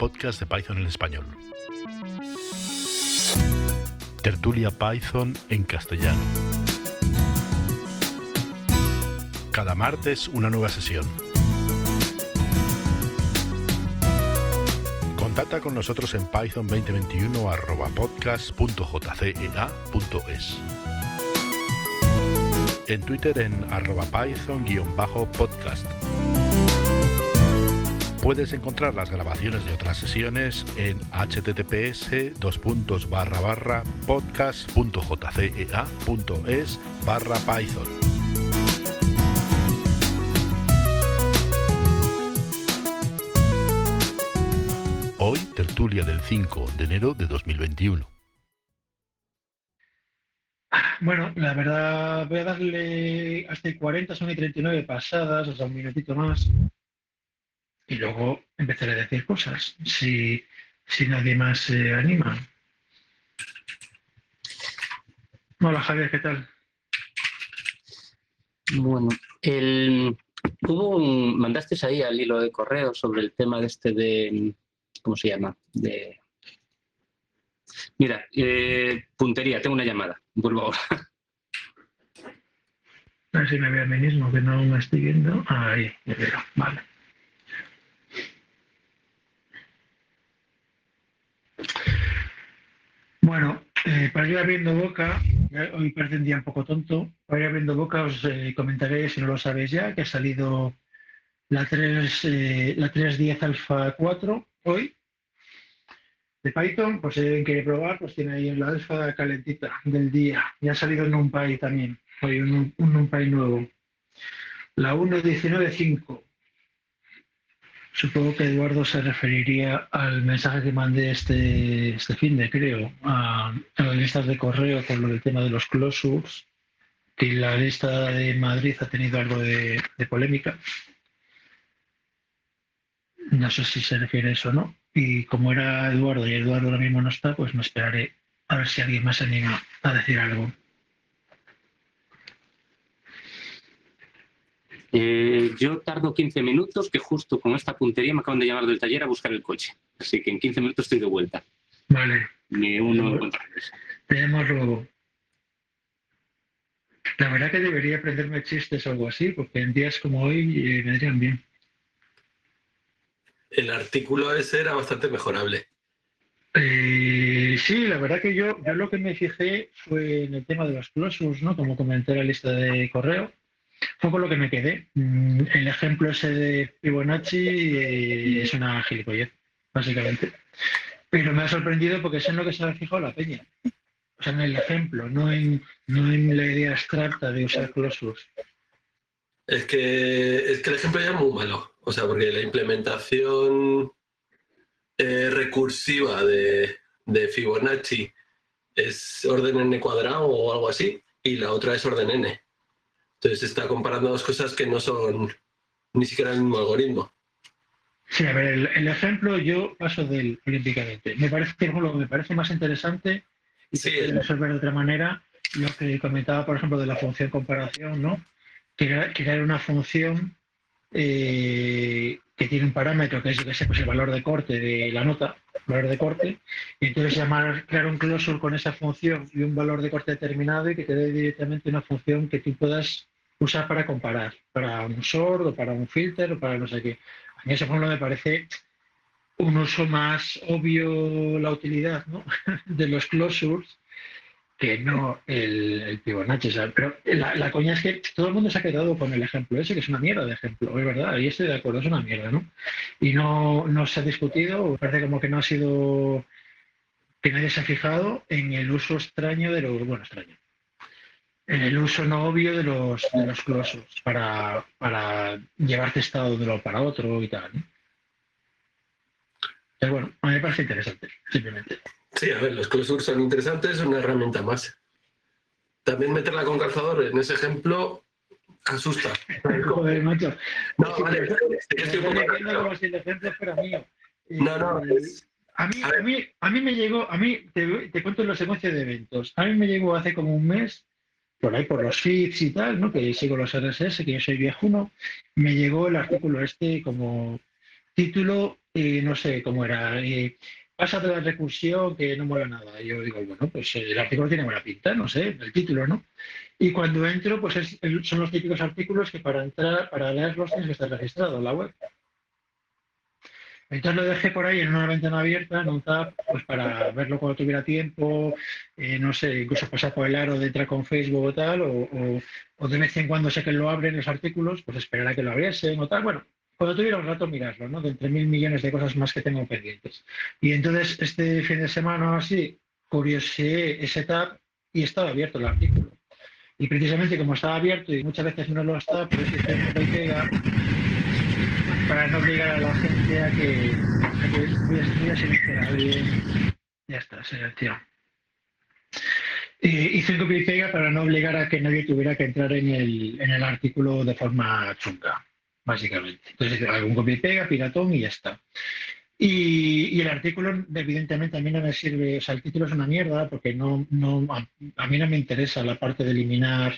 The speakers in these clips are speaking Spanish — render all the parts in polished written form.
podcast de Python en español. Tertulia Python en castellano. Cada martes una nueva sesión. Contacta con nosotros en python2021@podcast.jcea.es. En Twitter en @python_podcast. Puedes encontrar las grabaciones de otras sesiones en https://podcast.jcea.es/python. Hoy, tertulia del 5 de enero de 2021. Bueno, la verdad voy a darle hasta el 40, son y 39 pasadas, o sea, un minutito más. Y luego empezaré a decir cosas, si nadie más se anima. Hola Javier, ¿qué tal? Bueno, mandaste ahí al hilo de correo sobre el tema de ¿cómo se llama? Mira, puntería, tengo una llamada, vuelvo ahora. A ver si me veo a mí mismo, que no me estoy viendo. Ahí, me veo, vale. Bueno, para ir abriendo boca, hoy parece un día un poco tonto, para ir abriendo boca os comentaré, si no lo sabéis ya, que ha salido la 3.10 Alpha 4 hoy de Python. Pues si alguien quiere probar, pues tiene ahí en la alfa calentita del día. Ya ha salido NumPy también, hoy un NumPy nuevo. La 1.19.5. Supongo que Eduardo se referiría al mensaje que mandé este finde, creo, a las listas de correo con lo del tema de los closures, que la lista de Madrid ha tenido algo de polémica. No sé si se refiere a eso o no. Y como era Eduardo y Eduardo ahora mismo no está, pues me esperaré a ver si alguien más se anima a decir algo. Yo tardo 15 minutos, que justo con esta puntería me acaban de llamar del taller a buscar el coche. Así que en 15 minutos estoy de vuelta. Vale. Me uno en contra de eso. Te llamo luego. La verdad que debería aprenderme chistes o algo así, porque en días como hoy me vendrían bien. El artículo ese era bastante mejorable. Sí, la verdad que yo lo que me fijé fue en el tema de los closures, ¿no? Como comenté en la lista de correo. Fue con lo que me quedé. El ejemplo ese de Fibonacci es una gilipollez, básicamente. Pero me ha sorprendido porque es en lo que se ha fijado la peña. O sea, en el ejemplo, no en la idea abstracta de usar closures. Es que el ejemplo ya es muy malo. O sea, porque la implementación recursiva de Fibonacci es orden n cuadrado o algo así, y la otra es orden n. Entonces está comparando dos cosas que no son ni siquiera el mismo algoritmo. Sí, a ver, el ejemplo yo paso de él olímpicamente. Me parece más interesante y se puede resolver de otra manera lo que comentaba, por ejemplo, de la función comparación, ¿no? Crear una función que tiene un parámetro que es, pues el valor de corte de la nota, valor de corte, y entonces crear un closure con esa función y un valor de corte determinado y que te dé directamente una función que tú puedas usar para comparar, para un sort o para un filter o para no sé qué. A mí ese ejemplo me parece un uso más obvio, la utilidad, ¿no? de los closures, que no el Fibonacci. Pero la coña es que todo el mundo se ha quedado con el ejemplo ese, que es una mierda de ejemplo, es verdad, y estoy de acuerdo, es una mierda, ¿no? Y no se ha discutido, parece como que no ha sido, que nadie se ha fijado en el uso extraño de los, bueno, extraño, en el uso no obvio de los closures para llevarte estado de un lado para otro y tal, ¿no? Pero bueno, a mí me parece interesante, simplemente. Sí, a ver, los closures son interesantes, es una herramienta más. También meterla con calzador en ese ejemplo asusta. Joder, macho. No, vale, estoy un poco como si el ejemplo fuera mío. No. A mí me llegó, te cuento la secuencia de eventos. A mí me llegó hace como un mes, por ahí por los feeds y tal, ¿no? Que sigo los RSS, que yo soy viejuno, me llegó el artículo este como título y no sé cómo era. Y pasa de la recursión que no mola nada. Y yo digo, bueno, pues el artículo tiene buena pinta, no sé, el título, ¿no? Y cuando entro, pues son los típicos artículos que para entrar, para leerlos tienes que estar registrado en la web. Entonces lo dejé por ahí en una ventana abierta, en un tab, pues para verlo cuando tuviera tiempo, no sé, incluso pasar por el aro de entrar con Facebook o tal, o de vez en cuando sé que lo abren los artículos, pues esperar a que lo abriesen o tal. Bueno, cuando tuviera un rato mirarlo, ¿no? De entre 1.000 millones de cosas más que tengo pendientes. Y entonces este fin de semana o así, curioseé ese tab y estaba abierto el artículo. Y precisamente como estaba abierto y muchas veces no lo está, pues hice un copia y pega para no obligar a la gente a que voy a seleccionar alguien. Ya está, selección. Hice un copia y pega para no obligar a que nadie tuviera que entrar en el artículo de forma chunga, básicamente. Entonces, algún copia y pega, piratón y ya está. Y el artículo, evidentemente, a mí no me sirve, o sea, el título es una mierda porque a mí no me interesa la parte de eliminar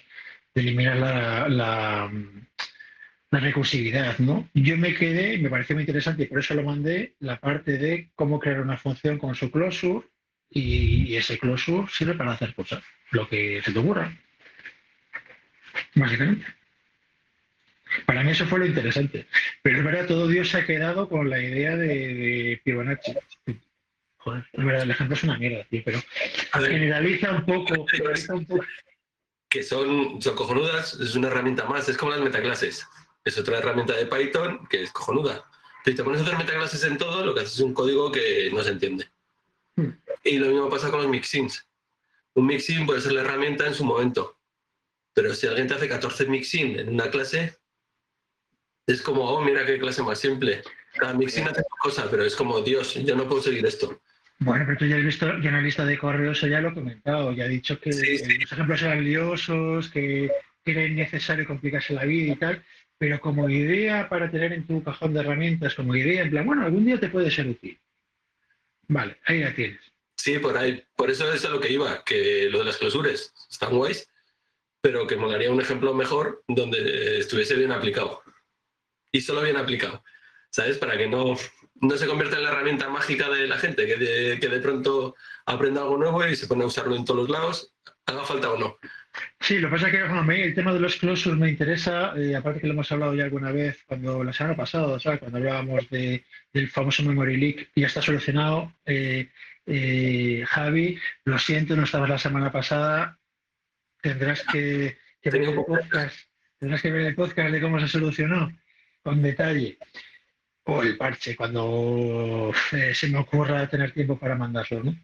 la recursividad, ¿no? Yo me quedé, me pareció muy interesante y por eso lo mandé, la parte de cómo crear una función con su closure y ese closure sirve para hacer cosas, lo que se te ocurra, básicamente. Para mí eso fue lo interesante. Pero es verdad, todo Dios se ha quedado con la idea de Fibonacci. Joder, es verdad, el ejemplo es una mierda, tío, pero generaliza un poco. Que son cojonudas, es una herramienta más, es como las metaclases. Es otra herramienta de Python que es cojonuda. Si te pones a hacer metaclases en todo, lo que haces es un código que no se entiende. Y lo mismo pasa con los mixins. Un mixin puede ser la herramienta en su momento, pero si alguien te hace 14 mixin en una clase, es como, oh, mira qué clase más simple. Cada mixin hace una cosa, pero es como, Dios, yo no puedo seguir esto. Bueno, pero tú ya has visto, ya en la lista de correos ya lo he comentado, ya he dicho que Sí. los ejemplos eran liosos, que era innecesario complicarse la vida y tal, pero como idea para tener en tu cajón de herramientas, como idea, en plan, bueno, algún día te puede ser útil. Vale, ahí la tienes. Sí, por ahí. Por eso es a lo que iba, que lo de las clausures están guays, pero que molaría un ejemplo mejor donde estuviese bien aplicado. Y solo bien aplicado, ¿sabes? Para que no se convierta en la herramienta mágica de la gente, que de pronto aprenda algo nuevo y se pone a usarlo en todos los lados, haga falta o no. Sí, lo que pasa es que a mí el tema de los closures me interesa, aparte que lo hemos hablado ya alguna vez, la semana pasada, o sea, cuando hablábamos del famoso memory leak, ya está solucionado. Javi, lo siento, no estabas la semana pasada, tendrás que ver el podcast, de cómo se solucionó, con detalle, o el parche, cuando se me ocurra tener tiempo para mandarlo, ¿no?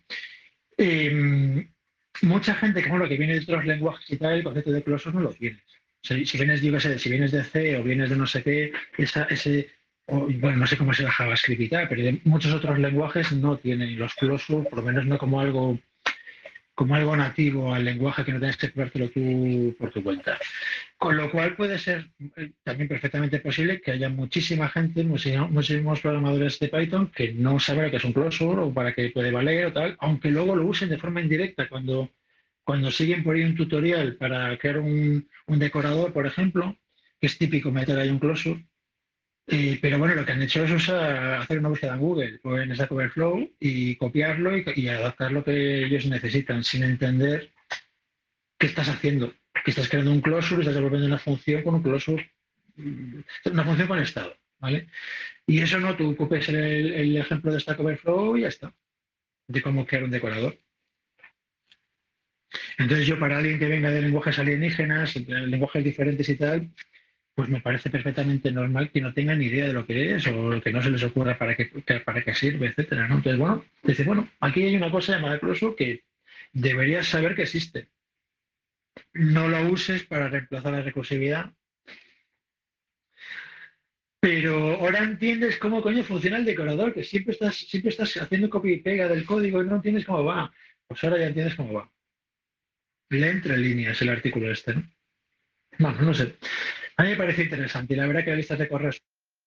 Mucha gente, como lo que viene de otros lenguajes y tal, el concepto de closure no lo tienes. Si vienes, yo qué sé, si vienes de C o vienes de no sé qué, bueno, no sé cómo será JavaScript y tal, pero de muchos otros lenguajes no tienen los closure, por lo menos no como algo nativo al lenguaje que no tienes que creártelo tú por tu cuenta. Con lo cual puede ser también perfectamente posible que haya muchísima gente, muchísimos programadores de Python que no saben lo que es un closure o para qué puede valer o tal, aunque luego lo usen de forma indirecta cuando siguen por ahí un tutorial para crear un decorador, por ejemplo, que es típico meter ahí un closure. Pero bueno, lo que han hecho es hacer una búsqueda en Google o en Stack Overflow y copiarlo y adaptar lo que ellos necesitan sin entender qué estás haciendo. Que estás creando un closure y estás devolviendo una función con un closure, una función con estado, ¿vale? Y eso no, tú copias el ejemplo de Stack Overflow y ya está, de cómo crear un decorador. Entonces yo para alguien que venga de lenguajes alienígenas, lenguajes diferentes y tal, pues me parece perfectamente normal que no tengan ni idea de lo que es o que no se les ocurra para qué sirve, etcétera, ¿no? Entonces, bueno, dice, bueno, aquí hay una cosa llamada closure que deberías saber que existe. No lo uses para reemplazar la recursividad. Pero ahora entiendes cómo coño funciona el decorador, que siempre estás haciendo copia y pega del código y no entiendes cómo va. Pues ahora ya entiendes cómo va. Le entre líneas el artículo este, ¿no? Bueno, no sé. A mí me parece interesante y la verdad que las listas de correos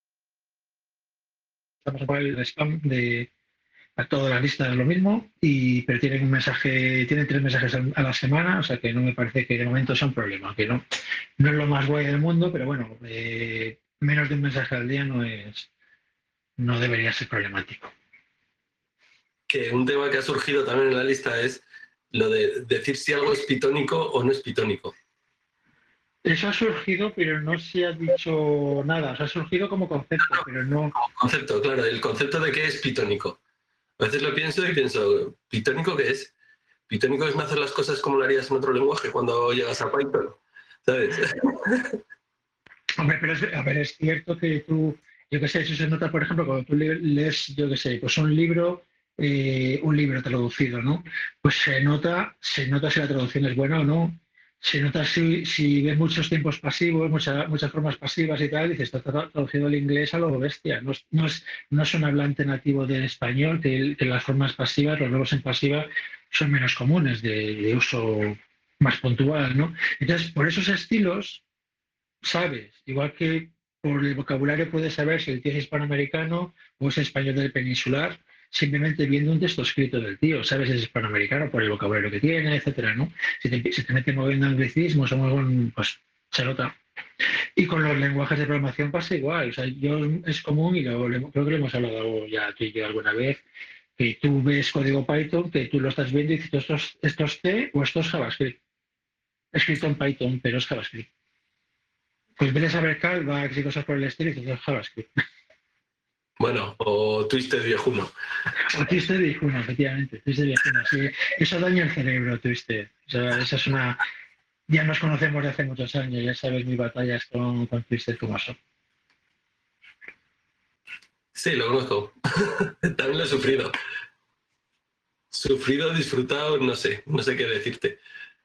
estamos a poner el spam a todas las listas es lo mismo, pero tienen 3 mensajes a la semana, o sea que no me parece que de momento sea un problema, que no es lo más guay del mundo, pero bueno, menos de un mensaje al día no es no debería ser problemático. Que un tema que ha surgido también en la lista es lo de decir si algo es pitónico o no es pitónico. Eso ha surgido, pero no se ha dicho nada. O sea, ha surgido como concepto, pero no... Concepto, claro, el concepto de qué es pitónico. A veces lo pienso y pienso, ¿pitónico qué es? Pitónico es no hacer las cosas como lo harías en otro lenguaje cuando llegas a Python, ¿sabes? Hombre, pero a ver, es cierto que tú, yo qué sé, eso se nota, por ejemplo, cuando tú lees, yo qué sé, pues un libro traducido, ¿no? Pues se nota si la traducción es buena o no. Se nota si ves muchos tiempos pasivos, muchas formas pasivas y tal, dices, está traducido al inglés a lo bestia. No es un hablante nativo del español, que las formas pasivas, los verbos en pasiva, son menos comunes de uso más puntual, ¿no? Entonces, por esos estilos sabes, igual que por el vocabulario puedes saber si el tío es hispanoamericano o es español del peninsular, simplemente viendo un texto escrito del tío, sabes si es hispanoamericano por el vocabulario que tiene, etcétera, ¿no? Si te mete moviendo anglicismos o pues se nota. Y con los lenguajes de programación pasa igual, o sea, es común, y creo que lo hemos hablado ya tú y yo alguna vez, que tú ves código Python, que tú lo estás viendo y dices, esto es C o esto es JavaScript. Escrito en Python, pero es JavaScript. Pues vete a saber callbacks y cosas por el estilo y te JavaScript. Bueno, o Twisted viejuno. O Twisted viejuno, efectivamente. Twisted viejuno, sí. Eso daña el cerebro, Twisted. O sea, esa es una... Ya nos conocemos de hace muchos años, ya sabes mis batallas con Twisted como son. Sí, lo conozco. También lo he sufrido. Sufrido, disfrutado, no sé qué decirte.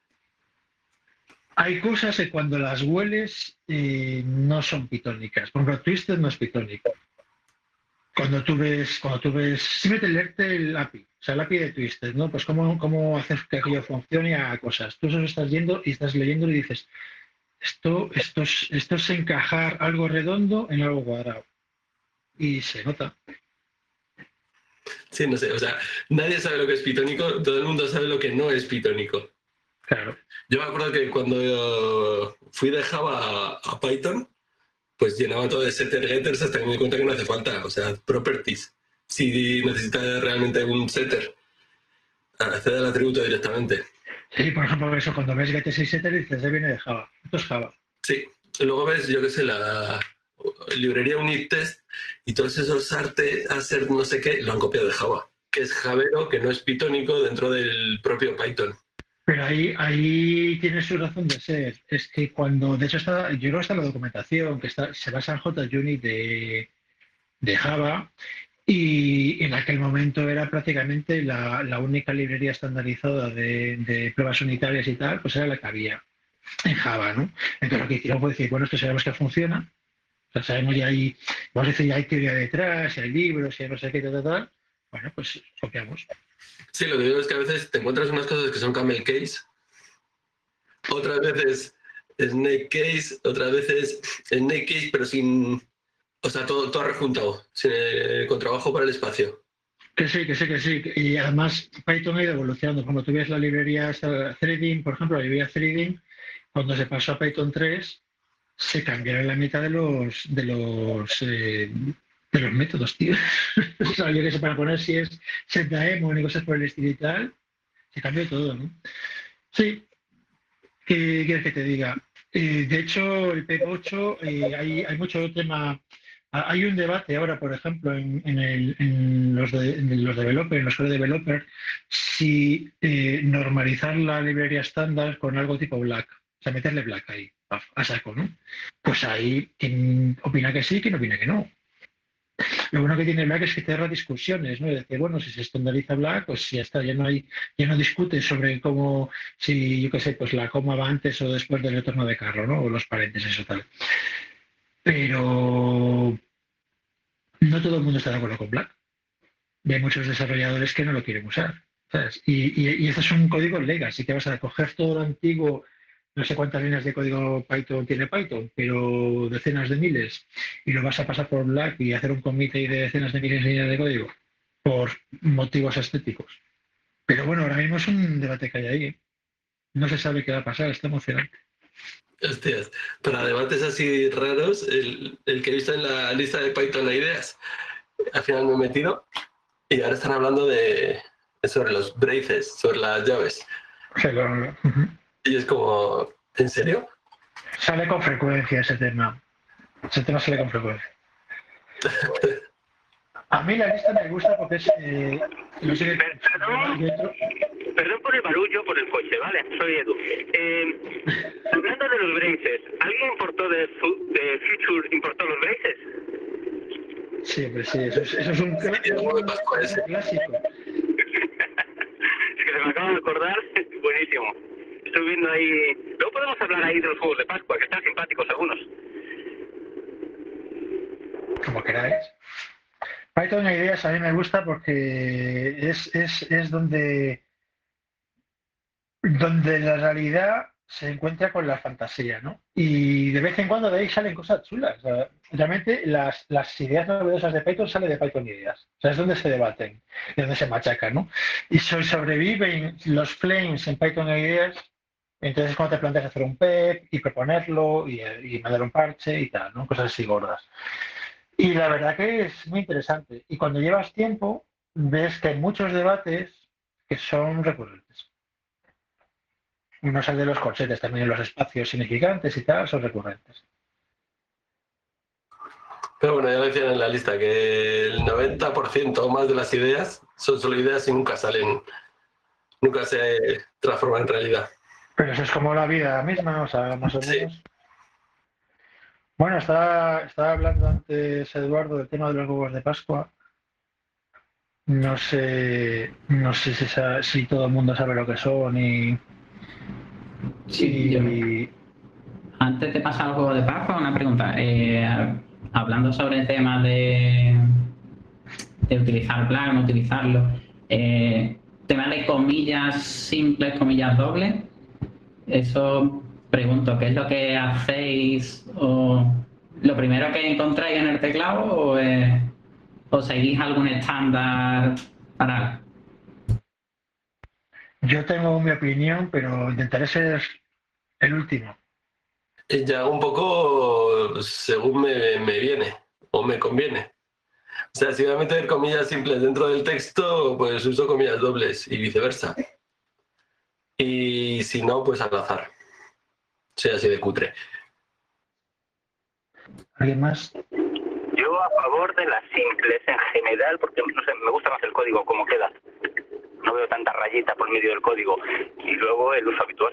Hay cosas que cuando las hueles no son pitónicas. Por ejemplo, Twisted no es pitónico. Cuando tú ves, simplemente leerte el API, o sea, el API de Twisted, ¿no? Pues cómo hacer que aquello funcione a cosas. Tú solo estás yendo y estás leyendo y dices, esto es encajar algo redondo en algo cuadrado. Y se nota. Sí, no sé, o sea, nadie sabe lo que es pitónico, todo el mundo sabe lo que no es pitónico. Claro. Yo me acuerdo que cuando fui de Java a Python, pues llenaba todo de setter getters hasta que me di cuenta que no hace falta, o sea, properties. Si necesitas realmente un setter, accede al atributo directamente. Sí, por ejemplo, eso, cuando ves get 6 setter dices, viene de Java. Esto es Java. Sí, y luego ves, yo qué sé, la librería unit test y todos esos arte, hacer no sé qué, lo han copiado de Java, que es javero, que no es pitónico dentro del propio Python. Pero ahí tiene su razón de ser. Es que cuando, de hecho, yo creo que está la documentación, que se basa en JUnit de Java, y en aquel momento era prácticamente la única librería estandarizada de pruebas unitarias y tal, pues era la que había en Java, ¿no? Entonces lo que hicieron fue decir, bueno, esto sabemos que funciona, o sea, sabemos ya hay, vamos a decir, ya hay teoría detrás, si hay libros, si hay no sé qué, tal, bueno, pues copiamos. Sí, lo que digo es que a veces te encuentras unas cosas que son camel case, otras veces snake case, otras veces snake case, pero sin... O sea, todo rejuntado, con trabajo para el espacio. Que sí. Y además Python ha ido evolucionando. Como tú ves la librería Threading, por ejemplo, la librería Threading, cuando se pasó a Python 3, se cambiaron la mitad de los métodos, tío. O sea, yo que sé, para poner si es setDaemon y cosas por el estilo y tal, se cambió todo, ¿no? Sí, ¿qué quieres que te diga? De hecho, el P8, hay mucho tema. Hay un debate ahora, por ejemplo, en los developers, en los core developers, si normalizar la librería estándar con algo tipo Black, o sea, meterle Black ahí, a saco, ¿no? Pues ahí, quien opina que sí, quien opina que no. Lo bueno que tiene Black es que te da discusiones, ¿no? Es decir, bueno, si se estandariza Black, pues ya está, ya no discutes sobre cómo, si, yo qué sé, pues la coma va antes o después del retorno de carro, ¿no? O los paréntesis o tal. Pero no todo el mundo está de acuerdo con Black. Y hay muchos desarrolladores que no lo quieren usar, ¿sabes? Y este es un código legacy, que vas a coger todo lo antiguo, no sé cuántas líneas de código Python tiene Python, pero decenas de miles, y lo vas a pasar por Black y hacer un commit ahí de decenas de miles de líneas de código por motivos estéticos. Pero bueno, ahora mismo es un debate que hay ahí, ¿eh? No se sabe qué va a pasar, está emocionante. Hostias, para debates así raros, el que he visto en la lista de Python a ideas al final me he metido y ahora están hablando sobre los braces, sobre las llaves. Y es como, ¿en serio? Sale con frecuencia ese tema. Ese tema sale con frecuencia. A mí la lista me gusta porque es... no sé Perdón por el barullo, por el coche, ¿vale? Soy Edu. Hablando de los braces, ¿alguien importó de Future importó los braces? Sí, pues sí, eso es un clásico. Es que se me acaba de acordar, buenísimo. Estoy viendo ahí... Luego podemos hablar ahí de los juegos de Pascua, que están simpáticos algunos. Como queráis. Python e Ideas a mí me gusta porque es donde la realidad se encuentra con la fantasía, ¿no? Y de vez en cuando de ahí salen cosas chulas. O sea, realmente las ideas novedosas de Python salen de Python Ideas. O sea, es donde se debaten, es donde se machacan, ¿no? Y sobreviven los flames en Python e Ideas. Entonces cuando te planteas hacer un PEP y proponerlo y mandar un parche y tal, ¿no? Cosas así gordas. Y la verdad que es muy interesante. Y cuando llevas tiempo, ves que hay muchos debates que son recurrentes. Uno es el de los corchetes, también los espacios significantes y tal, son recurrentes. Pero bueno, ya lo decían en la lista, que el 90% o más de las ideas son solo ideas y nunca se transforman en realidad. Pero eso es como la vida misma, o sea, más o menos. Sí. Bueno, estaba hablando antes Eduardo del tema de los huevos de Pascua. No sé si todo el mundo sabe lo que son y... Sí, antes de pasar al juego de Pascua, una pregunta. Hablando sobre el tema de utilizar Black, no utilizarlo, tema de comillas simples, comillas dobles, eso pregunto, ¿qué es lo que hacéis? ¿O lo primero que encontráis en el teclado o seguís algún estándar para...? Yo tengo mi opinión, pero intentaré ser el último. Ya un poco según me viene o me conviene. O sea, si voy a meter comillas simples dentro del texto, pues uso comillas dobles y viceversa. Y si no, pues al azar. Sea así de cutre. ¿Alguien más? Yo a favor de las simples en general, porque no sé, me gusta más el código como queda. No veo tanta rayita por medio del código. Y luego el uso habitual.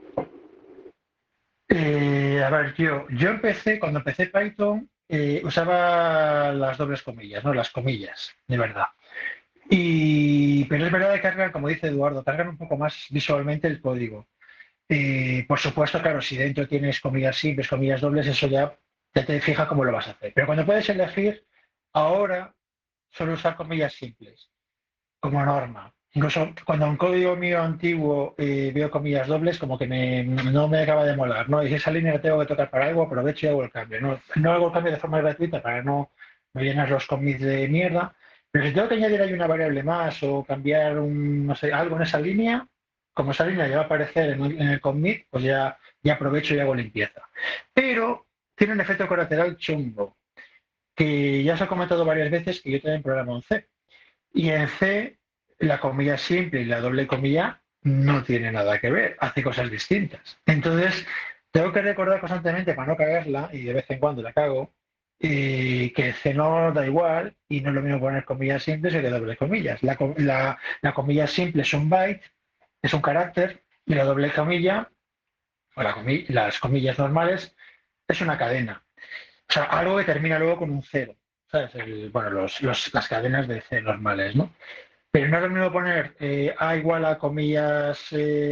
A ver, cuando empecé Python, usaba las dobles comillas, ¿no? Las comillas, de verdad. Pero es verdad que cargan, como dice Eduardo, cargan un poco más visualmente el código. Por supuesto, claro, si dentro tienes comillas simples, comillas dobles, eso ya te fija cómo lo vas a hacer. Pero cuando puedes elegir, ahora suelo usar comillas simples, como norma. Incluso cuando en código mío antiguo veo comillas dobles, como que no me acaba de molar, ¿no? Y si esa línea la tengo que tocar para algo, aprovecho y hago el cambio. No hago el cambio de forma gratuita para no llenar los commits de mierda, pero si tengo que añadir ahí una variable más o cambiar no sé, algo en esa línea, como esa línea ya va a aparecer en el commit, pues ya aprovecho y hago limpieza. Pero tiene un efecto colateral chungo, que ya os he comentado varias veces que yo también programo en C. Y en C, la comilla simple y la doble comilla no tiene nada que ver, hace cosas distintas. Entonces, tengo que recordar constantemente para no cagarla, y de vez en cuando la cago, que C no da igual y no es lo mismo poner comillas simples que doble comillas. La comilla simple es un byte, es un carácter, y la doble comilla, o las comillas normales, es una cadena. O sea, algo que termina luego con un cero. ¿Sabes? Las cadenas de C normales, ¿no? Pero no es lo mismo poner A igual a comillas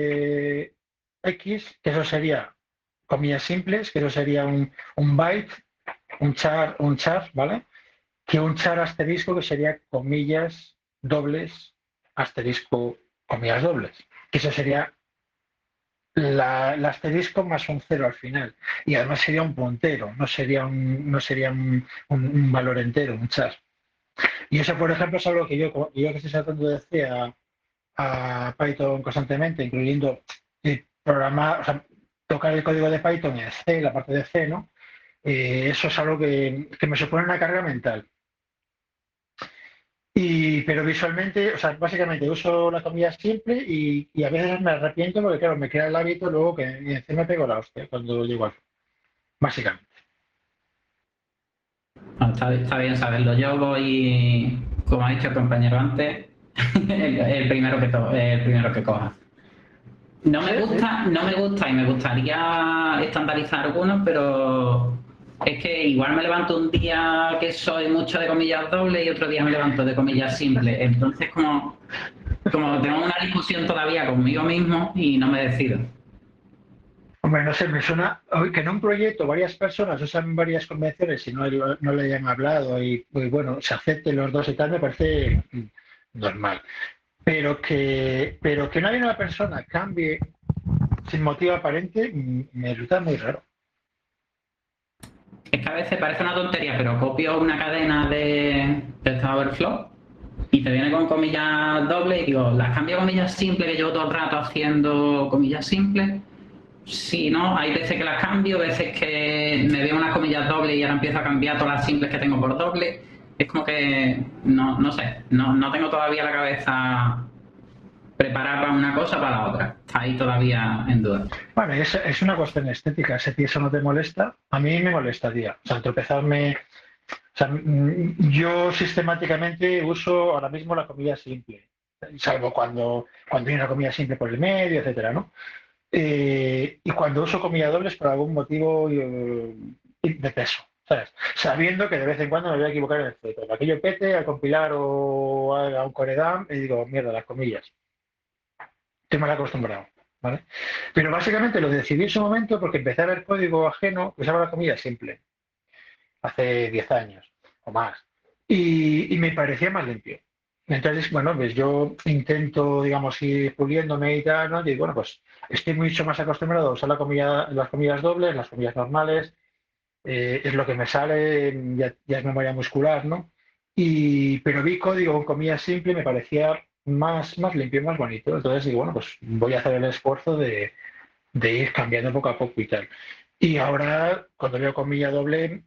X, que eso sería comillas simples, que eso sería un byte, un char, ¿vale? Que un char asterisco, que sería comillas dobles, asterisco, comillas dobles. Que eso sería el asterisco más un cero al final. Y además sería un puntero, no sería un valor entero, un char. Y eso, por ejemplo, es algo que yo que estoy tratando de decir a Python constantemente, incluyendo programar, o sea, tocar el código de Python en C, la parte de C, ¿no? Eso es algo que me supone una carga mental. Pero visualmente, o sea, básicamente uso la comida simple y a veces me arrepiento porque, claro, me crea el hábito luego que encima me pego la hostia cuando llego al básicamente. No, está bien saberlo. Yo voy, como ha dicho el compañero antes, el primero que coja. No me gusta y me gustaría estandarizar algunos, pero es que igual me levanto un día que soy mucho de comillas dobles y otro día me levanto de comillas simples. Entonces como tengo una discusión todavía conmigo mismo y no me decido. Hombre, no sé, me suena que en un proyecto varias personas usan varias convenciones y no le hayan hablado y bueno, se acepten los dos y tal, me parece normal. Pero que no haya una persona cambie sin motivo aparente me resulta muy raro. Es que a veces parece una tontería, pero copio una cadena de Stack Overflow y te viene con comillas dobles y digo, las cambio a comillas simples, que llevo todo el rato haciendo comillas simples. Sí, ¿no? Hay veces que las cambio, veces que me veo unas comillas dobles y ahora empiezo a cambiar todas las simples que tengo por doble. Es como que, no sé, no tengo todavía la cabeza preparada para una cosa o para la otra. Está ahí todavía en duda. Bueno, es una cuestión estética. Si eso no te molesta, a mí me molestaría. O sea, tropezarme. O sea, yo sistemáticamente uso ahora mismo la comida simple, salvo cuando hay una comida simple por el medio, etcétera, ¿no? Y cuando uso comida dobles por algún motivo de peso, ¿sabes? Sabiendo que de vez en cuando me voy a equivocar en el Z. Aquello pete al compilar o a un coredam y digo, mierda, las comillas. Estoy mal acostumbrado, ¿vale? Pero básicamente lo decidí en su momento porque empecé a ver código ajeno que usaba la comida simple, hace 10 años o más, y me parecía más limpio. Entonces, bueno, pues yo intento, digamos, ir puliéndome y tal, ¿no? Y bueno, pues estoy mucho más acostumbrado a usar las comillas dobles, las comillas normales, es lo que me sale, ya es memoria muscular, ¿no? Pero vi código con comillas simple y me parecía más limpio, más bonito. Entonces digo, bueno, pues voy a hacer el esfuerzo de ir cambiando poco a poco y tal. Y ahora, cuando veo comilla doble,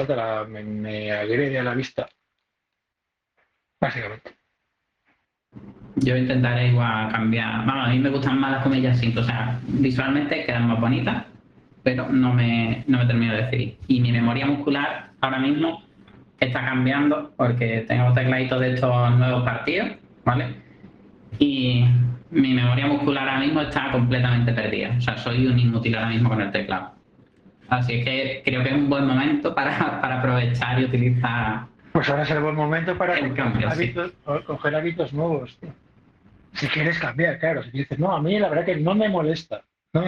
me agrede a la vista, básicamente. Yo intentaré igual cambiar. Vamos, a mí me gustan más las comillas simples, o sea, visualmente quedan más bonitas, pero no me termino de decidir. Y mi memoria muscular ahora mismo está cambiando porque tengo tecladitos de estos nuevos partidos, ¿vale? Y mi memoria muscular ahora mismo está completamente perdida. O sea, soy un inútil ahora mismo con el teclado. Así es que creo que es un buen momento para aprovechar y utilizar. Pues ahora es el buen momento para sí. coger hábitos nuevos, tío. Si quieres cambiar, claro. Si dices, no, a mí la verdad que no me molesta.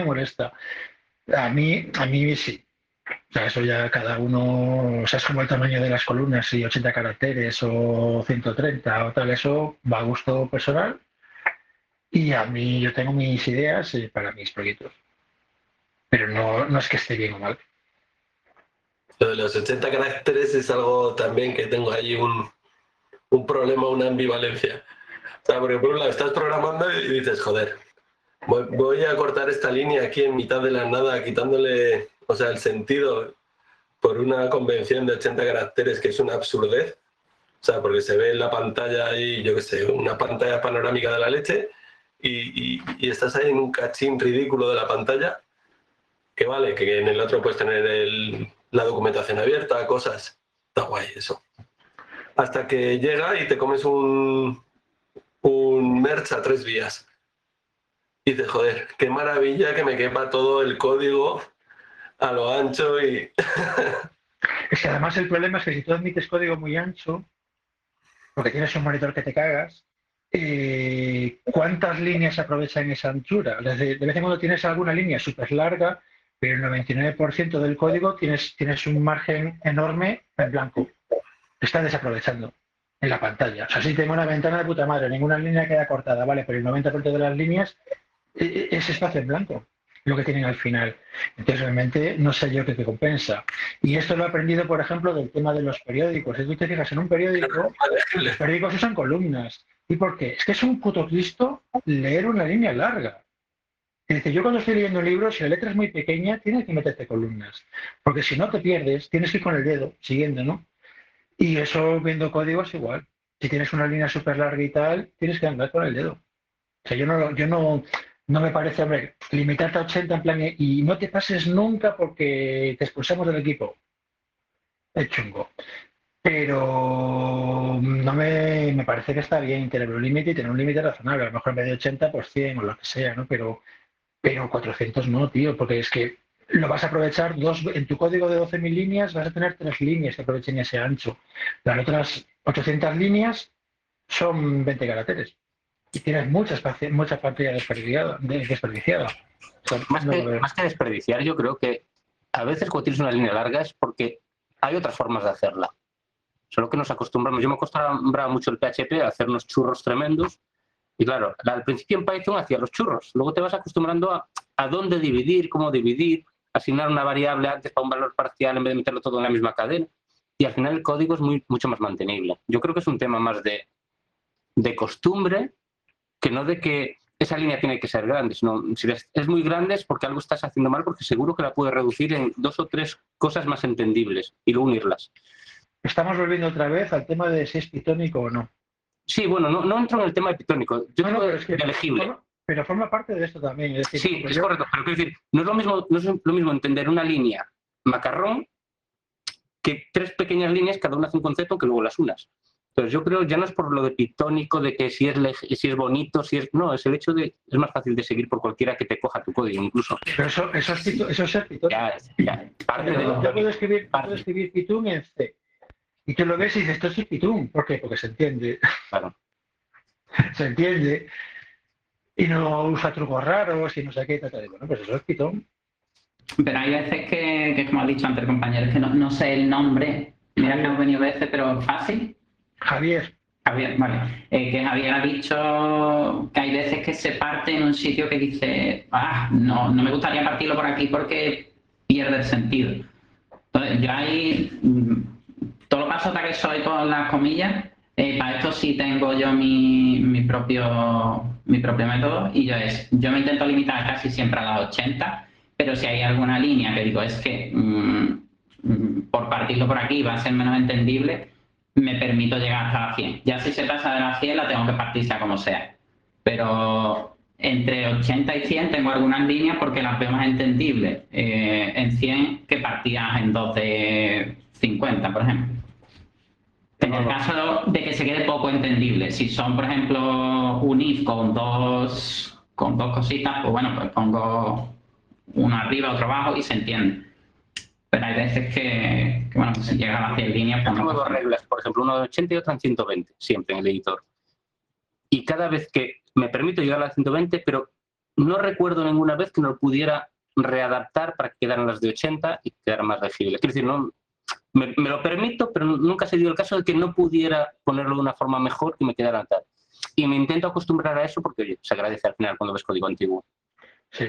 A mí sí. O sea, eso ya cada uno, o sea, es como el tamaño de las columnas, si 80 caracteres o 130 o tal, eso va a gusto personal. Y a mí yo tengo mis ideas para mis proyectos. Pero no es que esté bien o mal. Lo de los 80 caracteres es algo también que tengo ahí un problema, una ambivalencia. O sea, porque por un lado estás programando y dices, joder, voy a cortar esta línea aquí en mitad de la nada, quitándole, o sea, el sentido por una convención de 80 caracteres que es una absurdez. O sea, porque se ve en la pantalla ahí, yo qué sé, una pantalla panorámica de la leche y estás ahí en un cachín ridículo de la pantalla, que vale, que en el otro puedes tener la documentación abierta, cosas. Está guay eso. Hasta que llega y te comes un merch a 3 vías. Y dices, joder, qué maravilla que me quepa todo el código a lo ancho y... Es que además el problema es que si tú admites código muy ancho, porque tienes un monitor que te cagas, ¿cuántas líneas aprovechan esa anchura? De vez en cuando tienes alguna línea súper larga, pero el 99% del código tienes un margen enorme en blanco. Está desaprovechando en la pantalla. O sea, si tengo una ventana de puta madre, ninguna línea queda cortada, ¿vale? Pero el 90% de las líneas es espacio en blanco, lo que tienen al final. Entonces, realmente, no sé yo qué te compensa. Y esto lo he aprendido, por ejemplo, del tema de los periódicos. Si tú te fijas en un periódico, los periódicos usan columnas. ¿Y por qué? Es que es un puto Cristo leer una línea larga. Es decir, yo cuando estoy leyendo un libro, si la letra es muy pequeña, tienes que meterte columnas. Porque si no te pierdes, tienes que ir con el dedo, siguiendo, ¿no? Y eso viendo códigos igual. si tienes una línea súper larga y tal, tienes que andar con el dedo. O sea, no me parece, hombre, limitarte a 80 en plan y no te pases nunca porque te expulsamos del equipo. Es chungo. Pero no me parece que está bien tener un límite y tener un límite razonable. A lo mejor en vez de 80, pues 100 o lo que sea, ¿no? Pero 400 no, tío, porque es que lo vas a aprovechar en tu código de 12.000 líneas vas a tener 3 líneas que aprovechen ese ancho. Las otras 800 líneas son 20 caracteres. Y tienes mucha pantalla desperdiciada. O sea, Más que desperdiciar, yo creo que a veces cuando tienes una línea larga es porque hay otras formas de hacerla. Solo que nos acostumbramos. Yo me acostumbraba mucho el PHP a hacer unos churros tremendos. Y claro, al principio en Python hacía los churros. Luego te vas acostumbrando a dónde dividir, cómo dividir, asignar una variable antes para un valor parcial en vez de meterlo todo en la misma cadena. Y al final el código es mucho más mantenible. Yo creo que es un tema más de costumbre que no de que esa línea tiene que ser grande. Sino, si es muy grande es porque algo estás haciendo mal, porque seguro que la puedes reducir en 2 o 3 cosas más entendibles y luego unirlas. Estamos volviendo otra vez al tema de si es pitónico o no. Sí, bueno, no entro en el tema de pitónico. Yo no, pero es que elegible. Pero forma parte de esto también. Es decir, sí, es correcto. Pero quiero decir, no es lo mismo entender una línea macarrón que 3 pequeñas líneas, cada una hace un concepto que luego las unas. Entonces yo creo, ya no es por lo de pitónico, de que si es bonito, no, es el hecho de, es más fácil de seguir por cualquiera que te coja tu código incluso. Pero eso es pitónico. Ya. Yo puedo escribir Python en C. Y tú lo ves y dices, esto es Python. ¿Por qué? Porque se entiende. Claro. Se entiende. Y no usa trucos raros y no sé qué. Bueno, pues eso es Python. Pero hay veces que como ha dicho antes el compañero, es que no sé el nombre. Mira que hemos venido veces, pero fácil. Javier, vale. Que Javier ha dicho que hay veces que se parte en un sitio que dice, no me gustaría partirlo por aquí porque pierde el sentido. Entonces, yo ahí, todo lo pasota que soy con las comillas, para esto sí tengo yo mi propio método y yo me intento limitar casi siempre a las 80, pero si hay alguna línea que digo es que por partirlo por aquí va a ser menos entendible, me permito llegar hasta la 100. Ya si se pasa de la 100 la tengo que partir sea como sea. Pero entre 80 y 100 tengo algunas líneas porque las veo más entendibles. En 100 que partidas en 2 de 50, por ejemplo. En el caso de que se quede poco entendible, si son, por ejemplo, un if con dos cositas, pues bueno, pues pongo uno arriba, otro abajo y se entiende. Pero hay veces que bueno, si llega a las 100 líneas... Yo tengo 2 reglas, por ejemplo, una de 80 y otra en 120, siempre en el editor. Y cada vez que me permito llegar a las 120, pero no recuerdo ninguna vez que no lo pudiera readaptar para que quedaran las de 80 y quedara más legible. Quiero decir, no, me lo permito, pero nunca se dio el caso de que no pudiera ponerlo de una forma mejor que me quedara tal. Y me intento acostumbrar a eso porque, oye, se agradece al final cuando ves código antiguo. Sí.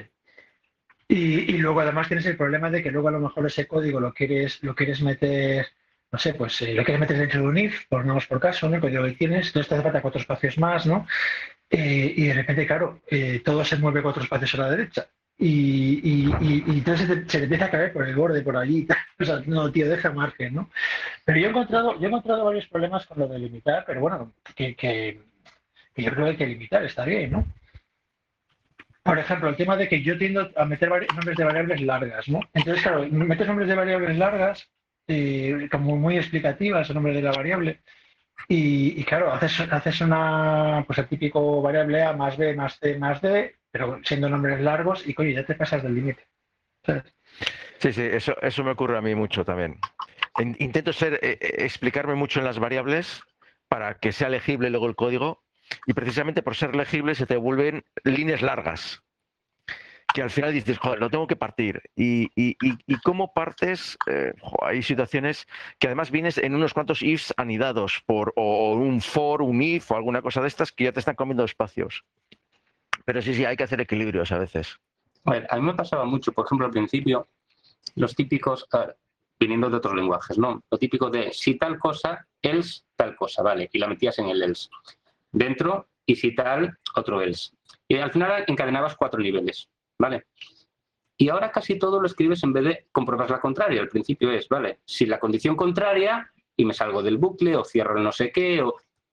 Y luego además tienes el problema de que luego a lo mejor ese código lo quieres meter, no sé, pues lo quieres meter dentro de un if, pongamos por caso, ¿no? El código que tienes, entonces te hace falta 4 espacios más, ¿no? Y de repente, claro, todo se mueve 4 espacios a la derecha. Y entonces se te empieza a caer por el borde, por allí. O sea, no, tío, deja margen, ¿no? Pero yo he encontrado varios problemas con lo de limitar, pero bueno, que yo creo que hay que limitar, está bien, ¿no? Por ejemplo, el tema de que yo tiendo a meter nombres de variables largas, ¿no? Entonces, claro, metes nombres de variables largas, como muy explicativas, el nombre de la variable, y claro, haces una, pues el típico variable A más B más C más D, pero siendo nombres largos, y coño, ya te pasas del límite. Sí, eso me ocurre a mí mucho también. Intento explicarme mucho en las variables para que sea legible luego el código, y precisamente por ser legible se te vuelven líneas largas, que al final dices, joder, lo tengo que partir. Y cómo partes, hay situaciones que además vienes en unos cuantos ifs anidados, o un for, un if, o alguna cosa de estas que ya te están comiendo espacios. Pero sí, hay que hacer equilibrios a veces. A ver, a mí me pasaba mucho, por ejemplo, al principio, los típicos, viniendo de otros lenguajes, ¿no? Lo típico de si tal cosa, else tal cosa, ¿vale? Y la metías en el else. Dentro, y si tal, otro else. Y al final encadenabas 4 niveles, ¿vale? Y ahora casi todo lo escribes en vez de comprobar la contraria. Al principio es, ¿vale? Si la condición contraria, y me salgo del bucle, o cierro el no sé qué,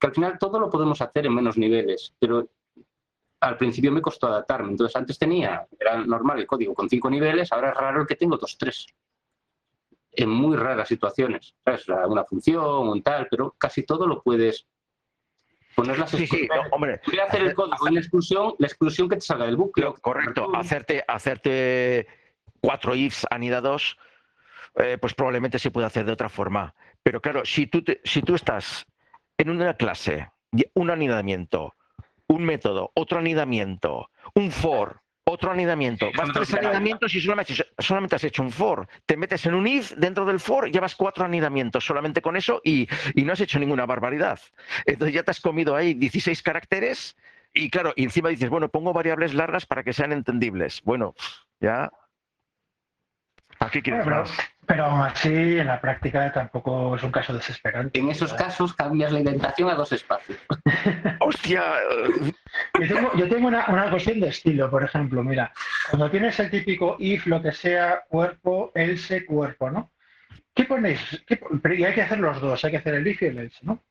que al final todo lo podemos hacer en menos niveles, pero al principio me costó adaptarme. Entonces antes era normal el código con 5 niveles, ahora es raro el que tengo 2, 3. En muy raras situaciones, ¿sabes? Una función, un tal, pero casi todo lo puedes poner las exclusiones. Sí, no, hombre. Voy a hacer el código en la exclusión que te salga del bucle. Correcto, hacerte 4 ifs anidados, pues probablemente se puede hacer de otra forma. Pero claro, si tú estás en una clase, un anidamiento, un método, otro anidamiento, un for, otro anidamiento, vas 3 anidamientos y solamente has hecho un for, te metes en un if dentro del for, llevas 4 anidamientos solamente con eso y no has hecho ninguna barbaridad. Entonces ya te has comido ahí 16 caracteres y claro, y encima dices, bueno, pongo variables largas para que sean entendibles. Bueno, ya... Aquí quieres más. Pero aún así, en la práctica tampoco es un caso desesperante. En esos casos cambias la indentación a 2 espacios. ¡Hostia! Yo tengo una cuestión de estilo, por ejemplo. Mira, cuando tienes el típico if, lo que sea, cuerpo, else, cuerpo, ¿no? ¿Qué ponéis? Y hay que hacer los dos, hay que hacer el if y el else, ¿no?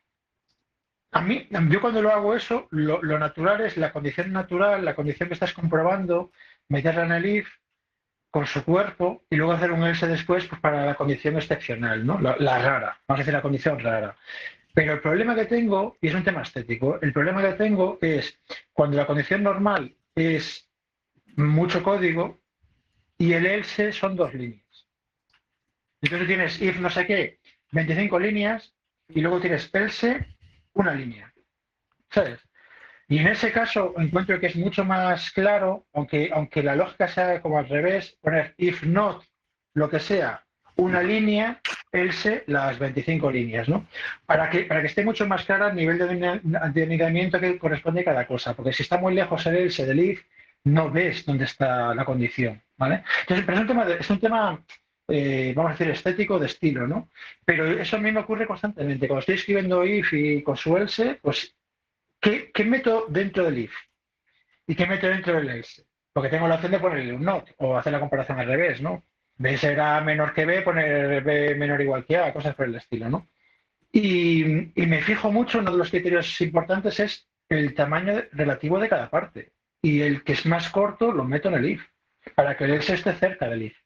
Yo cuando lo hago eso, lo natural es la condición natural, la condición que estás comprobando, meterla en el if, con su cuerpo y luego hacer un else después pues, para la condición excepcional, ¿no? La rara, vamos a decir la condición rara. Pero el problema que tengo, y es un tema estético, el problema que tengo es cuando la condición normal es mucho código y el else son 2 líneas. Entonces tienes if no sé qué, 25 líneas y luego tienes else, 1 línea. ¿Sabes? Y en ese caso encuentro que es mucho más claro, aunque la lógica sea como al revés, poner if not, lo que sea, 1 línea, else, las 25 líneas, ¿no? Para que esté mucho más clara el nivel de anidamiento que corresponde a cada cosa, porque si está muy lejos el else del if, no ves dónde está la condición, ¿vale? Entonces, pero es un tema vamos a decir, estético de estilo, ¿no? Pero eso a mí me ocurre constantemente. Cuando estoy escribiendo if y con su else, pues ¿Qué meto dentro del if? ¿Y qué meto dentro del else? Porque tengo la opción de ponerle un not o hacer la comparación al revés, ¿no? B será menor que B, poner B menor igual que A, cosas por el estilo, ¿no? Y me fijo mucho, uno de los criterios importantes es el tamaño relativo de cada parte. Y el que es más corto lo meto en el if, para que el else esté cerca del if.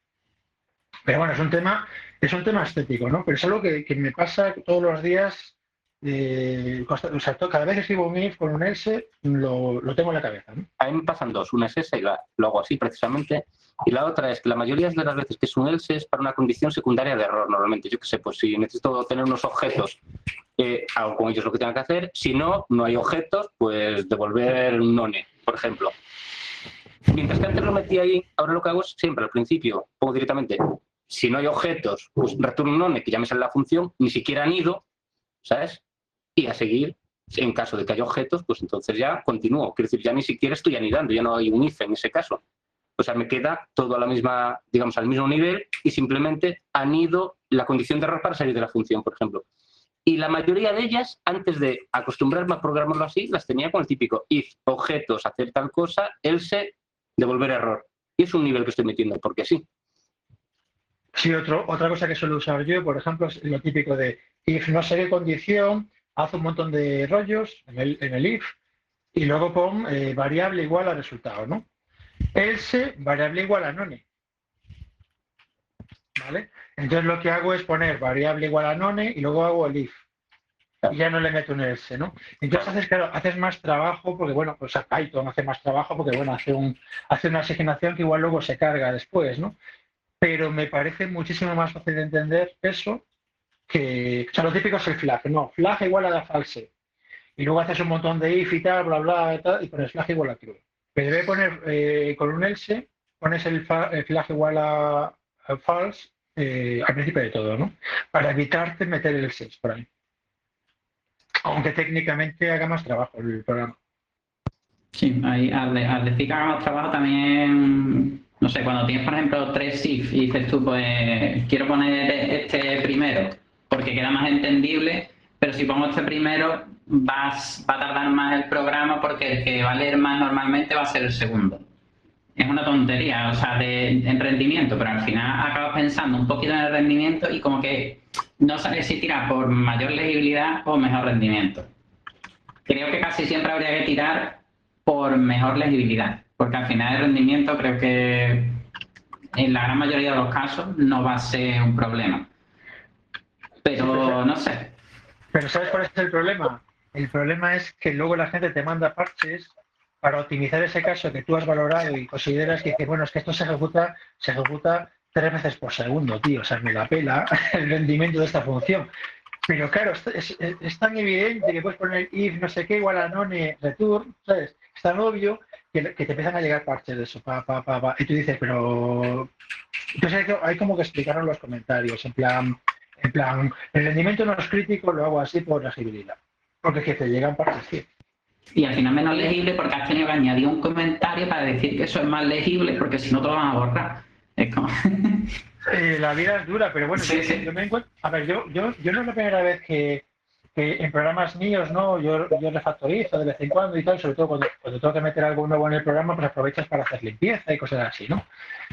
Pero bueno, es un tema estético, ¿no? Pero es algo que me pasa todos los días. O sea, cada vez que escribo un if con un else lo tengo en la cabeza, ¿no? A mí me pasan 2, una es esa y lo hago así precisamente, y la otra es que la mayoría de las veces que es un else es para una condición secundaria de error normalmente. Yo qué sé, pues si necesito tener unos objetos, hago con ellos lo que tenga que hacer. Si no hay objetos, pues devolver un none, por ejemplo. Mientras que antes lo metí ahí, ahora lo que hago es siempre al principio pongo directamente, si no hay objetos, pues returno un none que ya me sale la función, ni siquiera han ido, ¿sabes? Y a seguir, en caso de que haya objetos, pues entonces ya continúo. Quiero decir, ya ni siquiera estoy anidando, ya no hay un if en ese caso. O sea, me queda todo a la misma, digamos, al mismo nivel y simplemente anido la condición de error para salir de la función, por ejemplo. Y la mayoría de ellas, antes de acostumbrarme a programarlo así, las tenía con el típico if, objetos, hacer tal cosa, else, devolver error. Y es un nivel que estoy metiendo, porque sí. Sí, otra cosa que suelo usar yo, por ejemplo, es lo típico de if no sé qué condición, haz un montón de rollos en el if y luego pon variable igual al resultado, ¿no? Else, variable igual a none. ¿Vale? Entonces lo que hago es poner variable igual a none y luego hago el if. Y ya no le meto un else, ¿no? Entonces haces más trabajo porque, bueno, pues a Python hace más trabajo porque, bueno, hace una asignación que igual luego se carga después, ¿no? Pero me parece muchísimo más fácil de entender eso que... O sea, lo típico es el flag, no, flag igual a la false. Y luego haces un montón de if y tal, bla, bla, y tal, y pones flag igual a true. Pero debe poner con un else, pones el flag igual a false al principio de todo, ¿no? Para evitarte meter el else por ahí. Aunque técnicamente haga más trabajo el programa. Sí, ahí, al decir que haga más trabajo también... No sé, cuando tienes, por ejemplo, 3 if y dices tú, pues quiero poner este primero porque queda más entendible, pero si pongo este primero va a tardar más el programa porque el que va a leer más normalmente va a ser el segundo. es una tontería, o sea, en rendimiento, pero al final acabas pensando un poquito en el rendimiento y como que no sabes si tirar por mayor legibilidad o mejor rendimiento. Creo que casi siempre habría que tirar por mejor legibilidad, porque al final el rendimiento creo que en la gran mayoría de los casos no va a ser un problema. Pero no sé. Pero ¿sabes cuál es el problema? El problema es que luego la gente te manda parches para optimizar ese caso que tú has valorado y consideras que bueno, es que esto se ejecuta 3 veces por segundo, tío. O sea, me la pela el rendimiento de esta función. Pero claro, es tan evidente que puedes poner if no sé qué igual a none return, ¿sabes? Es tan obvio que te empiezan a llegar parches de eso, y tú dices, pero... Entonces hay como que explicarlo en los comentarios, en plan, el rendimiento no es crítico, lo hago así por legibilidad. Porque es que te llegan parches, tío. Y al final menos legible porque has tenido que añadir un comentario para decir que eso es más legible, porque si no te lo van a borrar. Es como... La vida es dura, pero bueno, sí. Yo me encuentro... A ver, yo no es la primera vez que en programas míos, ¿no? Yo refactorizo de vez en cuando y tal, sobre todo cuando tengo que meter algo nuevo en el programa, pues aprovechas para hacer limpieza y cosas así, ¿no?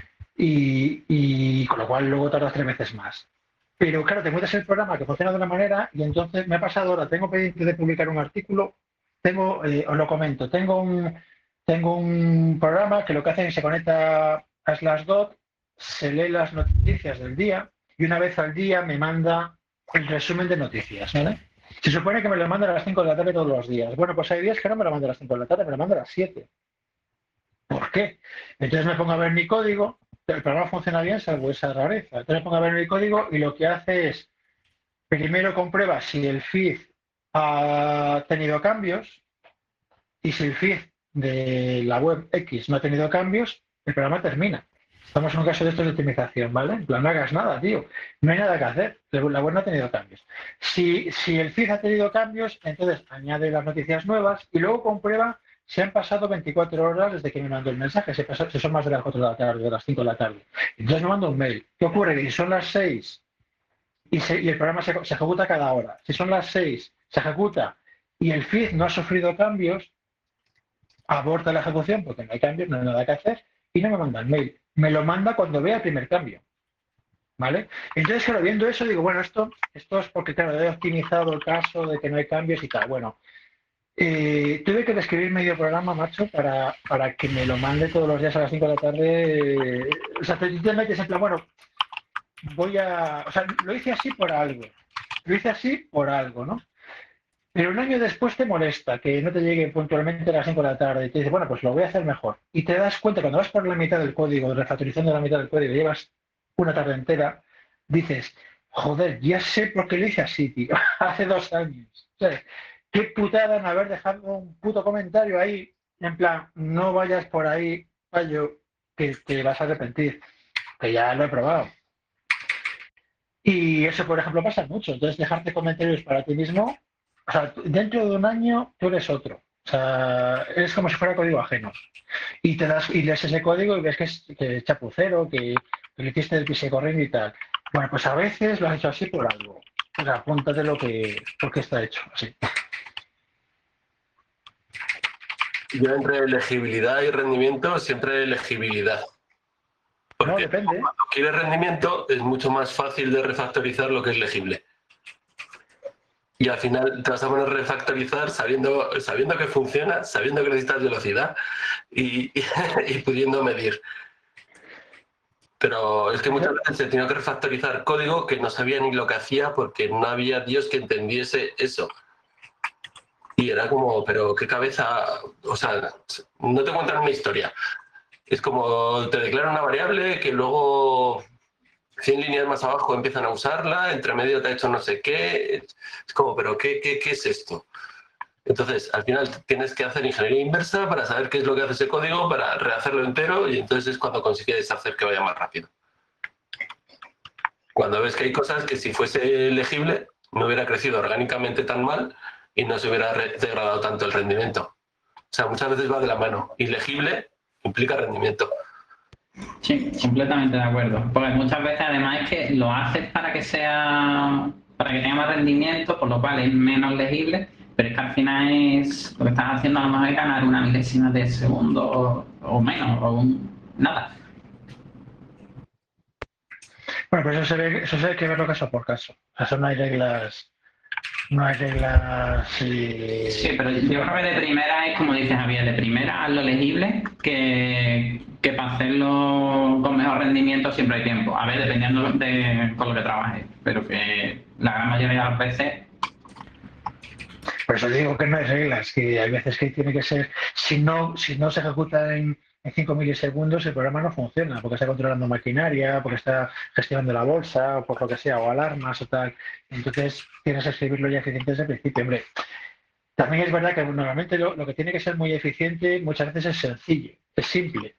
Y con lo cual luego tardas 3 veces más. Pero claro, te encuentras el programa que funciona de una manera y entonces me ha pasado ahora, tengo pendiente de publicar un artículo, os lo comento, tengo un programa que lo que hace es que se conecta a Slashdot, se lee las noticias del día y una vez al día me manda el resumen de noticias, ¿vale? Se supone que me lo manda a las 5 de la tarde todos los días. Bueno, pues hay días que no me lo manda a las 5 de la tarde, me lo manda a las 7. ¿Por qué? Entonces me pongo a ver mi código, el programa funciona bien salvo esa rareza. Entonces me pongo a ver mi código y lo que hace es, primero comprueba si el feed ha tenido cambios y si el feed de la web X no ha tenido cambios, el programa termina. Estamos en un caso de estos de optimización, ¿vale? En plan, no hagas nada, tío. No hay nada que hacer. La web no ha tenido cambios. Si el feed ha tenido cambios, entonces añade las noticias nuevas y luego comprueba si han pasado 24 horas desde que me mandó el mensaje, si son más de las 4 de la tarde, de las 5 de la tarde. Entonces me mando un mail. ¿Qué ocurre? Que si son las 6 y el programa se ejecuta cada hora, si son las 6, se ejecuta y el feed no ha sufrido cambios, aborta la ejecución porque no hay cambios, no hay nada que hacer y no me manda el mail. Me lo manda cuando vea el primer cambio. ¿Vale? Entonces, claro, viendo eso, digo, bueno, esto es porque, claro, he optimizado el caso de que no hay cambios y tal. Bueno, tuve que describir medio programa, macho, para que me lo mande todos los días a las 5 de la tarde. O sea, te metes en plan, bueno, o sea, lo hice así por algo, ¿no? Pero un año después te molesta que no te llegue puntualmente a las 5 de la tarde y te dices, bueno, pues lo voy a hacer mejor. Y te das cuenta, cuando vas por la mitad del código, refactorizando la mitad del código, llevas una tarde entera, dices, joder, ya sé por qué lo hice así, tío, hace 2 años. O sea, qué putada en haber dejado un puto comentario ahí, en plan, no vayas por ahí, fallo, que te vas a arrepentir, que ya lo he probado. Y eso, por ejemplo, pasa mucho. Entonces, dejarte comentarios para ti mismo, o sea, dentro de un año tú eres otro. O sea, es como si fuera código ajeno. Y lees ese código y ves que es chapucero, que le hiciste el pise corriendo y tal. Bueno, pues a veces lo has hecho así por algo. O sea, apúntate porque está hecho así. Yo entre legibilidad y rendimiento, siempre legibilidad. Porque no, depende. Cuando quieres rendimiento, es mucho más fácil de refactorizar lo que es legible. Y al final te vas a poner a refactorizar sabiendo que funciona, sabiendo que necesitas velocidad y pudiendo medir. Pero es que muchas veces he tenido que refactorizar código que no sabía ni lo que hacía porque no había Dios que entendiese eso. Y era como, pero qué cabeza, o sea, no te cuentan una historia. Es como te declaran una variable que luego 100 líneas más abajo empiezan a usarla, entre medio te ha hecho no sé qué. Es como, pero ¿qué es esto? Entonces, al final tienes que hacer ingeniería inversa para saber qué es lo que hace ese código, para rehacerlo entero y entonces es cuando consigues hacer que vaya más rápido. Cuando ves que hay cosas que si fuese legible no hubiera crecido orgánicamente tan mal y no se hubiera degradado tanto el rendimiento. O sea, muchas veces va de la mano. Y legible implica rendimiento. Sí, completamente de acuerdo. Porque muchas veces además es que lo haces para que tenga más rendimiento, por lo cual es menos legible, pero es que al final lo que estás haciendo a lo mejor es ganar una milésima de segundo o menos, nada. Bueno, pues eso se hay que verlo caso por caso. O sea, eso no hay reglas. No hay reglas. Sí, pero yo creo que de primera es como dices Javier, de primera hazlo legible, que para hacerlo con mejor rendimiento siempre hay tiempo. A ver, dependiendo de con lo que trabajes, pero que la gran mayoría de las veces. Por eso digo que no hay reglas, que hay veces que tiene que ser. Si no se ejecuta en 5 milisegundos, el programa no funciona, porque está controlando maquinaria, porque está gestionando la bolsa, o por lo que sea, o alarmas o tal. Entonces, tienes que escribirlo ya eficiente desde el principio. Hombre, también es verdad que normalmente lo que tiene que ser muy eficiente muchas veces es sencillo, es simple.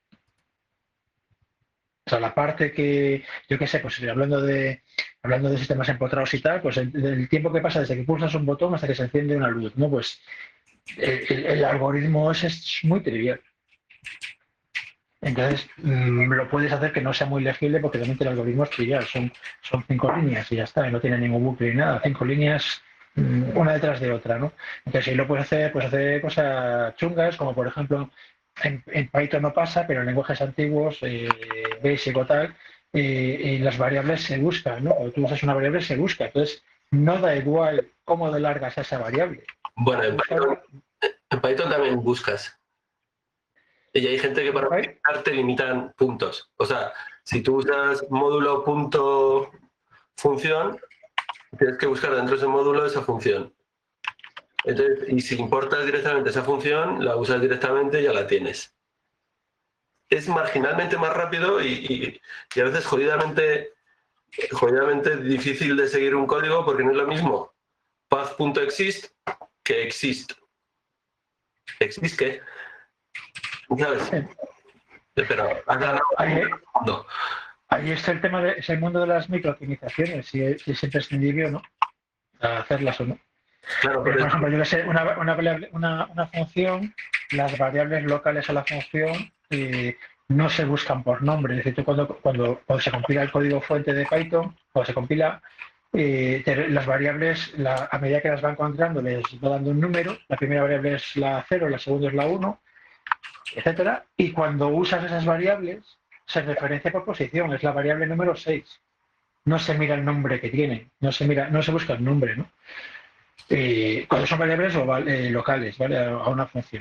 O sea, la parte que, yo qué sé, pues hablando de sistemas empotrados y tal, pues el tiempo que pasa desde que pulsas un botón hasta que se enciende una luz, ¿no? Pues el algoritmo es muy trivial. Entonces, lo puedes hacer que no sea muy legible porque realmente el algoritmo es trivial. Son 5 líneas y ya está, y no tiene ningún bucle ni nada. 5 líneas una detrás de otra, ¿no? Entonces, si lo puedes hacer cosas chungas, como por ejemplo, en Python no pasa, pero en lenguajes antiguos, Basic o tal, las variables se buscan, ¿no? Cuando tú usas una variable, se busca. Entonces, no da igual cómo de larga sea esa variable. Bueno, en Python también buscas. Y hay gente que para optimizar te limitan puntos. O sea, si tú usas módulo punto función, tienes que buscar dentro de ese módulo esa función. Entonces, y si importas directamente esa función, la usas directamente y ya la tienes. Es marginalmente más rápido y a veces jodidamente difícil de seguir un código porque no es lo mismo path.exist que exist. ¿Exist qué? ¿Sabes? Pero no. Ahí está el tema, es el mundo de las microoptimizaciones, si es imprescindible o no, hacerlas o no. Claro, pero, por ejemplo, yo que sé, una función, las variables locales a la función no se buscan por nombre. Es decir, tú cuando se compila el código fuente de Python, cuando se compila, las variables, a medida que las va encontrando, les va dando un número. La primera variable es la 0, la segunda es la 1, etcétera. Y cuando usas esas variables, se referencia por posición, es la variable número 6. No se mira el nombre que tiene, no se busca el nombre, ¿no? Cuando son variables locales, ¿vale? A una función.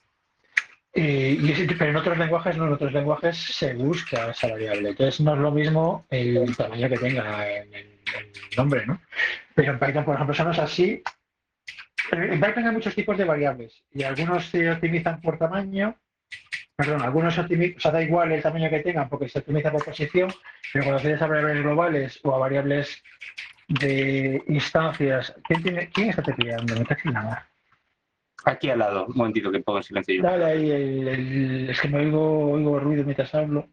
Pero en otros lenguajes no, en otros lenguajes se busca esa variable. Entonces no es lo mismo el tamaño que tenga en el nombre, ¿no? Pero en Python, por ejemplo, eso no es así. En Python hay muchos tipos de variables y algunos se optimizan por tamaño. Perdón, algunos da igual el tamaño que tengan porque se optimiza por posición, pero cuando tienes a variables globales o a variables de instancias. ¿Quién está tecleando? Me casi nada. Aquí al lado, un momentito que pongo en silencio yo. Dale ahí, es que me oigo ruido mientras hablo.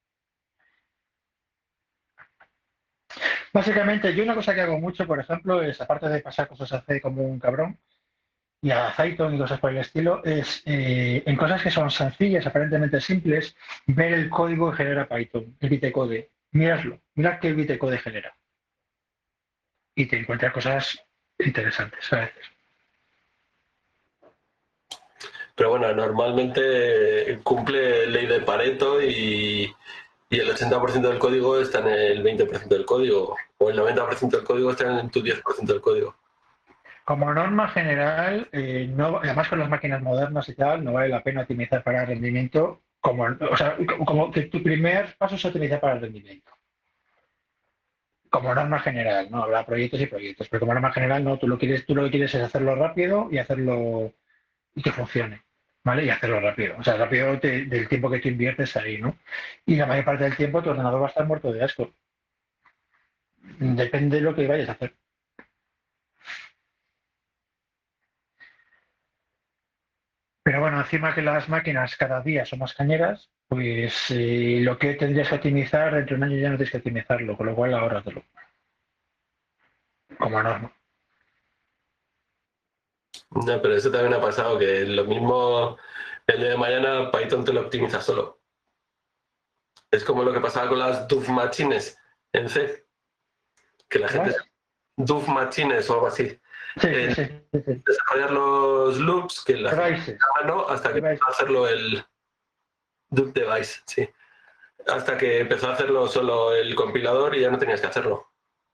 Básicamente, yo una cosa que hago mucho, por ejemplo, es, aparte de pasar cosas a C como un cabrón, y a Python y cosas por el estilo, es en cosas que son sencillas, aparentemente simples, ver el código que genera Python, el bytecode. Mirad qué bytecode genera. Y te encuentras cosas interesantes a veces. Pero bueno, normalmente cumple ley de Pareto y el 80% del código está en el 20% del código, o el 90% del código está en tu 10% del código. Como norma general, además con las máquinas modernas y tal, no vale la pena optimizar para el rendimiento, como que tu primer paso es optimizar para el rendimiento. Como norma general, ¿no? Habrá proyectos y proyectos, pero como norma general no, tú lo que quieres es hacerlo rápido y que funcione, ¿vale? Y hacerlo rápido. O sea, rápido del tiempo que tú inviertes ahí, ¿no? Y la mayor parte del tiempo tu ordenador va a estar muerto de asco. Depende de lo que vayas a hacer. Pero bueno, encima que las máquinas cada día son más cañeras, pues lo que tendrías que optimizar dentro de un año ya no tienes que optimizarlo, con lo cual ahórratelo. Como norma. No, pero eso también ha pasado, que lo mismo el día de mañana Python te lo optimiza solo. Es como lo que pasaba con las Dove Machines en C. Que la gente... Dove Machines o algo así. Sí. Desarrollar los loops que la gente no hasta que va a hacerlo el Duck Device, sí. Hasta que empezó a hacerlo solo el compilador y ya no tenías que hacerlo.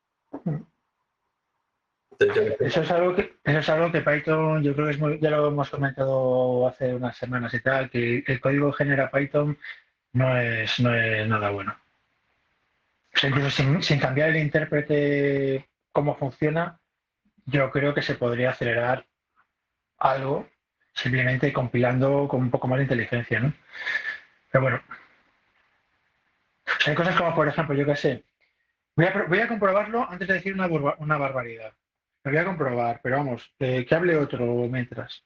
Entonces, Eso es algo que Python, yo creo que ya lo hemos comentado hace unas semanas y tal, que el código que genera Python no es nada bueno. O sea, incluso sin cambiar el intérprete cómo funciona, yo creo que se podría acelerar algo simplemente compilando con un poco más de inteligencia, ¿no? Pero bueno, o sea, hay cosas como, por ejemplo, yo qué sé, voy a comprobarlo antes de decir una barbaridad. Lo voy a comprobar, pero vamos, que hable otro mientras.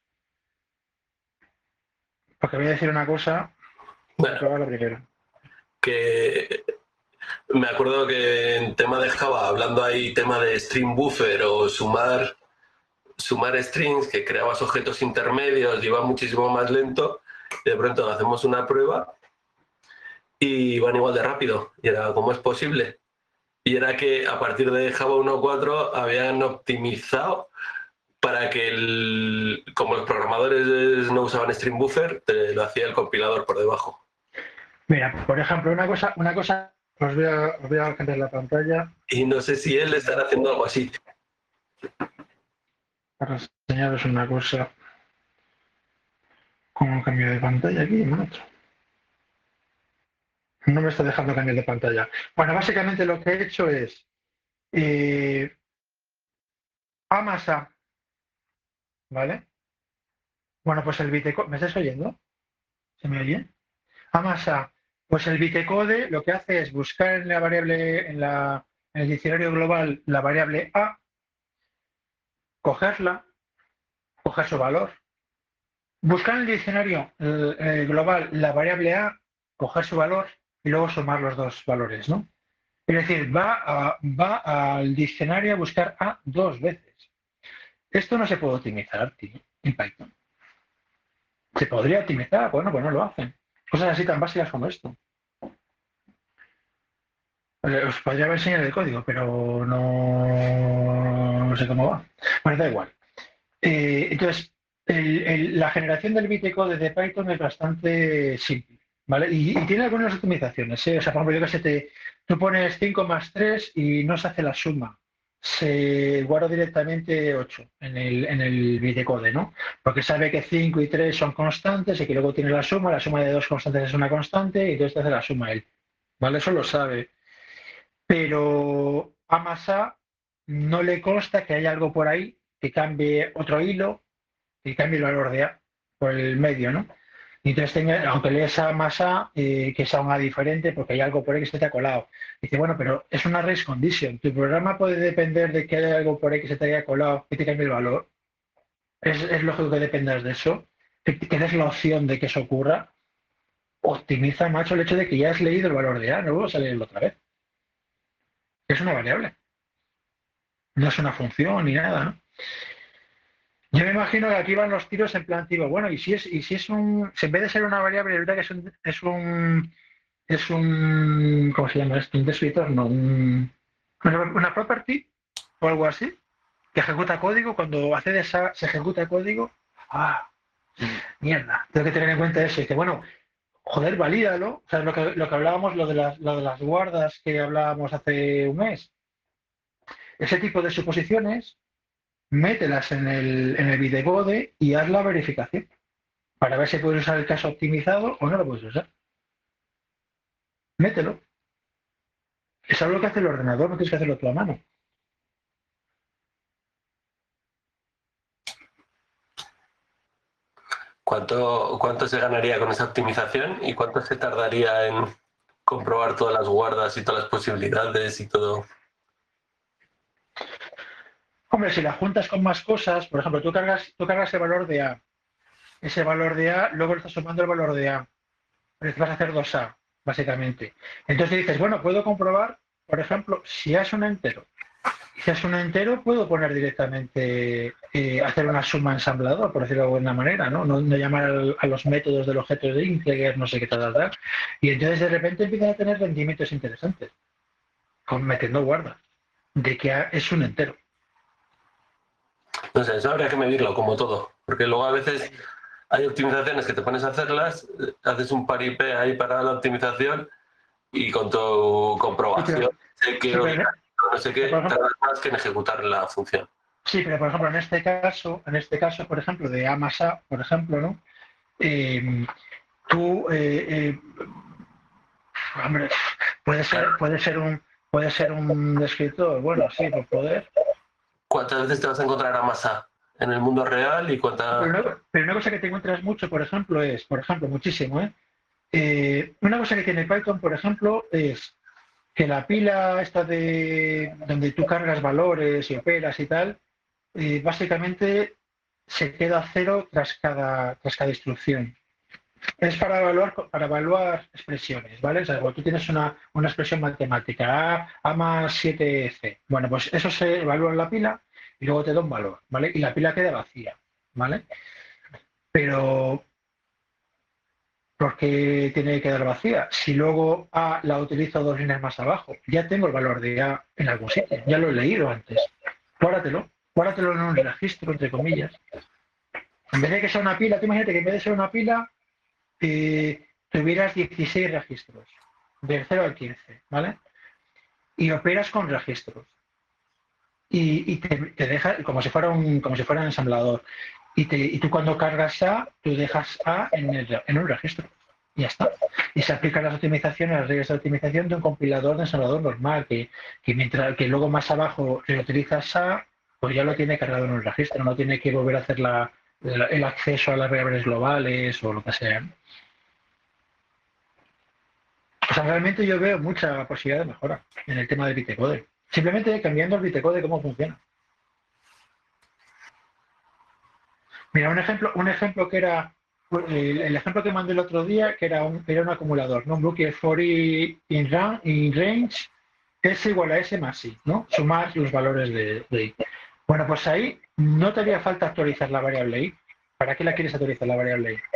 Porque voy a decir una cosa, bueno, comprobarlo primero. que me acuerdo que en tema de Java, hablando ahí tema de string buffer o sumar strings, que creabas objetos intermedios, iba muchísimo más lento, y de pronto hacemos una prueba y van igual de rápido. Y era, ¿cómo es posible? Y era que a partir de Java 1.4 habían optimizado para que, como los programadores no usaban string buffer, te lo hacía el compilador por debajo. Mira, por ejemplo, una cosa, os voy a cambiar la pantalla Y no sé si él estará haciendo algo así. para enseñaros una cosa. ¿Cómo cambio de pantalla aquí, macho? No me está dejando cambiar de pantalla. Bueno, básicamente lo que he hecho es Amasa, ¿vale? Bueno, pues el bitecode, ¿me estás oyendo? ¿Se me oye? Amasa, pues el bitecode lo que hace es buscar en la variable, en el diccionario global la variable A, cogerla, coger su valor, buscar en el diccionario global la variable A, coger su valor y luego sumar los dos valores, ¿no? Es decir, va al diccionario a buscar A dos veces. Esto no se puede optimizar, tío, en Python. ¿Se podría optimizar? Bueno, pues no lo hacen. Cosas así tan básicas como esto. Os podría haber enseñado el código, pero no sé cómo va. Bueno, da igual. Entonces, la generación del bitcode de Python es bastante simple, ¿vale? Y tiene algunas optimizaciones, ¿eh? O sea, por ejemplo, yo que sé, tú pones 5 más 3 y no se hace la suma. Se guarda directamente 8 en el bitcode, ¿no? Porque sabe que 5 y 3 son constantes y que luego tiene la suma de dos constantes es una constante y entonces te hace la suma él, ¿vale? Eso lo sabe. Pero a Masa no le consta que haya algo por ahí que cambie otro hilo, que cambie el valor de A por el medio, ¿no? Y entonces, aunque lees a Masa, que sea una diferente porque hay algo por ahí que se te ha colado. Dice, bueno, pero es una race condition. Tu programa puede depender de que haya algo por ahí que se te haya colado y te cambie el valor. Es lógico que dependas de eso, que des la opción de que eso ocurra. Optimiza, macho, el hecho de que ya has leído el valor de A, no vuelvas a leerlo otra vez. Es una variable. No es una función ni nada, ¿no? Yo me imagino que aquí van los tiros en plan, digo, bueno, y si es un, si en vez de ser una variable, verdad que es un, ¿cómo se llama esto? Un descriptor, no, una property o algo así, que ejecuta código, cuando hace de esa, se ejecuta código, mierda, tengo que tener en cuenta eso, y que bueno, joder, valídalo, o sea, lo que hablábamos, lo de las guardas que hablábamos hace un mes, ese tipo de suposiciones, mételas en el bitcode y haz la verificación para ver si puedes usar el caso optimizado o no lo puedes usar. Mételo. Es algo que hace el ordenador, no tienes que hacerlo tú a mano. ¿Cuánto se ganaría con esa optimización y cuánto se tardaría en comprobar todas las guardas y todas las posibilidades y todo? Hombre, si la juntas con más cosas, por ejemplo, tú cargas el valor de A. Ese valor de A, luego le estás sumando el valor de A. Vas a hacer 2A, básicamente. Entonces dices, bueno, puedo comprobar, por ejemplo, si A es un entero. Si es un entero, puedo poner directamente, hacer una suma ensamblador, por decirlo de alguna manera, ¿no? No llamar a los métodos del objeto de integer, no sé qué tal. Y entonces de repente empiezan a tener rendimientos interesantes, metiendo guardas, de que A es un entero. No sé, eso habría que medirlo como todo, porque luego a veces hay optimizaciones que te pones a hacerlas, haces un paripé ahí para la optimización y con tu comprobación de que no sé qué, tardas más que en ejecutar la función. Sí, pero por ejemplo, en este caso, por ejemplo, de A más A, por ejemplo, ¿no? Tú, hombre, puede ser un descriptor, bueno, sí, por poder. ¿Cuántas veces te vas a encontrar a masa en el mundo real y cuántas? Pero una cosa que te encuentras mucho, por ejemplo, muchísimo, una cosa que tiene Python, por ejemplo, es que la pila esta de donde tú cargas valores y operas y tal, básicamente se queda a cero tras cada instrucción. Es para evaluar expresiones, ¿vale? O sea, cuando tú tienes una expresión matemática, A más 7C, bueno, pues eso se evalúa en la pila y luego te da un valor, ¿vale? Y la pila queda vacía, ¿vale? Pero, ¿por qué tiene que quedar vacía? Si luego A la utilizo 2 líneas más abajo, ya tengo el valor de A en algún sitio, ya lo he leído antes. Guárdatelo en un registro, entre comillas. En vez de que sea una pila, tú imagínate que en vez de ser una pila, tuvieras 16 registros, del 0 al 15, ¿vale? Y operas con registros. Y te deja como si fuera un ensamblador. Y tú cuando cargas A, tú dejas A en un registro. Y ya está. Y se aplican las optimizaciones, las reglas de optimización de un compilador de ensamblador normal, que mientras que luego más abajo reutilizas A, pues ya lo tiene cargado en un registro, no tiene que volver a hacer el acceso a las variables globales o lo que sea. O sea, realmente yo veo mucha posibilidad de mejora en el tema del bitcode. Simplemente cambiando el bitcode cómo funciona. Mira, un ejemplo que era el ejemplo que mandé el otro día, que era un acumulador, ¿no? Un bucle for in range S igual a S más I, ¿no? Sumar los valores de I. Bueno, pues ahí no te haría falta actualizar la variable I. ¿Para qué la quieres actualizar la variable I?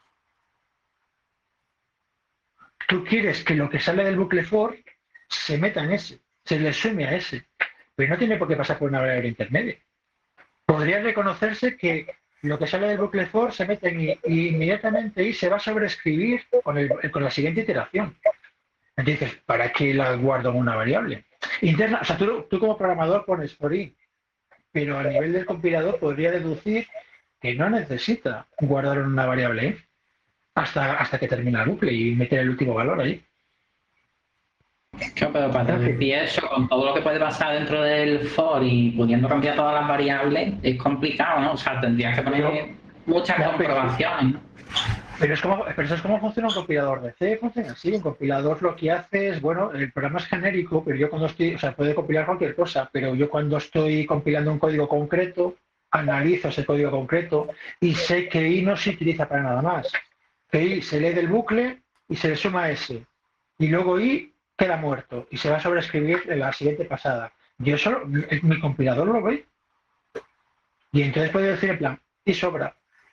Tú quieres que lo que sale del bucle for se meta en S, se le sume a S, pero no tiene por qué pasar por una variable intermedia. Podría reconocerse que lo que sale del bucle for se mete en I y inmediatamente I se va a sobreescribir con la siguiente iteración. Entonces, ¿para qué la guardo en una variable interna? O sea, tú como programador pones for I, pero a nivel del compilador podría deducir que no necesita guardar en una variable I hasta que termina el bucle y meter el último valor ahí. Claro, pero para decir eso, con todo lo que puede pasar dentro del for y pudiendo cambiar todas las variables, es complicado, ¿no? O sea, tendrías que poner muchas comprobaciones, ¿no? Pero eso es como funciona un compilador de C, funciona así. Un compilador lo que hace es, bueno, el programa es genérico, pero yo cuando puede compilar cualquier cosa, pero yo cuando estoy compilando un código concreto, analizo ese código concreto y sé que I no se utiliza para nada más. Que I se lee del bucle y se le suma S. Y luego I queda muerto y se va a sobreescribir en la siguiente pasada. Yo mi compilador lo ve. Y entonces puedo decir en plan, I sobra.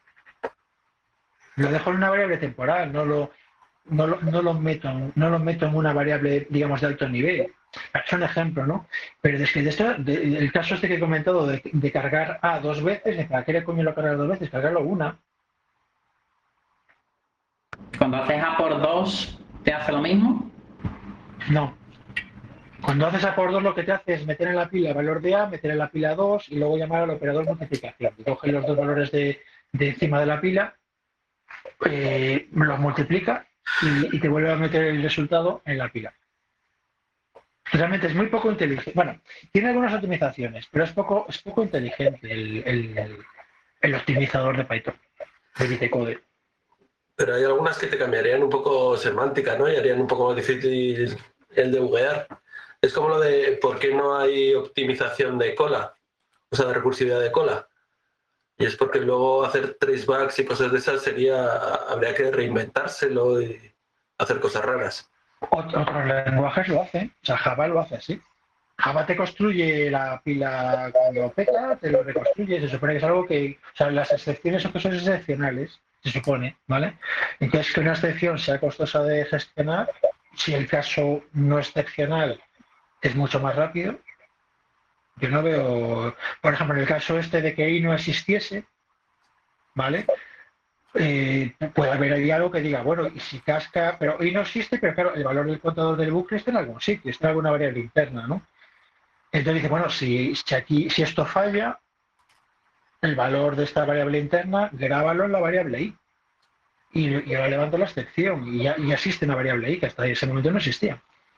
Lo dejo en una variable temporal, no lo meto en una variable, digamos, de alto nivel. Es un ejemplo, ¿no? Pero es que el caso este que he comentado de cargar A 2 veces, ¿para qué coño lo cargar 2 veces? Cargarlo una. Cuando haces A por 2, ¿te hace lo mismo? No. Cuando haces A por 2 lo que te hace es meter en la pila el valor de A, meter en la pila 2 y luego llamar al operador multiplicación. Coge los dos valores de encima de la pila, los multiplica y te vuelve a meter el resultado en la pila. Realmente es muy poco inteligente. Bueno, tiene algunas optimizaciones, pero es poco inteligente el optimizador de Python, de bitcode. Pero hay algunas que te cambiarían un poco semántica, ¿no? Y harían un poco más difícil el debuguear. Es como lo de por qué no hay optimización de cola, o sea, de recursividad de cola. Y es porque luego hacer tracebacks y cosas de esas habría que reinventárselo y hacer cosas raras. Otros lenguajes lo hacen, o sea, Java lo hace así. Java te construye la pila cuando peta, te lo reconstruye, se supone que es algo que, o sea, las excepciones son cosas excepcionales, se supone, ¿vale? Entonces, que una excepción sea costosa de gestionar, si el caso no excepcional es mucho más rápido. Yo no veo, por ejemplo, en el caso este de que I no existiese, ¿vale? puede haber ahí algo que diga, bueno, y si casca, pero hoy no existe, pero claro, el valor del contador del bucle está en algún sitio, está en alguna variable interna, ¿no? Entonces dice, bueno, si esto falla, el valor de esta variable interna, grábalo en la variable i. Y ahora levanto la excepción y ya existe una variable i que hasta ese momento no existía.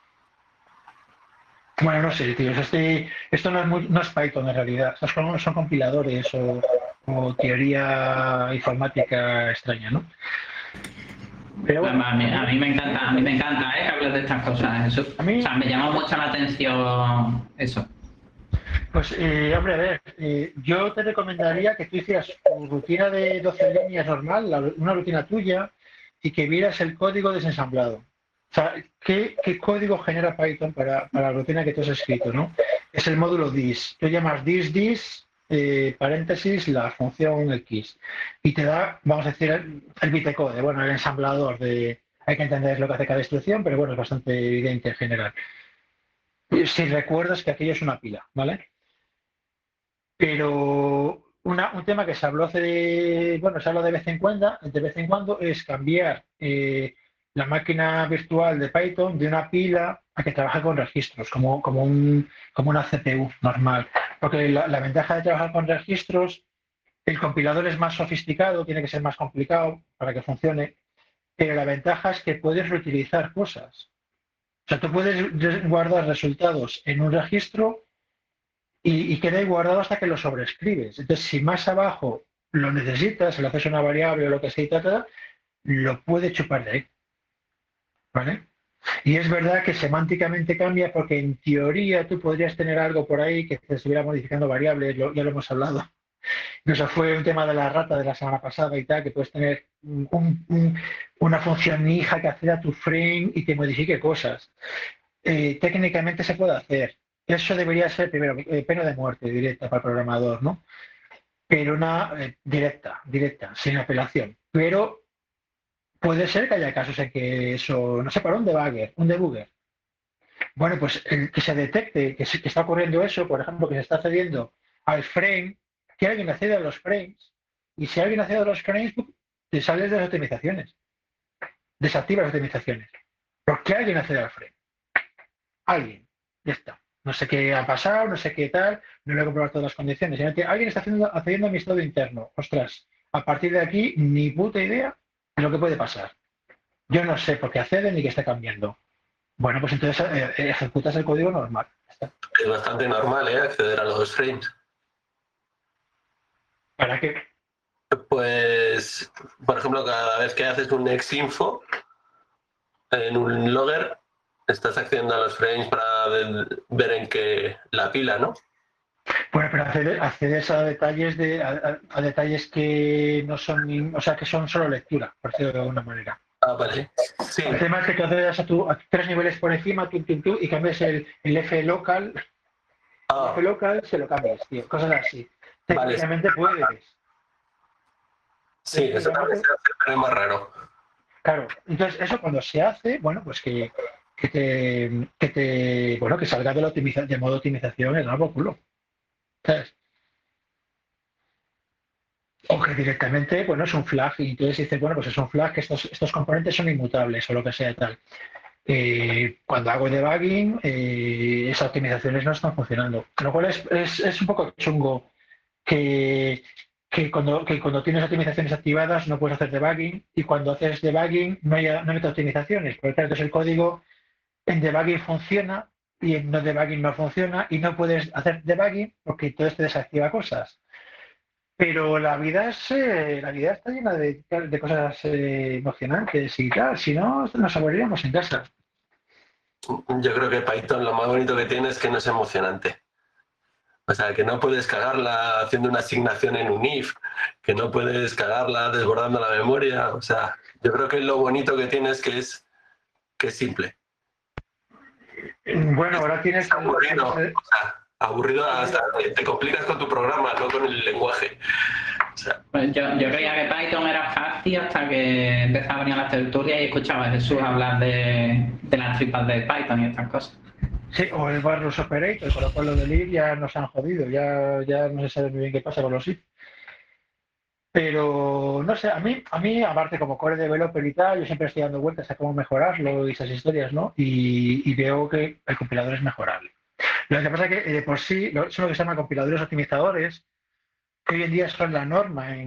Bueno, no sé, tío, esto no es Python en realidad, estos son compiladores o teoría informática extraña, ¿no? Pero bueno, a mí me encanta que hables de estas cosas. Eso. A mí, o sea, me llama mucho la atención eso. Pues, hombre, a ver, yo te recomendaría que tú hicieras tu rutina de 12 líneas normal, una rutina tuya, y que vieras el código desensamblado. O sea, ¿qué código genera Python para la rutina que tú has escrito, ¿no? Es el módulo this. Tú llamas this, paréntesis, la función X. Y te da, vamos a decir, el bitecode, bueno, el ensamblador de... Hay que entender lo que hace cada instrucción, pero bueno, es bastante evidente en general. Si recuerdas que aquello es una pila, ¿vale? Pero un tema que se habló se habla de vez en cuando, es cambiar la máquina virtual de Python de una pila a que trabaje con registros, como una CPU normal. Porque la ventaja de trabajar con registros, el compilador es más sofisticado, tiene que ser más complicado para que funcione, pero la ventaja es que puedes reutilizar cosas. O sea, tú puedes guardar resultados en un registro y queda ahí guardado hasta que lo sobrescribes. Entonces, si más abajo lo necesitas, le haces una variable o lo que sea, lo puede chupar de ahí. ¿Vale? Y es verdad que semánticamente cambia porque en teoría tú podrías tener algo por ahí que te estuviera modificando variables, ya lo hemos hablado. Eso fue un tema de la rata de la semana pasada y tal, que puedes tener una función hija que acceda a tu frame y te modifique cosas. Técnicamente se puede hacer. Eso debería ser, primero, pena de muerte directa para el programador, ¿no? Pero una directa, sin apelación. Pero puede ser que haya casos en que eso, no sé, para un debugger. Bueno, pues que se detecte que está ocurriendo eso, por ejemplo, que se está accediendo al frame, que alguien accede a los frames, y si alguien accede a los frames, te sales de las optimizaciones. Desactiva las optimizaciones. ¿Por qué alguien accede al frame? Alguien. Ya está. No sé qué ha pasado, no sé qué tal, no voy a comprobar todas las condiciones. Alguien está accediendo a mi estado interno. Ostras, a partir de aquí, ni puta idea de lo que puede pasar. Yo no sé por qué accede ni qué está cambiando. Bueno, pues entonces ejecutas el código normal. Es bastante normal, acceder a los frames. ¿Para qué? Pues, por ejemplo, cada vez que haces un exinfo en un logger, estás accediendo a los frames para ver en qué la pila, ¿no? Bueno, pero accedes a detalles a detalles que no son, o sea, que son solo lectura, por decirlo de alguna manera. Ah, vale. Sí. El tema es que tú accedes a 3 niveles por encima, y cambias el F local. El F local se lo cambias, tío, cosas así. Técnicamente puedes. Sí, eso también se hace, pero es más raro. Claro, entonces eso cuando se hace, bueno, pues que salga de modo optimización el por culo. ¿Sabes? O que directamente, bueno, es un flag y entonces dices, bueno, pues es un flag que estos componentes son inmutables o lo que sea tal. Cuando hago debugging, esas optimizaciones no están funcionando. Lo cual es un poco chungo que cuando tienes optimizaciones activadas no puedes hacer debugging y cuando haces debugging no metes optimizaciones. Por lo tanto, el código en debugging funciona y en no debugging no funciona y no puedes hacer debugging porque entonces te desactiva cosas. Pero la vida está llena de cosas emocionantes y tal. Si no, nos aburriríamos en casa. Yo creo que Python lo más bonito que tiene es que no es emocionante. O sea, que no puedes cagarla haciendo una asignación en un if, que no puedes cagarla desbordando la memoria. O sea, yo creo que lo bonito que tiene es que es simple. Bueno, ahora tienes... aburrido, o sea, aburrido hasta que te complicas con tu programa, no con el lenguaje. O sea, pues yo creía que Python era fácil hasta que empezaba a venir a las tertulias y escuchaba a Jesús hablar de las tripas de Python y estas cosas. Sí, o el Barros Operator, con lo cual los del if ya nos han jodido, ya no se sabe muy bien qué pasa con los if. Pero no sé, a mí, aparte como core developer y tal, yo siempre estoy dando vueltas a cómo mejorarlo y esas historias, ¿no? Y veo que el compilador es mejorable. Lo que pasa es que de por sí son lo que se llama compiladores optimizadores, que hoy en día son la norma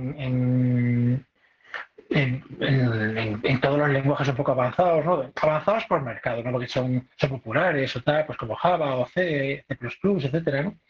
en todos los lenguajes un poco avanzados, ¿no? Avanzados por mercado, ¿no? Porque son populares o tal, pues como Java o C, C++, etcétera, ¿no?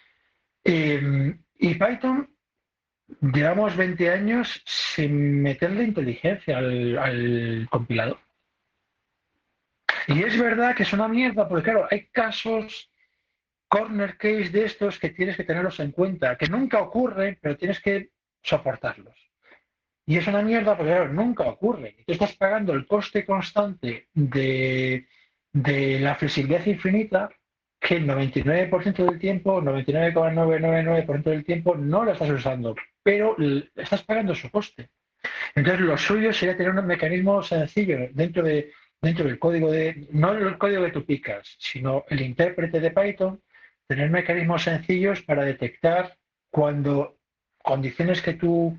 Y Python, llevamos 20 años sin meterle inteligencia al compilador. Y es verdad que es una mierda, porque claro, hay casos corner case de estos que tienes que tenerlos en cuenta, que nunca ocurren, pero tienes que soportarlos. Y es una mierda porque claro, nunca ocurre. Tú estás pagando el coste constante de la flexibilidad infinita, que el 99% del tiempo, 99,999% del tiempo no lo estás usando, pero estás pagando su coste. Entonces lo suyo sería tener un mecanismo sencillo dentro del código no el código que tú picas, sino el intérprete de Python, tener mecanismos sencillos para detectar cuando condiciones que tú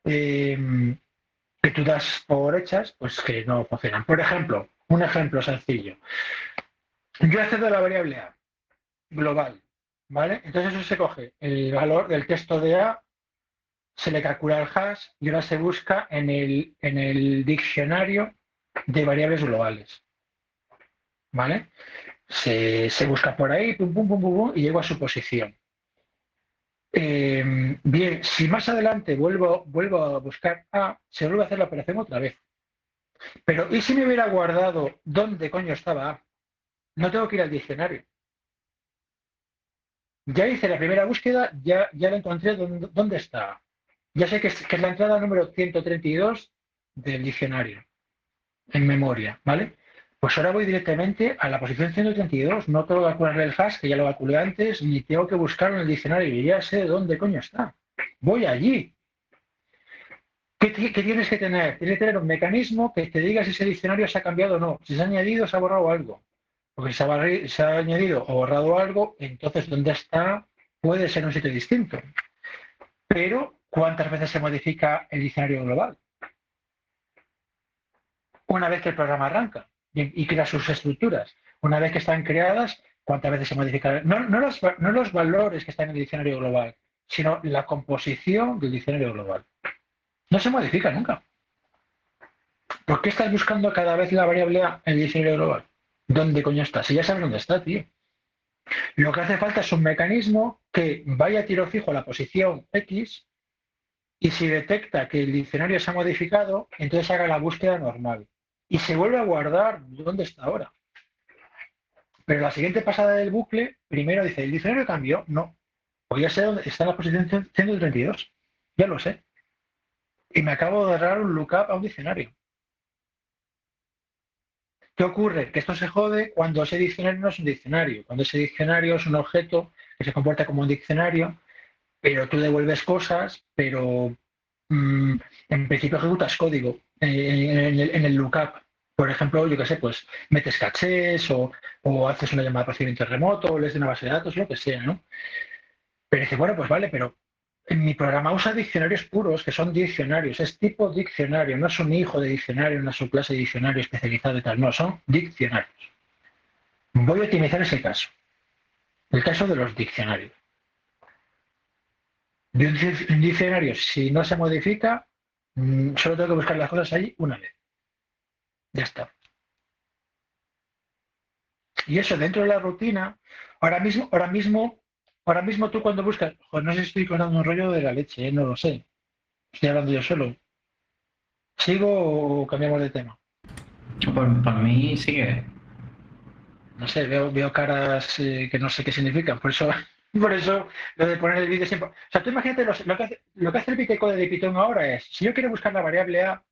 das por hechas, pues que no funcionan. Por ejemplo, un ejemplo sencillo. Yo accedo a la variable A global, ¿vale? Entonces eso se coge el valor del texto de A, se le calcula el hash y ahora se busca en el diccionario de variables globales, ¿vale? Se busca por ahí, pum, pum, pum, pum, pum, y llego a su posición. Bien, si más adelante vuelvo a buscar A, se vuelve a hacer la operación otra vez. Pero, ¿y si me hubiera guardado dónde coño estaba A? No tengo que ir al diccionario. Ya hice la primera búsqueda, ya la encontré dónde está A. Ya sé que es la entrada número 132 del diccionario, en memoria, ¿vale? Pues ahora voy directamente a la posición 132, no tengo que calcularle el hash, que ya lo calculé antes, ni tengo que buscarlo en el diccionario, y ya sé dónde coño está. Voy allí. ¿Qué tienes que tener? Tienes que tener un mecanismo que te diga si ese diccionario se ha cambiado o no, si se ha añadido o se ha borrado algo. Porque si se ha añadido o borrado algo, entonces ¿dónde está? Puede ser un sitio distinto. Pero, ¿cuántas veces se modifica el diccionario global? Una vez que el programa arranca y crea sus estructuras. Una vez que están creadas, ¿cuántas veces se modifican? No los valores que están en el diccionario global, sino la composición del diccionario global. No se modifica nunca. ¿Por qué estás buscando cada vez la variable A en el diccionario global? ¿Dónde coño está? Si ya sabes dónde está, tío. Lo que hace falta es un mecanismo que vaya a tiro fijo a la posición X y si detecta que el diccionario se ha modificado, entonces haga la búsqueda normal. Y se vuelve a guardar dónde está ahora. Pero la siguiente pasada del bucle, primero dice, ¿el diccionario cambió? No. Pues ya sé dónde está en la posición 132. Ya lo sé. Y me acabo de dar un lookup a un diccionario. ¿Qué ocurre? Que esto se jode cuando ese diccionario no es un diccionario. Cuando ese diccionario es un objeto que se comporta como un diccionario, pero tú devuelves cosas, pero en principio ejecutas código en el lookup. Por ejemplo, yo qué sé, pues metes cachés o haces una llamada de procedimiento remoto o lees de una base de datos, lo que sea, ¿no? Pero dice, bueno, pues vale, pero en mi programa usa diccionarios puros, que son diccionarios, es tipo diccionario, no es un hijo de diccionario, una subclase de diccionario especializado y tal, no, son diccionarios. Voy a optimizar ese caso, el caso de los diccionarios. De un diccionario, si no se modifica, solo tengo que buscar las cosas ahí una vez. Ya está. Y eso dentro de la rutina, ahora mismo tú cuando buscas, pues no sé si estoy contando un rollo de la leche, no lo sé. Estoy hablando yo solo. ¿Sigo o cambiamos de tema? Por mí sigue. No sé, veo caras que no sé qué significan, por eso lo de poner el vídeo siempre. O sea, tú imagínate lo que hace el bytecode de Python ahora es, si yo quiero buscar la variable A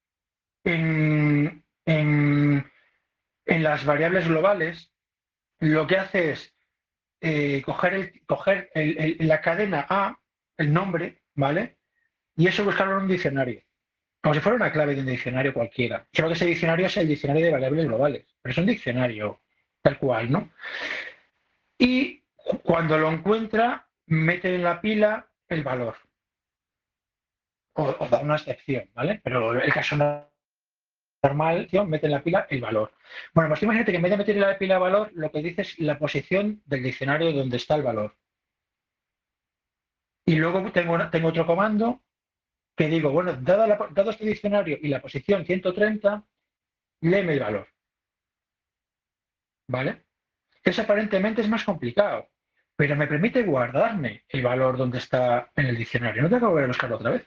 en, en las variables globales, lo que hace es coger la cadena A, el nombre, ¿vale? Y eso buscarlo en un diccionario. Como si fuera una clave de un diccionario cualquiera. Solo que ese diccionario es el diccionario de variables globales. Pero es un diccionario tal cual, ¿no? Y cuando lo encuentra, mete en la pila el valor. o dar una excepción, ¿vale? Pero el caso normal, mete en la pila el valor. Bueno, pues imagínate que en vez de meter en la pila el valor, lo que dice es la posición del diccionario donde está el valor. Y luego tengo otro comando que digo, bueno, dado este diccionario y la posición 130, léeme el valor. ¿Vale? Eso aparentemente es más complicado, pero me permite guardarme el valor donde está en el diccionario. No tengo que volver a buscarlo otra vez.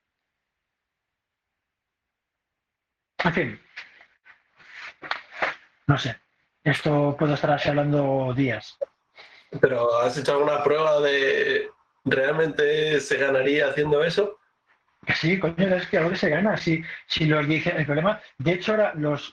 En fin, no sé. Esto puedo estar así hablando días. ¿Pero has hecho alguna prueba de realmente se ganaría haciendo eso? Que sí, coño, es que algo que se gana. Si el problema, de hecho, ahora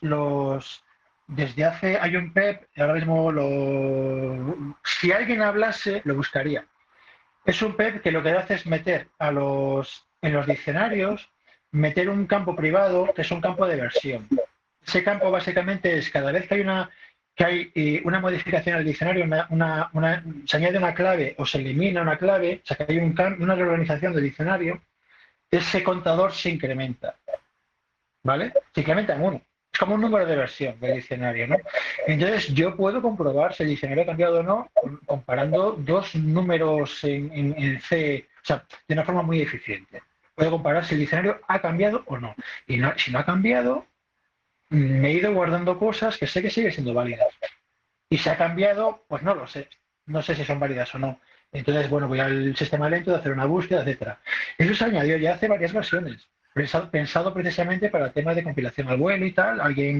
desde hace, hay un PEP, ahora mismo si alguien hablase, lo buscaría. Es un PEP que lo que hace es meter en los diccionarios, meter un campo privado, que es un campo de versión. Ese campo básicamente es cada vez que hay una modificación al diccionario, se añade una clave o se elimina una clave, o sea que hay una reorganización del diccionario, ese contador se incrementa, ¿vale? Se incrementa en 1. Es como un número de versión del diccionario, ¿no? Entonces yo puedo comprobar si el diccionario ha cambiado o no comparando dos números en C, o sea, de una forma muy eficiente. Puedo comparar si el diccionario ha cambiado o no. Y si no ha cambiado, me he ido guardando cosas que sé que siguen siendo válidas. Y si ha cambiado, pues no lo sé. No sé si son válidas o no. Entonces, bueno, voy al sistema lento de hacer una búsqueda, etcétera. Eso se añadió ya hace varias versiones, pensado precisamente para temas de compilación al vuelo y tal. Alguien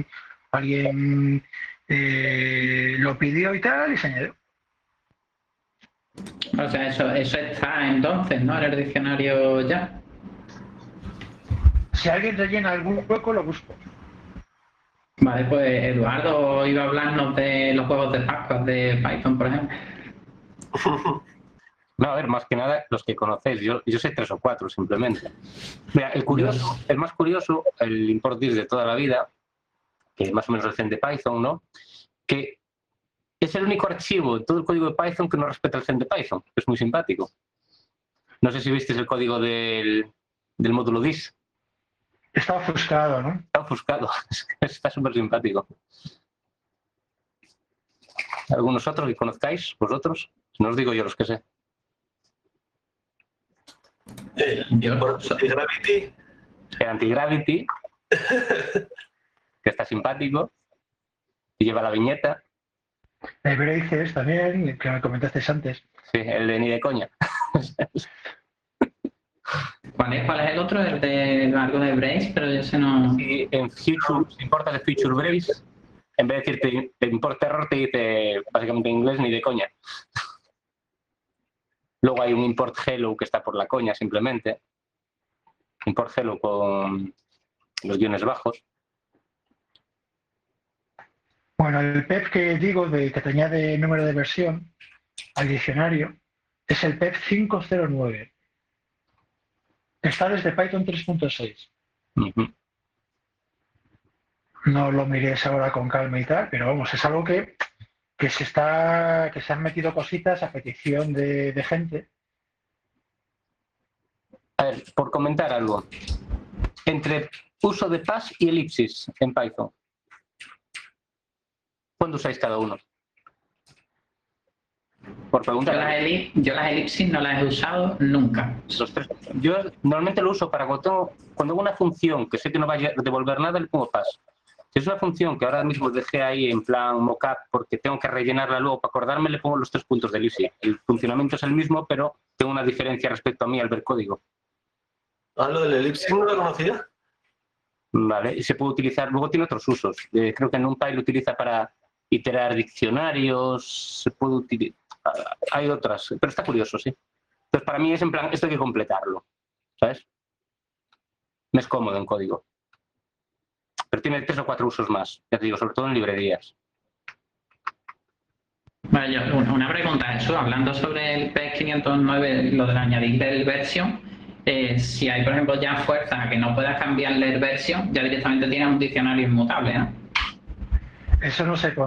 lo pidió y tal y se añadió. O sea, eso está entonces, ¿no? En el diccionario ya. Si alguien rellena algún hueco, lo busco. Vale, pues Eduardo iba a hablarnos de los huevos de Pascua de Python, por ejemplo. No, a ver, más que nada, los que conocéis, yo sé 3 o 4 simplemente. Mira, el más curioso, el import dir de toda la vida, que más o menos es el de Python, ¿no? Que es el único archivo de todo el código de Python que no respeta el zen de Python, que es muy simpático. No sé si visteis el código del módulo dis. Está ofuscado, ¿no? Está ofuscado, está súper simpático. ¿Algunos otros que conozcáis, vosotros? No os digo yo los que sé. Anti-Gravity. El Anti-Gravity, que está simpático y lleva la viñeta. El Braces también, que me comentaste antes. Sí, el de ni de coña. ¿Cuál es el otro? El de algo de Brace, pero yo sé no... Y en Future, si importas el Future Brace, en vez de decirte te importa error, te dice básicamente en inglés ni de coña. Luego hay un import hello que está por la coña simplemente. Import hello con los guiones bajos. Bueno, el PEP que digo, que te añade número de versión al diccionario, es el PEP 509. Que está desde Python 3.6. No lo mires ahora con calma y tal, pero vamos, es algo que se han metido cositas a petición de gente. A ver, por comentar algo. Entre uso de pass y elipsis en Python, ¿cuándo usáis cada uno? Por preguntar. Yo las elipsis no las he usado nunca. Yo normalmente lo uso para cuando hago una función que sé que no va a devolver nada, le pongo pass. Si es una función que ahora mismo dejé ahí en plan mockup porque tengo que rellenarla luego para acordarme, le pongo los 3 puntos de elipsis. El funcionamiento es el mismo, pero tengo una diferencia respecto a mí al ver código. Ah, lo del elipsis no lo conocía. Vale, y se puede utilizar, luego tiene otros usos. Creo que NumPy lo utiliza para iterar diccionarios, se puede utilizar, hay otras, pero está curioso, sí. Entonces para mí es en plan, esto hay que completarlo, ¿sabes? Me es cómodo en código. Pero tiene 3 o 4 usos más, ya te digo, sobre todo en librerías. Vale, una pregunta, Jesús, hablando sobre el P509, lo del añadir el version, si hay, por ejemplo, ya fuerza a que no puedas cambiarle el version, ya directamente tienes un diccionario inmutable, ¿no? Eso no se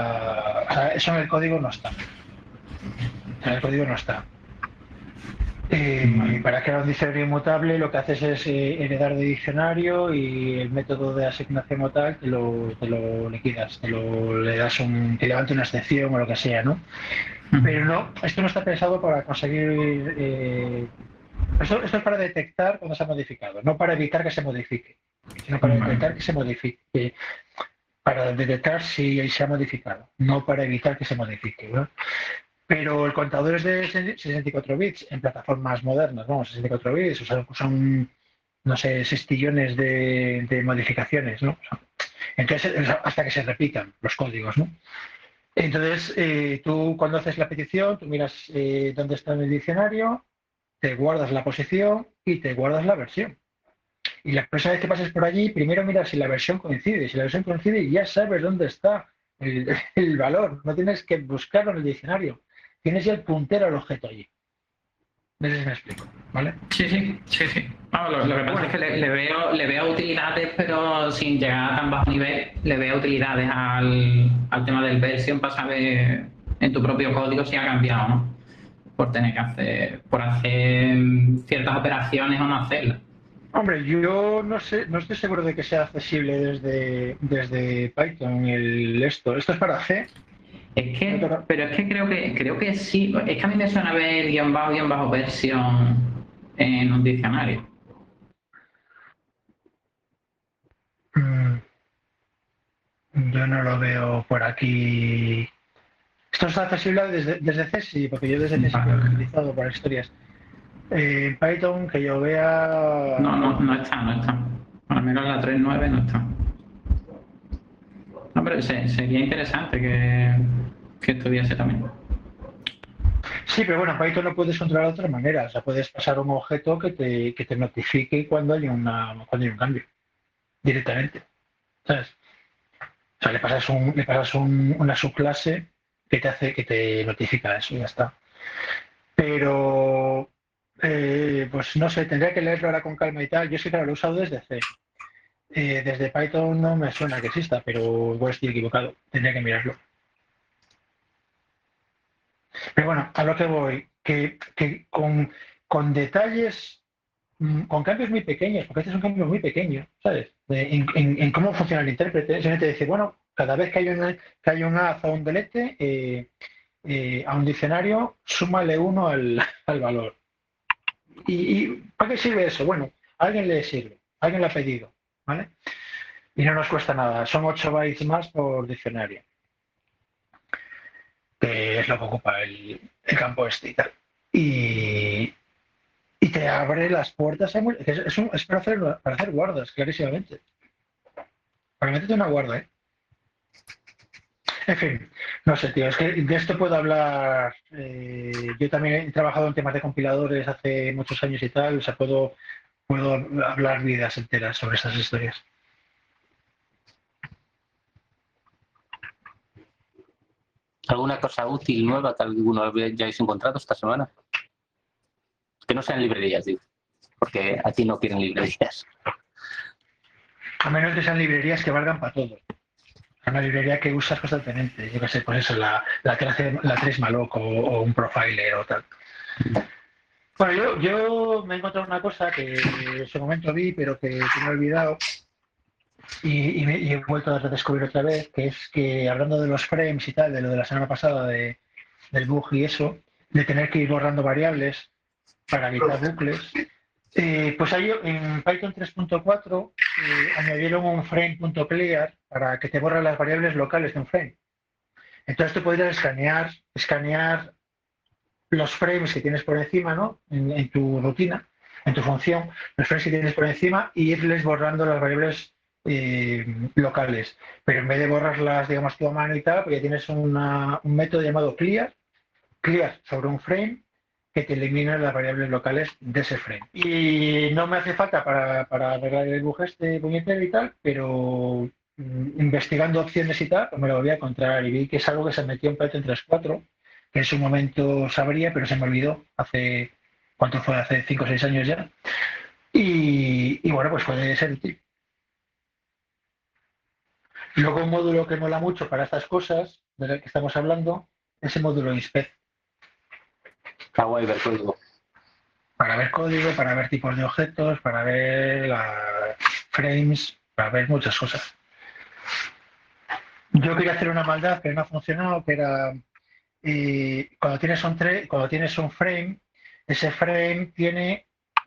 contempla, o sea, eso en el código no está. En el código no está. Para crear un diccionario inmutable lo que haces es heredar de diccionario y el método de asignación o tal te lo liquidas, le das te levanta una excepción o lo que sea, ¿no? Pero no, esto no está pensado para conseguir... esto es para detectar cuando se ha modificado, no para evitar que se modifique, sino para detectar que se modifique, para detectar si se ha modificado, no para evitar que se modifique, ¿no? Pero el contador es de 64 bits en plataformas modernas, vamos, 64 bits, o sea, son no sé, 6 trillones de modificaciones, ¿no? Entonces, hasta que se repitan los códigos, ¿no? Entonces, tú cuando haces la petición, tú miras dónde está en el diccionario, te guardas la posición y te guardas la versión. Y la próxima vez que pases por allí, primero miras si la versión coincide. Si la versión coincide, ya sabes dónde está el valor. No tienes que buscarlo en el diccionario. Tienes ya el puntero al objeto allí. No sé si me explico, ¿vale? Sí. Vamos, lo que pasa es que le veo utilidades, pero sin llegar a tan bajo nivel, le veo utilidades al tema del version para saber en tu propio código si ha cambiado, ¿no? Por hacer ciertas operaciones o no hacerlas. Hombre, yo no sé, no estoy seguro de que sea accesible desde Python esto. Esto es para C. Pero es que creo que sí. Es que a mí me suena ver guión bajo versión en un diccionario. Yo no lo veo por aquí. Esto es accesible desde C, sí, porque yo desde C sí que lo he utilizado para historias. En Python, que yo vea... No está. Al menos la 3.9 no está. No, pero sería interesante que estuviese también. Sí, pero bueno, en Python lo puedes controlar de otra manera. O sea, puedes pasar un objeto que te notifique cuando hay un cambio, directamente. ¿Sabes? O sea, le pasas una subclase que te notifica eso y ya está. Pero, pues no sé, tendría que leerlo ahora con calma y tal. Yo sí, claro, lo he usado desde C. Desde Python no me suena que exista, pero igual estoy equivocado. Tendría que mirarlo. Pero bueno, a lo que voy, que con detalles, con cambios muy pequeños, porque este es un cambio muy pequeño, ¿sabes? En cómo funciona el intérprete. Simplemente dice, bueno, cada vez que hay un haz o un delete, a un diccionario, súmale 1 al valor. ¿Y para qué sirve eso? Bueno, a alguien le sirve, a alguien le ha pedido, ¿vale? Y no nos cuesta nada, son 8 bytes más por diccionario, que es lo que ocupa el campo este y tal. Y te abre las puertas, es para hacer guardas, clarísimamente. Para meterte una guarda, ¿eh? En fin, no sé, tío, es que de esto puedo hablar. Yo también he trabajado en temas de compiladores hace muchos años y tal, o sea, puedo hablar vidas enteras sobre estas historias. ¿Alguna cosa útil nueva que alguno hayáis encontrado esta semana? Que no sean librerías, digo, porque aquí no quieren librerías. A menos que sean librerías que valgan para todo. Una librería que usas constantemente, yo qué sé, pues eso, la 3 malloc o un profiler o tal. Bueno, yo me he encontrado una cosa que en su momento vi, pero que me he olvidado y he vuelto a redescubrir otra vez, que es que hablando de los frames y tal, de lo de la semana pasada, del bug y eso, de tener que ir borrando variables para evitar bucles, pues hay, en Python 3.4 añadieron un frame.clear para que te borren las variables locales de un frame. Entonces tú podrías escanear los frames que tienes por encima, ¿no? En tu rutina, en tu función, los frames que tienes por encima y irles borrando las variables locales. Pero en vez de borrarlas, digamos, tú a mano y tal, pues ya tienes un método llamado clear sobre un frame que te elimina las variables locales de ese frame. Y no me hace falta para arreglar el bug este puñetero y tal, pero investigando opciones y tal, pues me lo volví a encontrar y vi que es algo que se metió en Python 3.4, que en su momento sabría, pero se me olvidó hace, ¿cuánto fue? Hace 5 o 6 años ya. Y bueno, pues puede ser útil. Luego un módulo que mola mucho para estas cosas, del que estamos hablando, es el módulo inspect. Está guay ver código. para ver código, para ver tipos de objetos, para ver frames, para ver muchas cosas. Yo quería hacer una maldad, pero no ha funcionado, que era cuando tienes un frame, ese frame tiene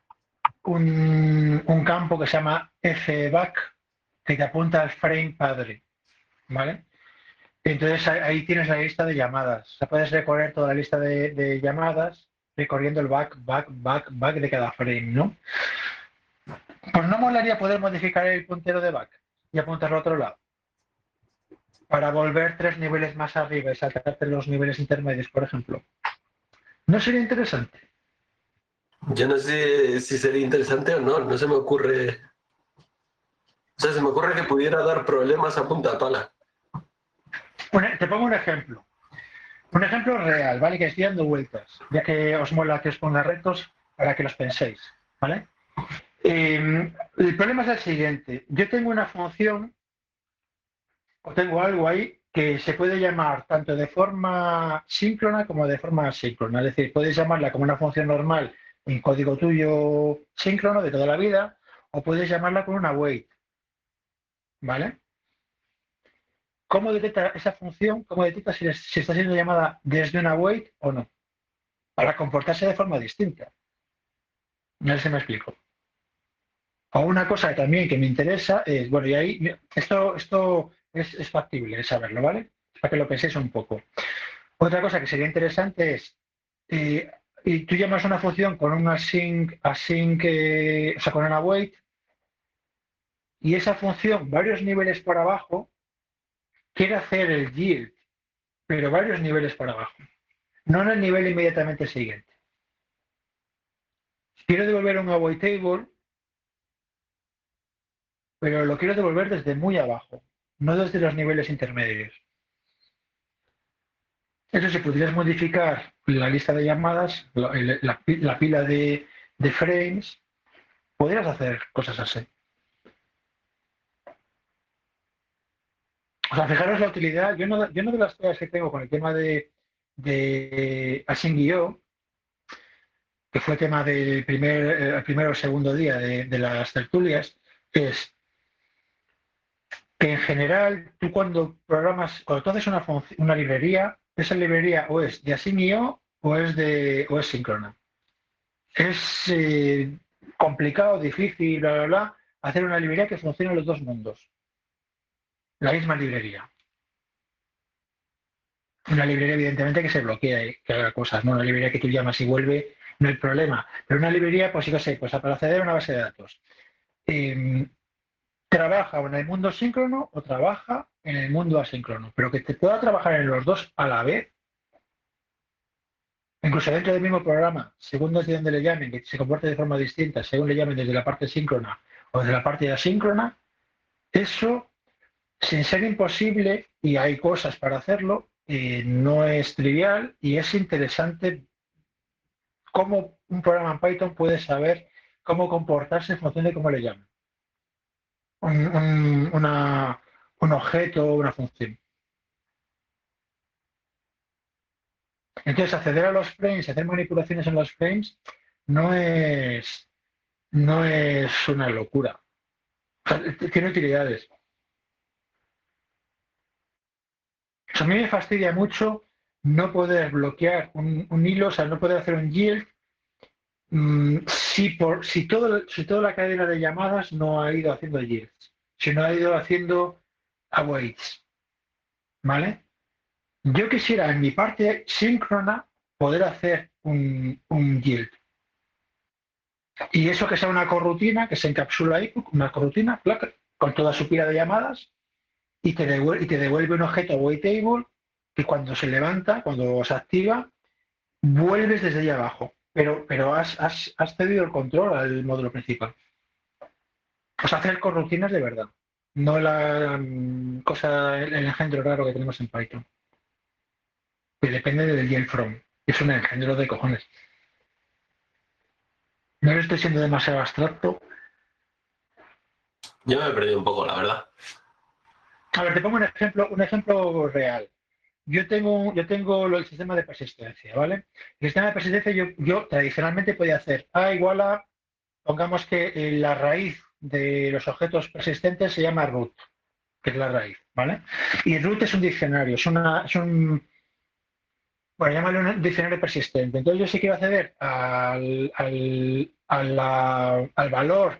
un campo que se llama fback, que te apunta al frame padre, ¿vale? Entonces ahí tienes la lista de llamadas. O sea, puedes recorrer toda la lista de llamadas recorriendo el back de cada frame, ¿no? Pues no molaría poder modificar el puntero de back y apuntarlo a otro lado, para volver 3 niveles más arriba y saltarte los niveles intermedios, por ejemplo. ¿No sería interesante? Yo no sé si sería interesante o no, no se me ocurre. O sea, se me ocurre que pudiera dar problemas a punta pala. Bueno, te pongo un ejemplo. Un ejemplo real, ¿vale? Que estoy dando vueltas, ya que os mola que os ponga retos para que los penséis, ¿vale? El problema es el siguiente. Yo tengo una función, o tengo algo ahí, que se puede llamar tanto de forma síncrona como de forma asíncrona. Es decir, puedes llamarla como una función normal en código tuyo síncrono de toda la vida, o puedes llamarla con una wait, ¿vale? ¿Cómo detecta esa función? ¿Cómo detecta si está siendo llamada desde una wait o no? Para comportarse de forma distinta. No sé si me explico. O una cosa también que me interesa es, bueno, y ahí, esto es factible saberlo, ¿vale? Para que lo penséis un poco. Otra cosa que sería interesante es, y tú llamas una función con un async, o sea, con una wait, y esa función, varios niveles por abajo, quiere hacer el yield, pero varios niveles por abajo, no en el nivel inmediatamente siguiente. Quiero devolver un await table, pero lo quiero devolver desde muy abajo, no desde los niveles intermedios. Eso, si pudieras modificar la lista de llamadas, la pila de frames, podrías hacer cosas así. O sea, fijaros la utilidad. Yo no de las cosas que tengo con el tema de Async.io, que fue tema del primer o segundo día de las tertulias, es que en general tú cuando tú haces una librería, esa librería o es de Async.io o es síncrona. Es complicado, difícil, bla, bla, bla, hacer una librería que funcione en los dos mundos. La misma librería. Una librería, evidentemente, que se bloquea y que haga cosas, ¿no? Una librería que tú llamas y vuelve, no hay problema. Pero una librería, pues sí que sé, pues para acceder a una base de datos. Trabaja o en el mundo síncrono o trabaja en el mundo asíncrono. Pero que te pueda trabajar en los dos a la vez, incluso dentro del mismo programa, según desde donde le llamen, que se comporte de forma distinta, según le llamen desde la parte síncrona o desde la parte asíncrona, eso, sin ser imposible, y hay cosas para hacerlo, no es trivial y es interesante cómo un programa en Python puede saber cómo comportarse en función de cómo le llaman. Un objeto o una función. Entonces, acceder a los frames, hacer manipulaciones en los frames, no es una locura. O sea, tiene utilidades. O sea, a mí me fastidia mucho no poder bloquear un hilo, o sea, no poder hacer un yield si toda la cadena de llamadas no ha ido haciendo yields, si no ha ido haciendo awaits, ¿vale? Yo quisiera en mi parte síncrona poder hacer un yield. Y eso que sea una corrutina, que se encapsula ahí, una corrutina, con toda su pila de llamadas, y te devuelve un objeto await table que cuando se levanta, cuando se activa, vuelves desde ahí abajo. Pero has cedido el control al módulo principal. O sea, hacer corrutinas de verdad. No el engendro raro que tenemos en Python. Que depende del yield from. Es un engendro de cojones. No le estoy siendo demasiado abstracto. Yo me he perdido un poco, la verdad. A ver, te pongo un ejemplo real. yo tengo el sistema de persistencia, ¿vale? El sistema de persistencia yo tradicionalmente podía hacer A igual a, pongamos que la raíz de los objetos persistentes se llama root, que es la raíz, ¿vale? Y root es un diccionario, bueno, llámalo un diccionario persistente. Entonces yo si quiero acceder al valor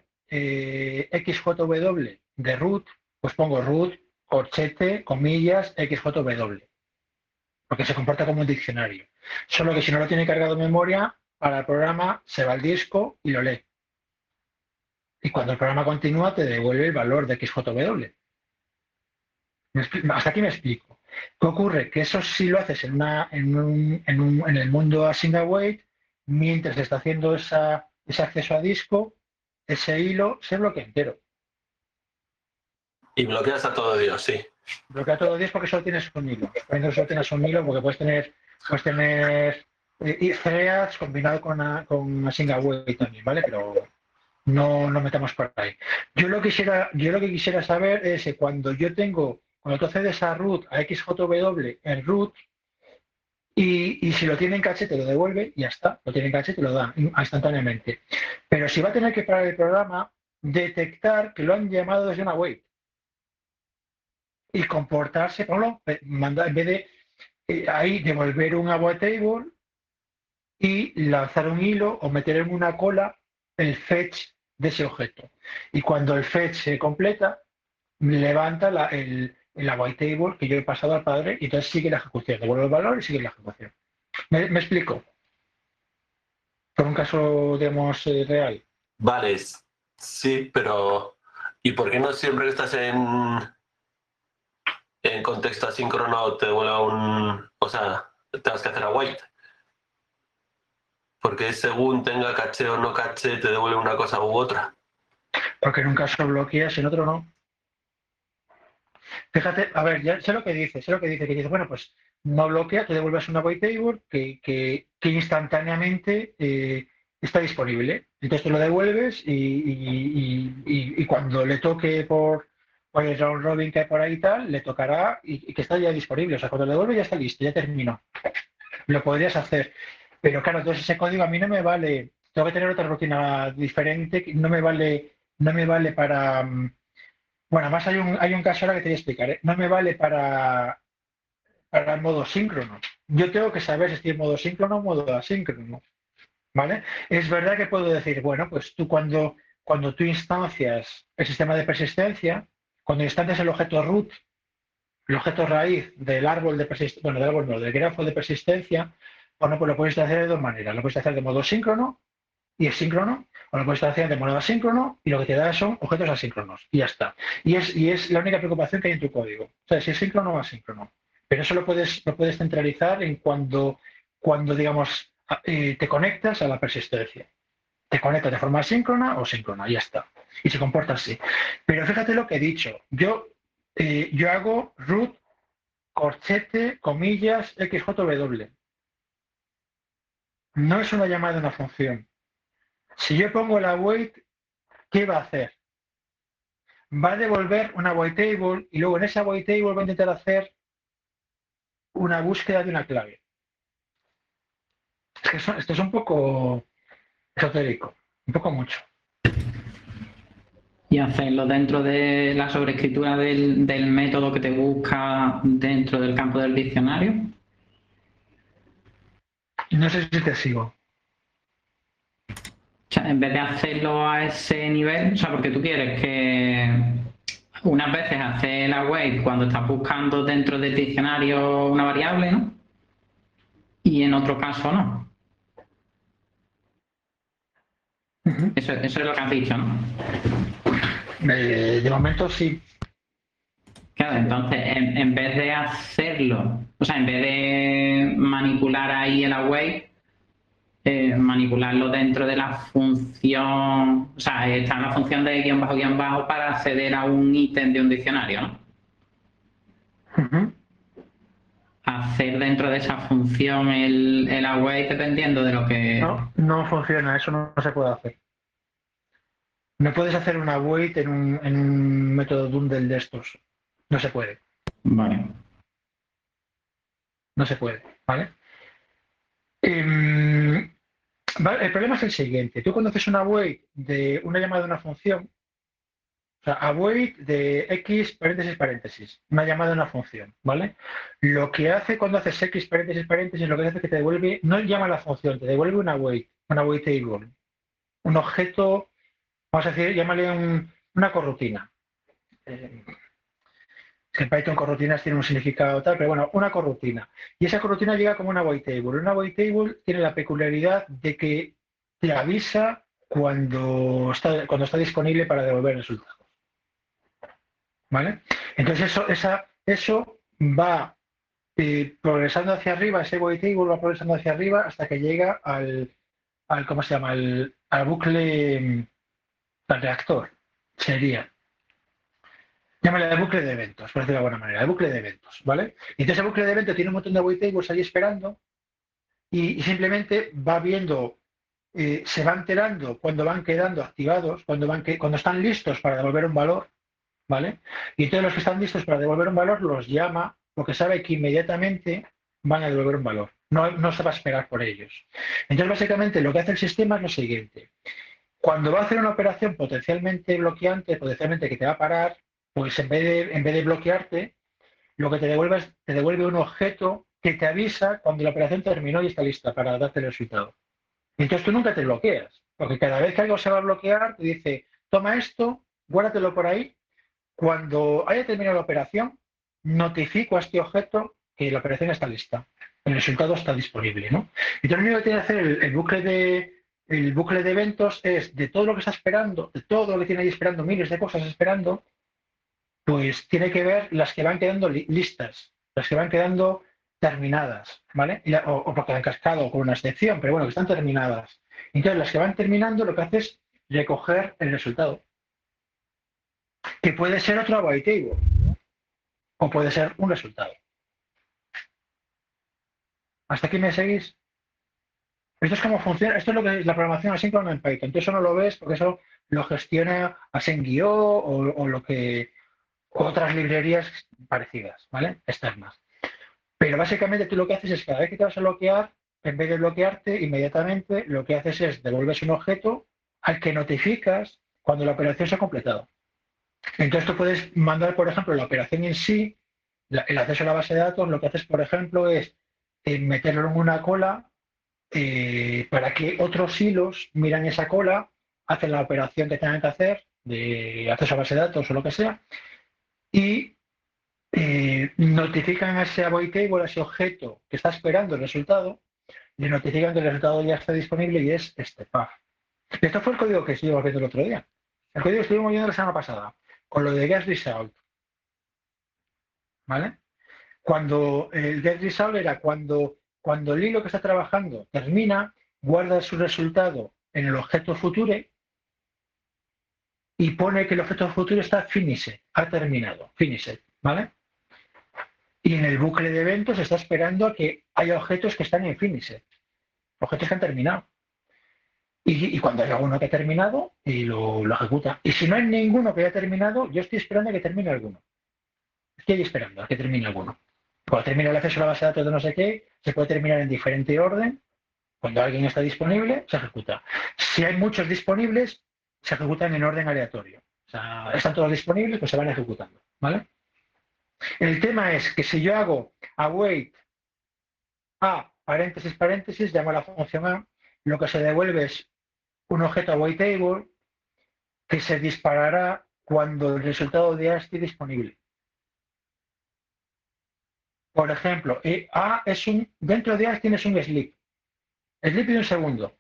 XJW de root, pues pongo root, corchete, comillas, XJW, porque se comporta como un diccionario. Solo que si no lo tiene cargado en memoria, para el programa se va al disco y lo lee. Y cuando el programa continúa, te devuelve el valor de XJW. Hasta aquí me explico. ¿Qué ocurre? Que eso sí lo haces en el mundo async await, mientras está haciendo ese acceso a disco, ese hilo se bloquea entero. Y bloqueas a todo Dios, sí. Bloquea todo Dios porque solo tienes un hilo. Solo tienes un hilo porque puedes tener threads combinado con async await también, ¿vale? Pero no nos metamos por ahí. Yo lo que quisiera saber es que cuando tú accedes a root, a XJW en root, y si lo tiene en caché te lo devuelve y ya está, lo tiene en caché te lo da instantáneamente. Pero si va a tener que parar el programa, detectar que lo han llamado desde una wait y comportarse, por ejemplo, en vez de ahí devolver un await table y lanzar un hilo o meter en una cola el fetch de ese objeto. Y cuando el fetch se completa, levanta el await table que yo he pasado al padre y entonces sigue la ejecución. Devuelve el valor y sigue la ejecución. ¿Me explico? Por un caso, digamos, real. Vale, sí, pero ¿y por qué no siempre que estás en contexto asíncrono te devuelve o sea, tengas que hacer await? Porque según tenga caché o no caché, te devuelve una cosa u otra. Porque en un caso bloqueas y en otro no. Fíjate, a ver, ya sé lo que dice, que dice, bueno, pues no bloquea, te devuelves una await table que instantáneamente está disponible. Entonces te lo devuelves y cuando le toque por el round robin que hay por ahí y tal, le tocará y que está ya disponible. O sea, cuando le devuelve ya está listo, ya terminó. Lo podrías hacer. Pero claro, entonces ese código a mí no me vale, tengo que tener otra rutina diferente, no me vale para... Bueno, además hay un caso ahora que te voy a explicar, ¿eh? No me vale para el modo síncrono. Yo tengo que saber si estoy en modo síncrono o modo asíncrono, ¿vale? Es verdad que puedo decir, bueno, pues tú cuando tú instancias el sistema de persistencia, cuando instancias el objeto root, el objeto raíz del árbol de persistencia, bueno, del árbol no, del grafo de persistencia, bueno, pues lo puedes hacer de dos maneras. Lo puedes hacer de modo síncrono y es síncrono, o lo puedes hacer de modo asíncrono y lo que te da son objetos asíncronos y ya está. Y es la única preocupación que hay en tu código. O sea, si es síncrono o asíncrono. Pero eso lo puedes centralizar en cuando digamos, te conectas a la persistencia. Te conectas de forma asíncrona o síncrona, ya está. Y se comporta así. Pero fíjate lo que he dicho. Yo hago root, corchete, comillas, XJW. No es una llamada de una función. Si yo pongo el await, ¿qué va a hacer? Va a devolver una await table y luego en esa await table va a intentar hacer una búsqueda de una clave. Es que esto es un poco esotérico, un poco mucho. Y hacerlo dentro de la sobreescritura del método que te busca dentro del campo del diccionario. No sé si te sigo. O sea, en vez de hacerlo a ese nivel, o sea, porque tú quieres que unas veces hacer el await cuando estás buscando dentro del diccionario una variable, ¿no? Y en otro caso no. Eso es lo que has dicho, ¿no? De momento sí. Claro, entonces, en vez de hacerlo, o sea, en vez de manipular ahí el await, manipularlo dentro de la función, o sea, está en la función de guión bajo para acceder a un ítem de un diccionario, ¿no? Hacer dentro de esa función el await dependiendo de lo que... No funciona, eso no se puede hacer. No puedes hacer un await en un método Dundle de estos. No se puede. Vale. No se puede, ¿vale? El problema es el siguiente. Tú cuando haces una await de una llamada de una función, o sea, await de x paréntesis paréntesis, una llamada de una función, ¿vale? Lo que hace cuando haces x paréntesis paréntesis, lo que hace es que te devuelve, no llama a la función, te devuelve una await table, un objeto, vamos a decir, llámale una corrutina. En Python corrutinas tiene un significado tal, pero bueno, una corrutina. Y esa corrutina llega como una await table. Una await table tiene la peculiaridad de que te avisa cuando está disponible para devolver resultados. ¿Vale? Entonces eso va progresando hacia arriba, ese await table va progresando hacia arriba hasta que llega al ¿cómo se llama? Al bucle, al reactor. Sería. Llámale el bucle de eventos, por decirlo de alguna manera, el bucle de eventos, ¿vale? Y entonces el bucle de eventos tiene un montón de await tables ahí esperando y simplemente va viendo, se va enterando cuando van quedando activados, cuando están listos para devolver un valor, ¿vale? Y entonces los que están listos para devolver un valor los llama porque sabe que inmediatamente van a devolver un valor. No se va a esperar por ellos. Entonces, básicamente, lo que hace el sistema es lo siguiente. Cuando va a hacer una operación potencialmente bloqueante, potencialmente que te va a parar, pues en vez de bloquearte, lo que te devuelve un objeto que te avisa cuando la operación terminó y está lista para darte el resultado. Entonces tú nunca te bloqueas, porque cada vez que algo se va a bloquear, te dice, toma esto, guárdatelo por ahí, cuando haya terminado la operación, notifico a este objeto que la operación está lista, el resultado está disponible, ¿no? Entonces lo único que tiene que hacer el bucle de eventos es de todo lo que está esperando, de todo lo que tiene ahí esperando, miles de cosas esperando, pues tiene que ver las que van quedando listas, las que van quedando terminadas, ¿vale? O porque han cascado con una excepción, pero bueno, que están terminadas. Entonces, las que van terminando lo que hace es recoger el resultado, que puede ser otro await table, o puede ser un resultado. ¿Hasta aquí me seguís? Esto es cómo funciona, esto es lo que es la programación asíncrona en Python. Tú eso no lo ves porque eso lo gestiona Async.io o lo que otras librerías parecidas, ¿vale? Externas. Pero básicamente tú lo que haces es cada vez que te vas a bloquear, en vez de bloquearte inmediatamente, lo que haces es devuelves un objeto al que notificas cuando la operación se ha completado. Entonces tú puedes mandar, por ejemplo, la operación en sí, el acceso a la base de datos, lo que haces, por ejemplo, es meterlo en una cola para que otros hilos miran esa cola, hacen la operación que tengan que hacer de acceso a base de datos o lo que sea, y notifican a ese await table, a ese objeto que está esperando el resultado, le notifican que el resultado ya está disponible y es este path. Esto fue el código que estuvimos viendo el otro día. El código que estuvimos viendo la semana pasada, con lo de getResult. ¿Vale? Cuando el getResult era cuando el hilo que está trabajando termina, guarda su resultado en el objeto future y pone que el objeto future está finished, ha terminado, finished, ¿vale? Y en el bucle de eventos está esperando a que haya objetos que están en finished, objetos que han terminado. Y cuando hay alguno que ha terminado, lo ejecuta. Y si no hay ninguno que haya terminado, yo estoy esperando a que termine alguno. Estoy esperando a que termine alguno. Cuando termine el acceso a la base de datos de no sé qué, se puede terminar en diferente orden. Cuando alguien está disponible, se ejecuta. Si hay muchos disponibles, se ejecutan en orden aleatorio. O sea, están todos disponibles, pues se van ejecutando. ¿Vale? El tema es que si yo hago await a paréntesis paréntesis, llamo a la función a, lo que se devuelve es un objeto await table que se disparará cuando el resultado de A esté disponible. Por ejemplo, dentro de A tienes un sleep. Sleep de un segundo.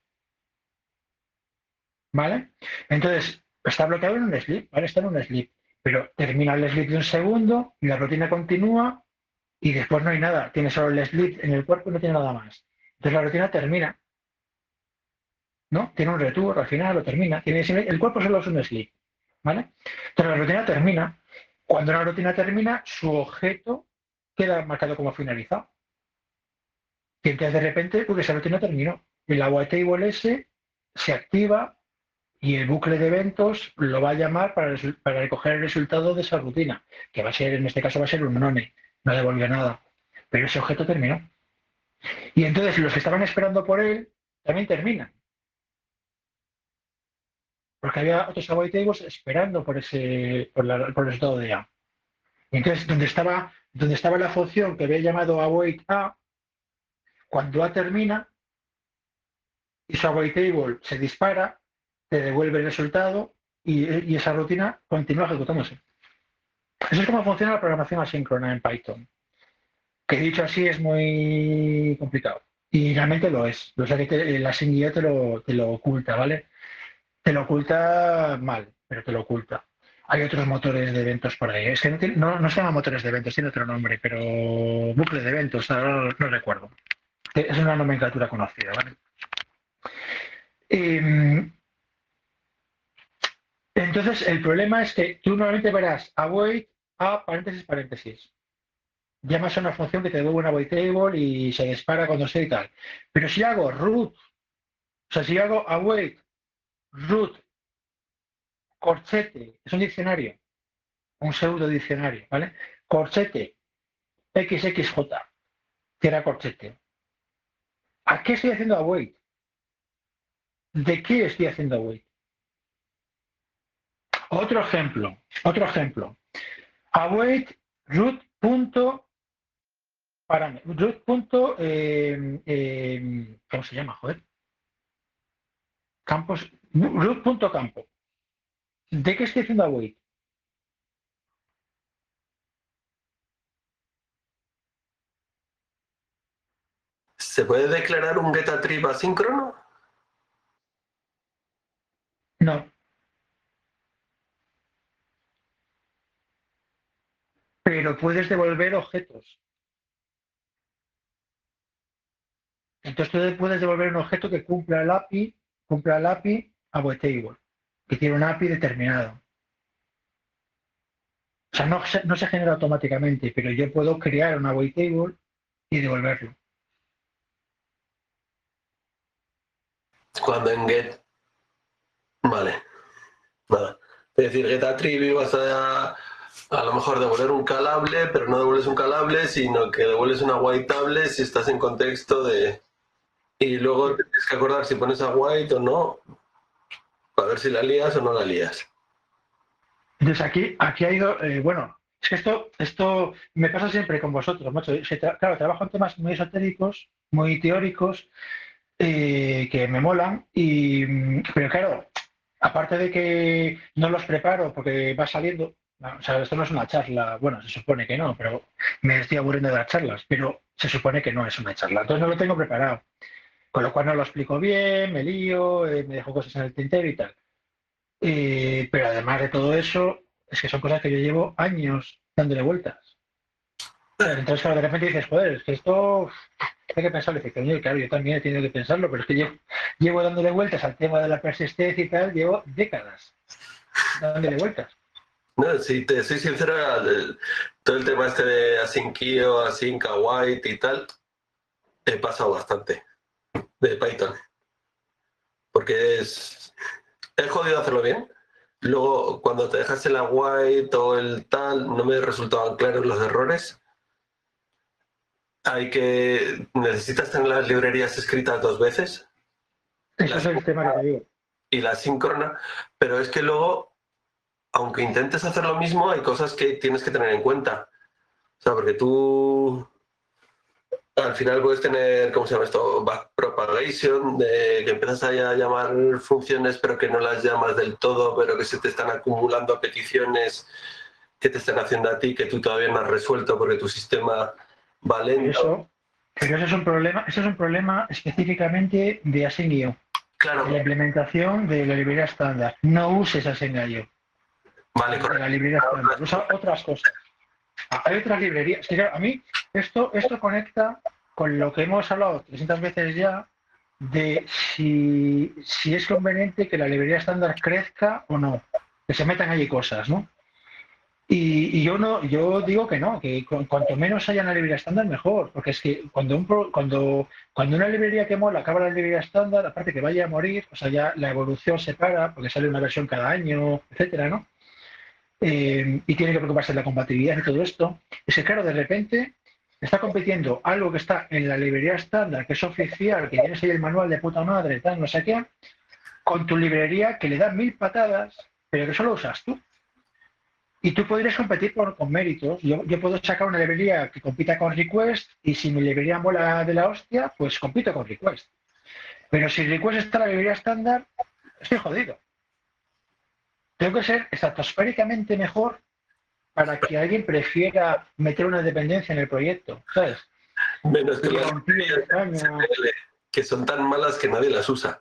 ¿Vale? Entonces, está bloqueado en un sleep, ¿vale? Está en un sleep. Pero termina el sleep de un segundo, y la rutina continúa y después no hay nada. Tiene solo el sleep en el cuerpo y no tiene nada más. Entonces la rutina termina. ¿No? Tiene un return, al final lo termina. El cuerpo solo es un sleep. ¿Vale? Entonces la rutina termina. Cuando la rutina termina, su objeto queda marcado como finalizado. Y entonces de repente, porque esa rutina terminó. El await table ese se activa y el bucle de eventos lo va a llamar para recoger el resultado de esa rutina, que va a ser, en este caso, va a ser un none, no devolvió nada. pero ese objeto terminó. Y entonces los que estaban esperando por él también terminan. Porque había otros await tables esperando por el resultado de A. Y entonces, donde estaba la función que había llamado await A, cuando A termina, y su await table se dispara, te devuelve el resultado y esa rutina continúa ejecutándose. Eso es como funciona la programación asíncrona en Python. Que dicho así es muy complicado. Y realmente lo es. O sea que la SYNC te lo oculta, ¿vale? Te lo oculta mal, pero te lo oculta. Hay otros motores de eventos por ahí. Es que no se llaman motores de eventos, tiene otro nombre, pero bucle de eventos, ahora no recuerdo. Es una nomenclatura conocida, ¿vale? Entonces, el problema es que tú normalmente verás await a paréntesis, paréntesis. Llamas a una función que te devuelve una await table y se dispara cuando sea y tal. Pero si hago root, o sea, si hago await root corchete, es un diccionario, un pseudo diccionario, ¿vale? Corchete XXJ, cierra corchete. ¿A qué estoy haciendo await? ¿De qué estoy haciendo await? Otro ejemplo. Await root. ¿Cómo se llama? Joder. Campos. Root.campo. ¿De qué estoy haciendo await? ¿Se puede declarar un getAttrib asíncrono? No. Pero puedes devolver objetos. Entonces tú puedes devolver un objeto que cumpla el API await table, que tiene un API determinado. O sea, no se genera automáticamente, pero yo puedo crear una await table y devolverlo. Cuando en get... Vale. Nada. Es decir, getAttrib ibas a lo mejor devolver un calable, pero no devuelves un calable, sino que devuelves una awaitable si estás en contexto de... Y luego tienes que acordar si pones await o no, para ver si la lías o no la lías. Entonces aquí ha ido, bueno, es que esto me pasa siempre con vosotros, macho. Claro, trabajo en temas muy esotéricos, muy teóricos, que me molan, pero claro, aparte de que no los preparo porque va saliendo, o sea, esto no es una charla, bueno, se supone que no, pero me estoy aburriendo de las charlas, pero se supone que no es una charla, entonces no lo tengo preparado, con lo cual no lo explico bien, me lío, me dejo cosas en el tintero y tal. Pero además de todo eso, es que son cosas que yo llevo años dándole vueltas. Entonces, claro, de repente dices, joder, es que esto hay que pensarlo. Y dices, coño, claro, yo también he tenido que pensarlo, pero es que llevo dándole vueltas al tema de la persistencia y tal, llevo décadas dándole vueltas. No, si te soy sincera, todo el tema este de asyncio, async, await y tal, he pasado bastante de Python. Porque es jodido hacerlo bien. Luego, cuando te dejas el await o el tal, no me resultaban claros los errores. Necesitas tener las librerías escritas 2 veces. Eso es el tema que te digo. Y la síncrona, pero es que luego, aunque intentes hacer lo mismo, hay cosas que tienes que tener en cuenta. O sea, porque tú al final puedes tener, ¿cómo se llama esto? Backpropagation, de que empiezas a llamar funciones pero que no las llamas del todo, pero que se te están acumulando peticiones que te están haciendo a ti que tú todavía no has resuelto porque tu sistema va lento. Pero eso es un problema específicamente de Async.io. Claro. La implementación de la librería estándar. No uses Async.io. Vale, correcto. La librería estándar. Usa otras cosas. Hay otras librerías. A mí esto conecta con lo que hemos hablado 300 veces ya de si es conveniente que la librería estándar crezca o no. Que se metan allí cosas, ¿no? Y yo digo que no, que cuanto menos haya una librería estándar, mejor. Porque es que cuando una librería que mola acaba la librería estándar, aparte que vaya a morir, o sea, ya la evolución se para, porque sale una versión cada año, etcétera, ¿no? Y tiene que preocuparse de la compatibilidad y todo esto. Es que, claro, de repente está compitiendo algo que está en la librería estándar, que es oficial, que tienes ahí el manual de puta madre, tal, no sé qué, con tu librería que le da 1000 patadas, pero que solo usas tú. Y tú podrías competir con méritos. Yo puedo sacar una librería que compita con Request y si mi librería mola de la hostia, pues compito con Request. Pero si Request está en la librería estándar, estoy jodido. Tengo que ser estratosféricamente mejor para que alguien prefiera meter una dependencia en el proyecto, ¿sabes? Menos que las que son tan malas que nadie las usa.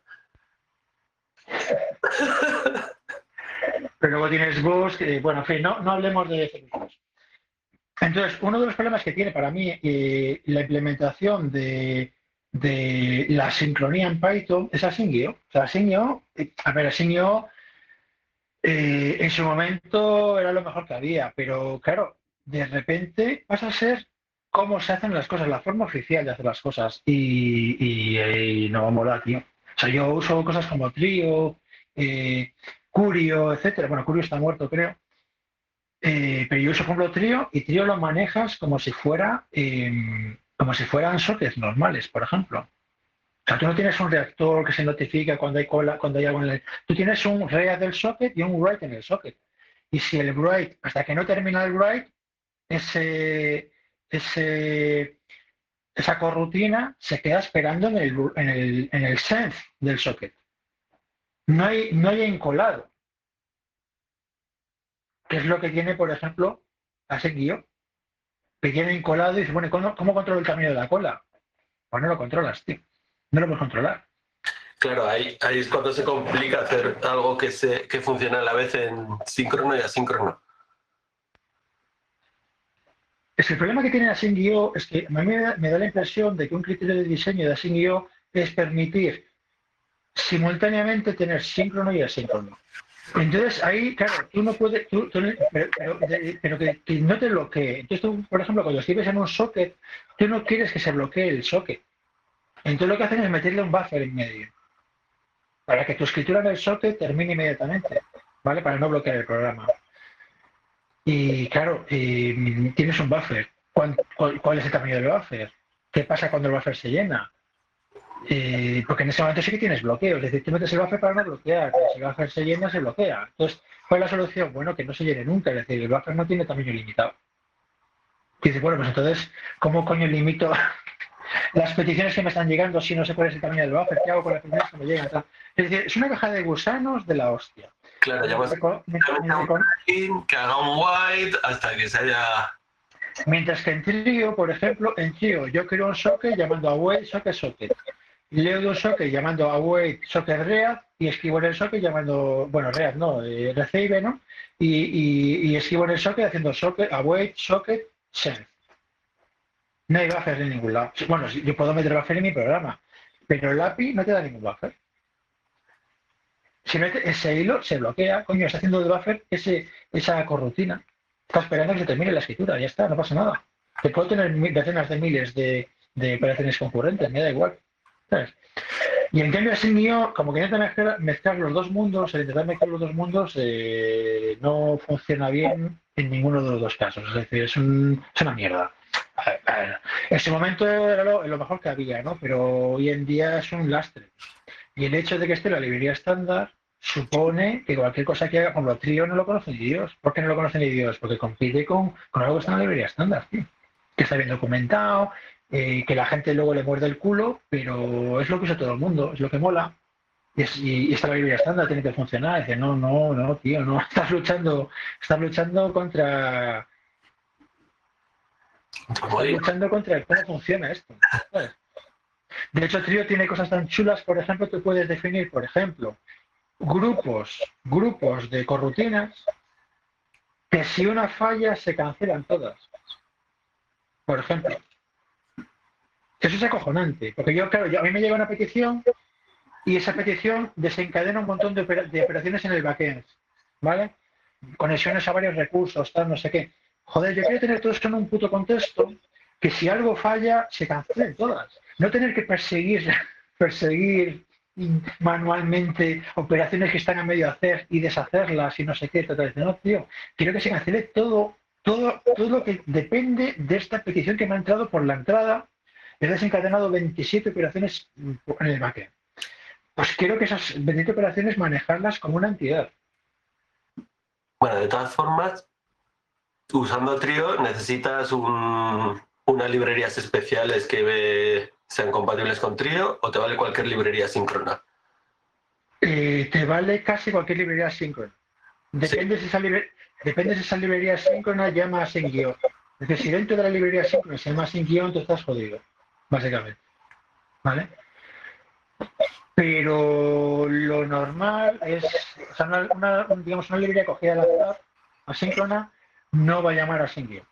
Pero luego tienes Ghost, bueno, en fin, no hablemos de servicios. Entonces, uno de los problemas que tiene para mí la implementación de la sincronía en Python es Async.io. O sea, Async.io, Async.io en su momento era lo mejor que había, pero claro, de repente pasa a ser cómo se hacen las cosas, la forma oficial de hacer las cosas y no mola, tío. O sea, yo uso cosas como Trio, Curio, etcétera. Bueno, Curio está muerto, creo. Pero yo uso, por ejemplo, Trio y Trio lo manejas como si fueran sockets normales, por ejemplo. O sea, tú no tienes un reactor que se notifica cuando hay cola, cuando hay algo en el... Tú tienes un read del socket y un write en el socket. Y si el write, hasta que no termina el write, esa corrutina se queda esperando en el sense del socket. No hay encolado. Que es lo que tiene, por ejemplo, Async.io. Que tiene encolado y dices, bueno, ¿cómo controlo el camino de la cola? Pues no lo controlas, tío. No lo puedes controlar. Claro, ahí es cuando se complica hacer algo que funciona a la vez en síncrono y asíncrono. Es que el problema que tiene Async.io es que a mí me da la impresión de que un criterio de diseño de Async.io es permitir simultáneamente tener síncrono y asíncrono. Entonces ahí, claro, tú no puedes, pero que no te bloquee. Entonces tú, por ejemplo, cuando escribes en un socket, tú no quieres que se bloquee el socket. Entonces lo que hacen es meterle un buffer en medio, para que tu escritura en el socket termine inmediatamente, ¿vale? Para no bloquear el programa. Y claro, tienes un buffer. ¿Cuál es el tamaño del buffer? ¿Qué pasa cuando el buffer se llena? Porque en ese momento sí que tienes bloqueo, es decir, tú metes el buffer para no bloquear, si el buffer se llena, se bloquea. Entonces, ¿cuál es la solución? Bueno, que no se llene nunca, es decir, el buffer no tiene tamaño limitado. Y dices, bueno, pues entonces, ¿cómo coño limito las peticiones que me están llegando si no sé cuál es el tamaño del buffer? ¿Qué hago con las peticiones que me llegan? Es decir, es una caja de gusanos de la hostia. Claro, llamas que haga un white hasta que se haya... Mientras que en Trio, por ejemplo, yo creo un socket llamando await socket. Leo de un socket llamando await socket read y escribo en el socket llamando, bueno, read no, receive, ¿no? Y escribo en el socket haciendo socket, await socket send. No hay buffer en ningún lado. Bueno, yo puedo meter buffer en mi programa, pero el API no te da ningún buffer. Si mete ese hilo, se bloquea, coño, está haciendo de buffer esa corrutina. Está esperando que se termine la escritura, ya está, no pasa nada. Te puedo tener decenas de miles de operaciones concurrentes, me da igual. ¿Sabes? Y en cambio, así mío, como que intenta mezclar los dos mundos, el intentar mezclar los dos mundos no funciona bien en ninguno de los dos casos. Es decir, es una mierda. En ese momento era lo mejor que había, ¿no? Pero hoy en día es un lastre. Y el hecho de que esté en la librería estándar supone que cualquier cosa que haga, como lo Trio, no lo conoce ni Dios. ¿Por qué no lo conoce ni Dios? Porque compite con algo que está en la librería estándar, tío. Que está bien documentado, que la gente luego le muerde el culo, pero es lo que usa todo el mundo, es lo que mola. Y esta librería estándar tiene que funcionar. Dice, no, tío, no, estás luchando contra... Estás luchando contra cómo funciona esto, ¿sabes? De hecho, Trio tiene cosas tan chulas, por ejemplo, que puedes definir, por ejemplo, grupos de corrutinas que si una falla se cancelan todas. Por ejemplo. Eso es acojonante, porque a mí me llega una petición y esa petición desencadena un montón de operaciones en el backend, ¿vale? Conexiones a varios recursos, tal, no sé qué. Joder, yo quiero tener todo esto en un puto contexto que si algo falla, se cancelen todas. No tener que perseguir manualmente operaciones que están a medio hacer y deshacerlas y no sé qué. No, tío, quiero que se cancele todo todo lo que depende de esta petición que me ha entrado por la entrada, he desencadenado 27 operaciones en el backend. Pues quiero que esas 27 operaciones manejarlas como una entidad. Bueno, de todas formas, usando Trio necesitas unas librerías especiales que sean compatibles con Trio, o te vale cualquier librería síncrona. Te vale casi cualquier librería síncrona. Depende, Sí. Depende si esa librería síncrona llama a SyncGuion. Es decir, si dentro de la librería síncrona se llama SyncGuion, tú estás jodido, básicamente. ¿Vale? Pero lo normal es, o sea, digamos, una librería cogida al azar, asíncrona, no va a llamar a SyncGuion.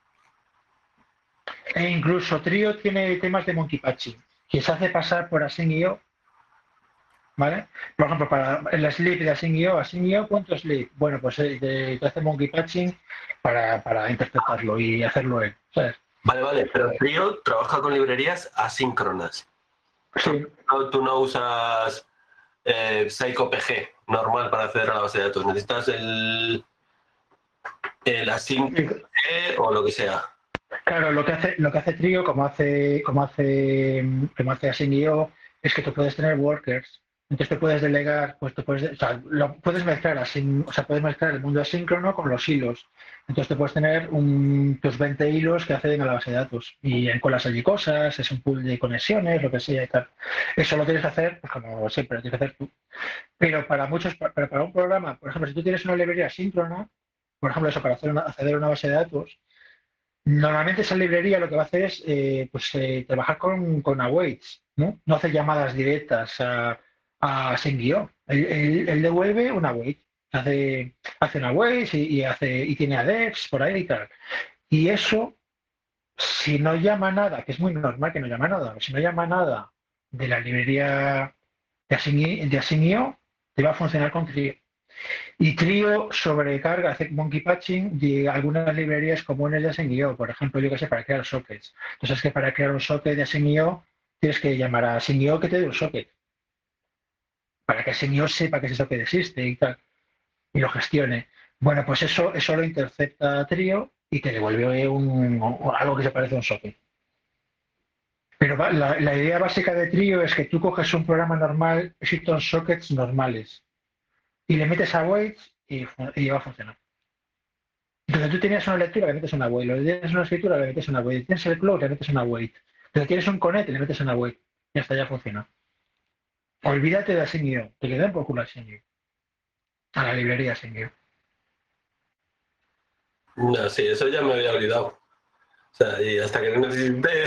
E incluso Trio tiene temas de monkey patching, que se hace pasar por async.io, ¿vale? Por ejemplo, para el sleep de async.io.sleep, bueno, pues te hace monkey patching para interpretarlo y hacerlo él, ¿sabes? Vale, pero Trio trabaja con librerías asíncronas. Sí. Tú no usas PsychoPG normal para acceder a la base de datos. Necesitas el async o lo que sea. Claro, lo que hace Trio, como hace async.io, es que tú puedes tener workers. Entonces te puedes delegar, pues puedes mezclar puedes mezclar el mundo asíncrono con los hilos. Entonces te puedes tener tus 20 hilos que acceden a la base de datos. Y en colas allí cosas, es un pool de conexiones, lo que sea y tal. Eso lo tienes que hacer, pues como siempre, lo tienes que hacer tú. Pero para un programa, por ejemplo, si tú tienes una librería asíncrona, por ejemplo, eso para acceder a una base de datos, normalmente esa librería lo que va a hacer es trabajar con awaits, ¿no? No hace llamadas directas a SyncGuion. Él devuelve un await, hace un await y tiene adefs por ahí y tal. Y eso, si no llama nada, que es muy normal que no llama nada, si no llama nada de la librería de async.io, te va a funcionar con Trio. Y Trio sobrecarga, hace monkey patching de algunas librerías comunes de async.io, por ejemplo, yo que sé, para crear sockets. Entonces es que para crear un socket de async.io tienes que llamar a async.io que te dé un socket, para que async.io sepa que ese socket existe y tal, y lo gestione. Bueno, pues eso lo intercepta Trio y te devuelve algo que se parece a un socket. Pero la idea básica de Trio es que tú coges un programa normal, existen sockets normales, y le metes a waits y va a funcionar. Entonces tú tienes una lectura, le metes una wait. Lo tienes una escritura, le metes una wait. Tienes el close, le metes una wait. Entonces tienes un connect, le metes una wait. Ya está, ya funciona. Olvídate de async.io. Te quedan por culo async.io. A la librería async.io. No, sí, eso ya me había olvidado. O sea, y hasta que no necesite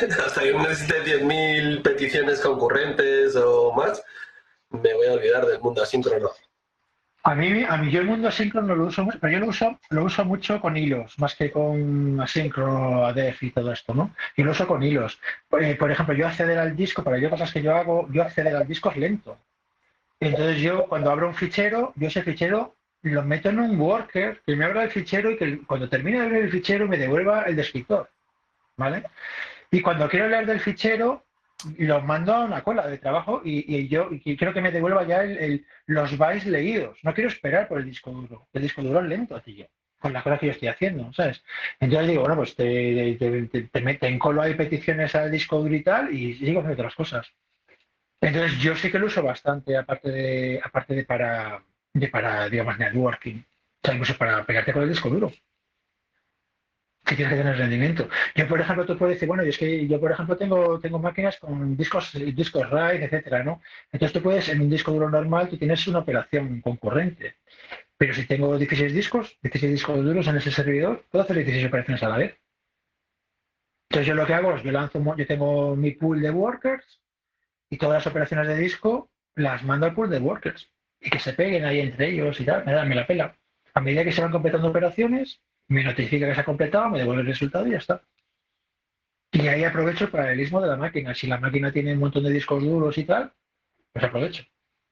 10.000 peticiones concurrentes o más, me voy a olvidar del mundo asíncrono. A mí yo el mundo asíncrono lo uso mucho, pero yo lo uso mucho con hilos, más que con asíncrono, adef y todo esto, ¿no? Y lo uso con hilos. Por ejemplo, yo acceder al disco, para yo cosas que yo hago, yo acceder al disco es lento. Entonces yo cuando abro un fichero, yo ese fichero lo meto en un worker que me abra el fichero y que cuando termine de abrir el fichero me devuelva el descriptor, ¿vale? Y cuando quiero leer del fichero, lo mando a una cola de trabajo y quiero que me devuelva ya los bytes leídos. No quiero esperar por el disco duro. El disco duro es lento, tío, con las cosas que yo estoy haciendo, ¿sabes? Entonces digo, bueno, pues te encolo ahí peticiones al disco duro y tal y sigo haciendo otras cosas. Entonces yo sí que lo uso bastante, aparte de para digamos, networking. O sea, incluso para pegarte con el disco duro. Que tienes que tener rendimiento. Yo, por ejemplo, tú puedes decir, bueno, es que yo, por ejemplo, tengo máquinas con discos RAID, etcétera, ¿no? Entonces tú puedes, en un disco duro normal, tú tienes una operación concurrente. Pero si tengo 16 discos duros en ese servidor, puedo hacer 16 operaciones a la vez. Entonces yo lo que hago es, yo tengo mi pool de workers y todas las operaciones de disco las mando al pool de workers. Y que se peguen ahí entre ellos y tal, me la pela. A medida que se van completando operaciones, me notifica que se ha completado, me devuelve el resultado y ya está. Y ahí aprovecho el paralelismo de la máquina. Si la máquina tiene un montón de discos duros y tal, pues aprovecho.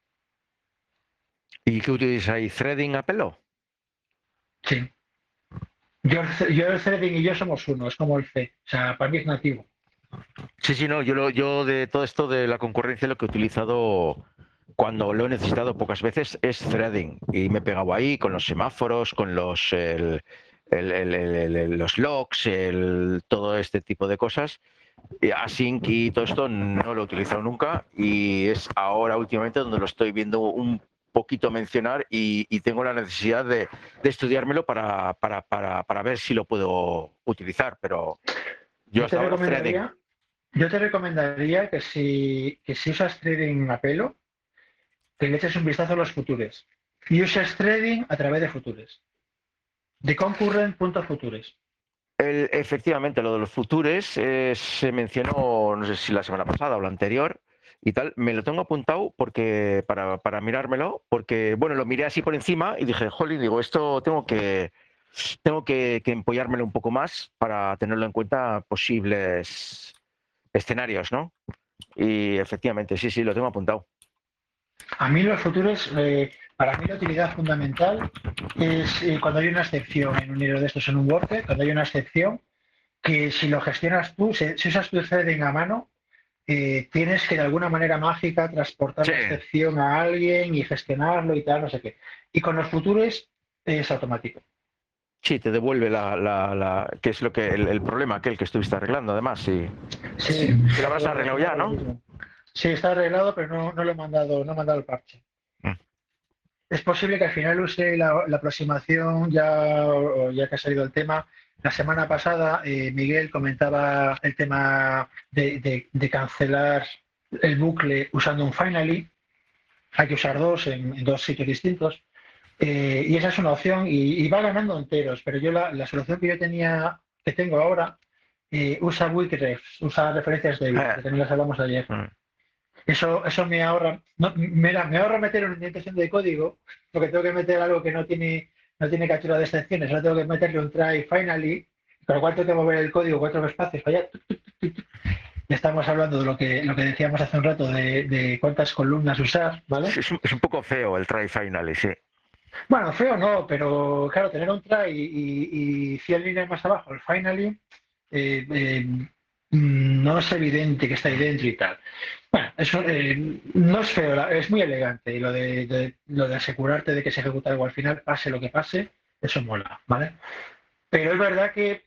¿Y qué utilizas ahí? ¿Threading a pelo? Sí. Yo el threading y yo somos uno, es como el C. O sea, para mí es nativo. Sí, no, yo de todo esto de la concurrencia lo que he utilizado cuando lo he necesitado pocas veces es threading y me he pegado ahí con los semáforos, con los logs, todo este tipo de cosas. Async y todo esto no lo he utilizado nunca y es ahora últimamente donde lo estoy viendo un poquito mencionar y tengo la necesidad de estudiármelo para ver si lo puedo utilizar, pero yo hasta ahora threading. Yo te recomendaría que si usas threading a pelo, que le eches un vistazo a los futures y uses threading a través de futures, de concurrent.futures. Efectivamente, lo de los futures se mencionó, no sé si la semana pasada o la anterior y tal. Me lo tengo apuntado porque para mirármelo, porque bueno, lo miré así por encima y dije, jolín, digo, esto tengo que empollármelo un poco más para tenerlo en cuenta posibles escenarios, ¿no? Y efectivamente, sí, lo tengo apuntado. A mí los futuros, para mí la utilidad fundamental es cuando hay una excepción en un hilo de estos en un worker, cuando hay una excepción, que si lo gestionas tú, si usas tu threading a mano, tienes que de alguna manera mágica transportar la excepción a alguien y gestionarlo y tal, no sé qué. Y con los futuros es automático. Sí, te devuelve que es lo que el problema aquel que estuviste arreglando, además. Sí. Lo habrás arreglado ya, ¿no? Sí, está arreglado, pero no lo he mandado, no he mandado el parche. Es posible que al final use la aproximación, ya que ha salido el tema. La semana pasada Miguel comentaba el tema de cancelar el bucle usando un finally. Hay que usar dos en dos sitios distintos. Y esa es una opción y va ganando enteros, pero yo la solución que tengo ahora usa wikirefs, usa referencias de que también las hablamos ayer. Eso me ahorra, me ahorra meter una indentación de código, porque tengo que meter algo que no tiene captura de excepciones, ahora tengo que meterle un try finally, con lo cual tengo que mover el código 4 espacios para allá. Ya estamos hablando de lo que decíamos hace un rato de cuántas columnas usar, ¿vale? Es un poco feo el try finally, sí. Bueno, feo no, pero claro, tener un try y 100 líneas más abajo, el finally, no es evidente que está ahí dentro y tal. Bueno, eso no es feo, es muy elegante. Y lo de asegurarte de que se ejecuta algo al final, pase lo que pase, eso mola, ¿vale? Pero es verdad que,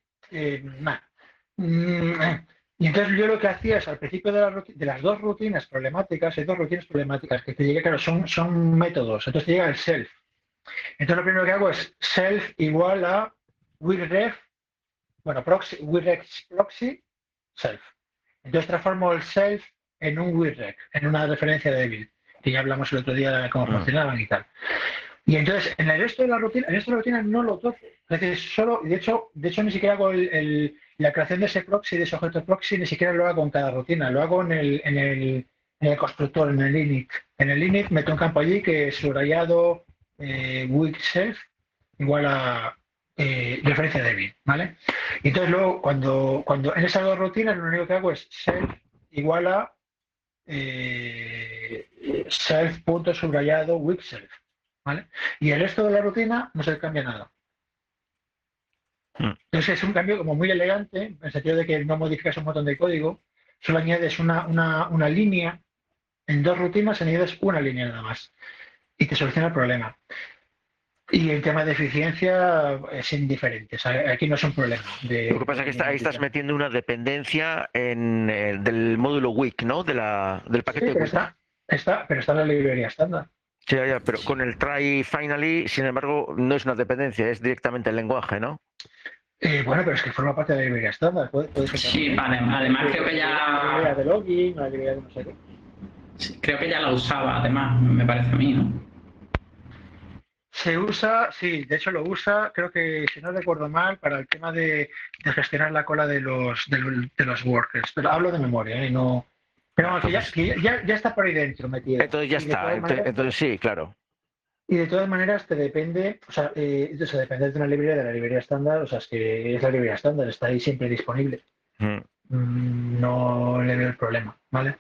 y entonces yo lo que hacía es al principio de las dos rutinas problemáticas, hay dos rutinas problemáticas que te llega, claro, son métodos, entonces te llega el self. Entonces lo primero que hago es self igual a wiref, bueno, wiref proxy, self. Entonces transformo el self en un wiref, en una referencia débil, que ya hablamos el otro día de cómo funcionaban y tal. Y entonces en el resto de la rutina, no lo toco. Es decir, de hecho ni siquiera hago la creación de ese proxy, de ese objeto proxy, ni siquiera lo hago en cada rutina, lo hago en el constructor, en el init. En el init meto un campo allí que es subrayado weak self igual a referencia débil, ¿vale? Y entonces luego cuando en esas dos rutinas lo único que hago es self igual a self.subrayado weak self, ¿vale? Y el resto de la rutina no se cambia nada. Entonces es un cambio como muy elegante, en el sentido de que no modificas un montón de código, solo añades una línea, en dos rutinas añades una línea nada más y te soluciona el problema. Y el tema de eficiencia es indiferente, o sea, aquí no es un problema. Lo que pasa es que ahí estás metiendo una dependencia del módulo WIC, ¿no? Del paquete WIC. Pero está en la librería estándar. Sí, pero con el try finally, sin embargo, no es una dependencia, es directamente el lenguaje, ¿no? Bueno, pero es que forma parte de la librería estándar. Puede ser sí, además creo que ya... La librería de login, la librería de no sé qué. Sí, creo que ya la usaba, además, me parece a mí, ¿no? Se usa, sí, de hecho lo usa, creo que, si no recuerdo mal, para el tema de gestionar la cola de los workers. Pero hablo de memoria, no... Pero vamos, que ya está por ahí dentro metido. Entonces ya está, entonces sí, claro. Y de todas maneras te depende, o sea, depende de una librería, de la librería estándar, o sea, es que es la librería estándar, está ahí siempre disponible. No le veo el problema, ¿vale?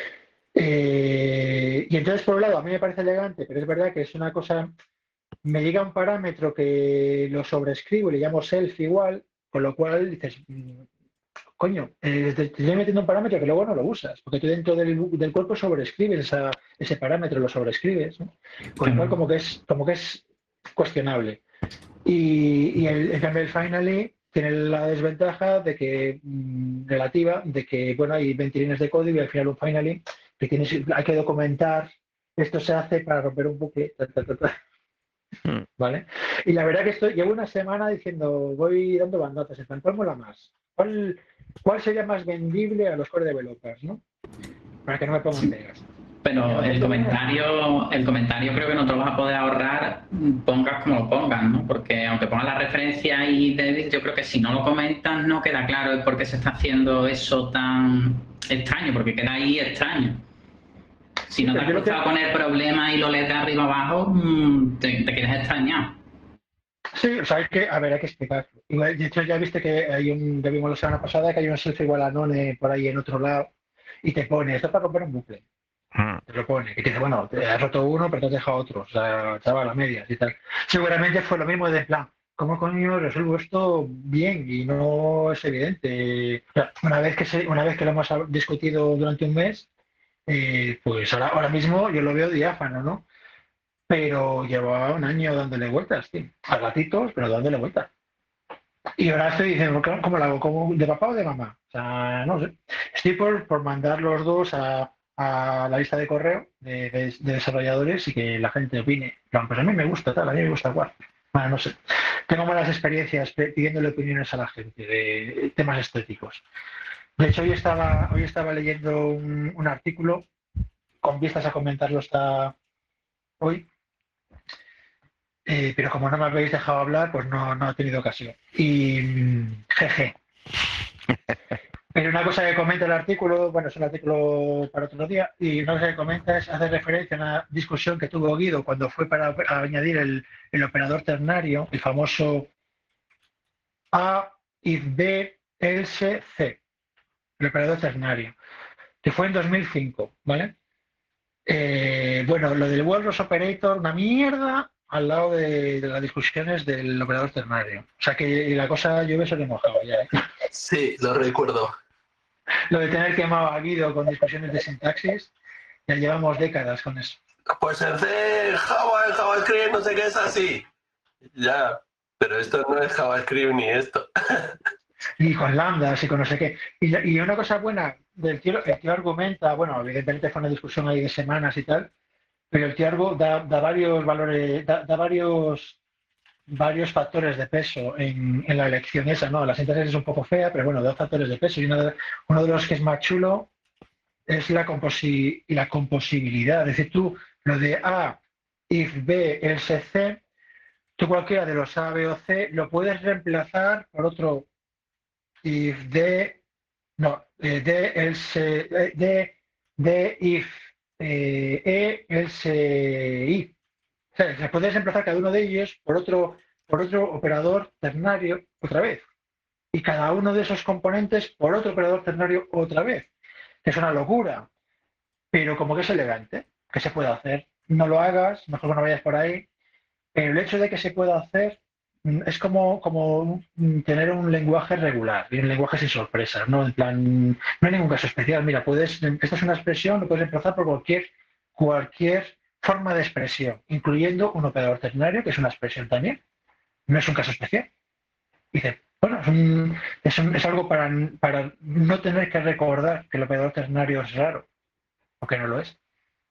Y entonces, por un lado, a mí me parece elegante, pero es verdad que es una cosa, me llega un parámetro que lo sobrescribo y le llamo self igual, con lo cual dices, coño, te estoy metiendo un parámetro que luego no lo usas, porque tú dentro del cuerpo sobrescribes ese parámetro, lo sobrescribes, ¿no? Con lo cual como que es cuestionable. Y en cambio el finally tiene la desventaja de que, relativa, de que, bueno, hay 20 líneas de código y al final un finally que hay que documentar, esto se hace para romper un bucle, ¿vale? Y la verdad que llevo una semana diciendo, voy dando bandatas, en plan, ¿cuál mola más? ¿Cuál sería más vendible a los core developers, ¿no? Para que no me pongan pegas. Pero el comentario creo que no te lo vas a poder ahorrar, pongas como lo pongas, ¿no? Porque aunque pongas la referencia y yo creo que si no lo comentas no queda claro el por qué se está haciendo eso tan extraño, porque queda ahí extraño. Si no te has gustado poner problemas y lo lees de arriba abajo, te quedas extrañado. Sí, o sea, hay que explicarlo. Igual, de hecho, ya viste que ya vimos la semana pasada que hay un self igual a none por ahí en otro lado y te pone, esto es para romper un bucle. Te lo pone. Y te dice, bueno, te has roto uno, pero te has dejado otro. O sea, chaval, a medias y tal. Seguramente fue lo mismo de plan, ¿cómo coño resuelvo esto bien? Y no es evidente. O sea, una vez que lo hemos discutido durante un mes, pues ahora mismo yo lo veo diáfano, ¿no? Pero llevaba un año dándole vueltas, tío. A ratitos, pero dándole vueltas. Y ahora estoy diciendo, ¿cómo lo hago? ¿Cómo, de papá o de mamá? O sea, no sé. Estoy por mandar los dos a la lista de correo de desarrolladores y que la gente opine. Pero, pues a mí me gusta tal, a mí me gusta igual. Bueno, no sé. Tengo malas experiencias pidiéndole opiniones a la gente de temas estéticos. De hecho, hoy estaba leyendo un artículo con vistas a comentarlo hasta hoy. Pero como no me habéis dejado hablar, pues no he tenido ocasión. Y jeje. Pero una cosa que comenta el artículo, bueno, es un artículo para otro día, y una cosa que comenta hace referencia a una discusión que tuvo Guido cuando fue para añadir el operador ternario, el famoso A, if B, else, C, el operador ternario, que fue en 2005, ¿vale? Bueno, lo del Walrus Operator, una mierda al lado de las discusiones del operador ternario. O sea que la cosa llueve sobre mojado ya, ¿eh? Sí, lo recuerdo. Lo de tener quemado a Guido con discusiones de sintaxis, ya llevamos décadas con eso. Pues en C, JavaScript, no sé qué es así. Ya, pero esto no es JavaScript ni esto. Y con lambdas y con no sé qué. Y una cosa buena, el tío argumenta, bueno, evidentemente fue una discusión ahí de semanas y tal, pero el tío da varios valores, da varios factores de peso en la elección esa, ¿no? La sintaxis es un poco fea, pero bueno, da factores de peso. Y uno de los que es más chulo es la composibilidad. Es decir, tú, lo de A, if B, else C, tú cualquiera de los A, B o C lo puedes reemplazar por otro if D, no, D, else, D, if E, else I. O sea, se puedes reemplazar cada uno de ellos por otro operador ternario otra vez. Y cada uno de esos componentes por otro operador ternario otra vez. Es una locura. Pero como que es elegante, que se puede hacer. No lo hagas, mejor que no vayas por ahí. Pero el hecho de que se pueda hacer es como tener un lenguaje regular y un lenguaje sin sorpresas, ¿no? En plan, no hay ningún caso especial. Mira, esta es una expresión, lo puedes reemplazar por cualquier forma de expresión, incluyendo un operador ternario, que es una expresión también. No es un caso especial. Y dice, bueno, es algo para no tener que recordar que el operador ternario es raro, o que no lo es.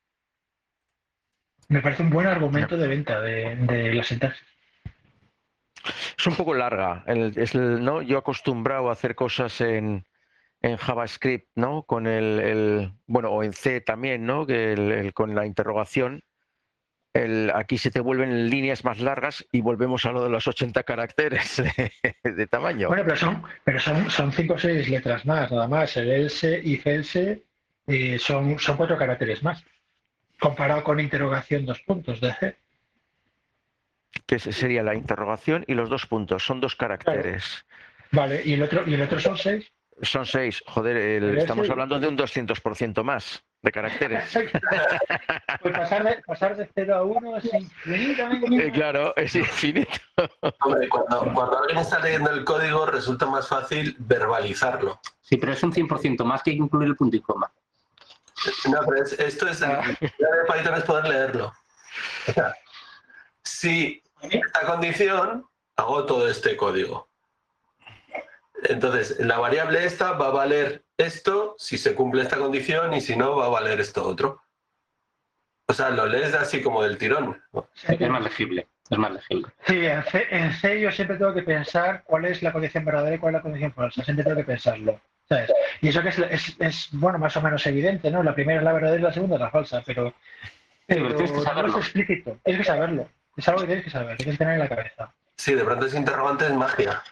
Me parece un buen argumento de venta de la sintaxis. Es un poco larga. ¿No? Yo acostumbrado a hacer cosas en JavaScript, ¿no? Con bueno, o en C también, ¿no? Que con la interrogación. Aquí se te vuelven líneas más largas y volvemos a lo de los 80 caracteres de tamaño. Bueno, pero son 5 o 6 letras más, nada más. El else, if else, son 4 caracteres más. Comparado con interrogación 2 puntos de C. Que sería la interrogación y los 2 puntos, son 2 caracteres. Claro. Vale, ¿y el otro son 6? Son 6, joder, estamos hablando de un 200% más de caracteres. Pues pasar de 0 a 1 es infinitamente. Claro, es infinito. Hombre, cuando alguien está leyendo el código resulta más fácil verbalizarlo. Sí, pero es un 100% más que incluir el punto y coma. No, pero esto es... La idea de Python es poder leerlo. O sea, si esta condición, hago todo este código. Entonces, la variable esta va a valer esto si se cumple esta condición y si no, va a valer esto otro. O sea, lo lees así como del tirón, ¿no? Es más legible. Sí, en C yo siempre tengo que pensar cuál es la condición verdadera y cuál es la condición falsa. Siempre tengo que pensarlo, ¿sabes? Y eso que es bueno, más o menos evidente, ¿no? La primera es la verdadera y la segunda es la falsa, pero tienes que saberlo. No es explícito, tienes que saberlo. Es algo que tienes que saber, tienes que tener en la cabeza. Sí, de pronto ese interrogante es magia.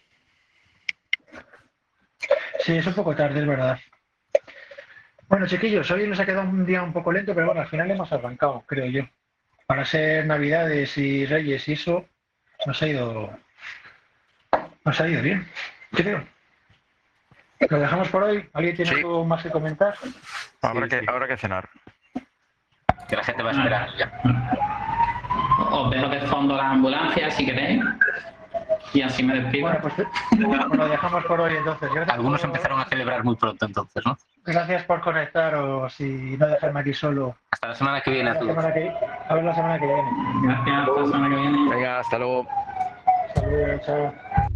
Sí, es un poco tarde, es verdad. Bueno, chiquillos, hoy nos ha quedado un día un poco lento, pero bueno, al final hemos arrancado, creo yo. Para ser Navidades y Reyes y eso, nos ha ido bien, creo. ¿Lo dejamos por hoy? ¿Alguien tiene algo más que comentar? Habrá que cenar. Que la gente va a esperar ya. Os dejo de fondo la ambulancia si queréis. Y así me despido. Bueno, pues lo dejamos por hoy entonces. Algunos empezaron a celebrar muy pronto entonces, ¿no? Gracias por conectaros y no dejarme aquí solo. Hasta la semana que viene a todos. A ver la semana que viene. Gracias, hasta la semana que viene. Venga, hasta luego. Saludos, chao.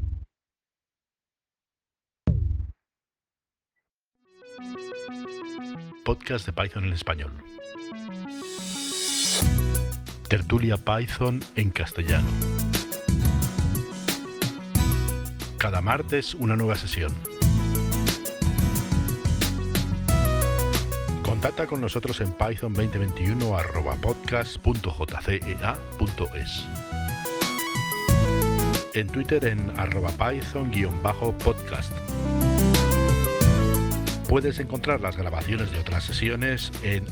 Podcast de Python en español. Tertulia Python en castellano. Cada martes una nueva sesión. Contacta con nosotros en python2021@podcast.jcea.es. En Twitter en @python_podcast. Puedes encontrar las grabaciones de otras sesiones en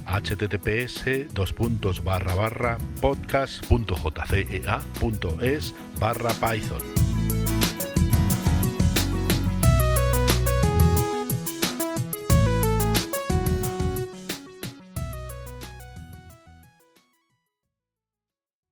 https://podcast.jcea.es/python.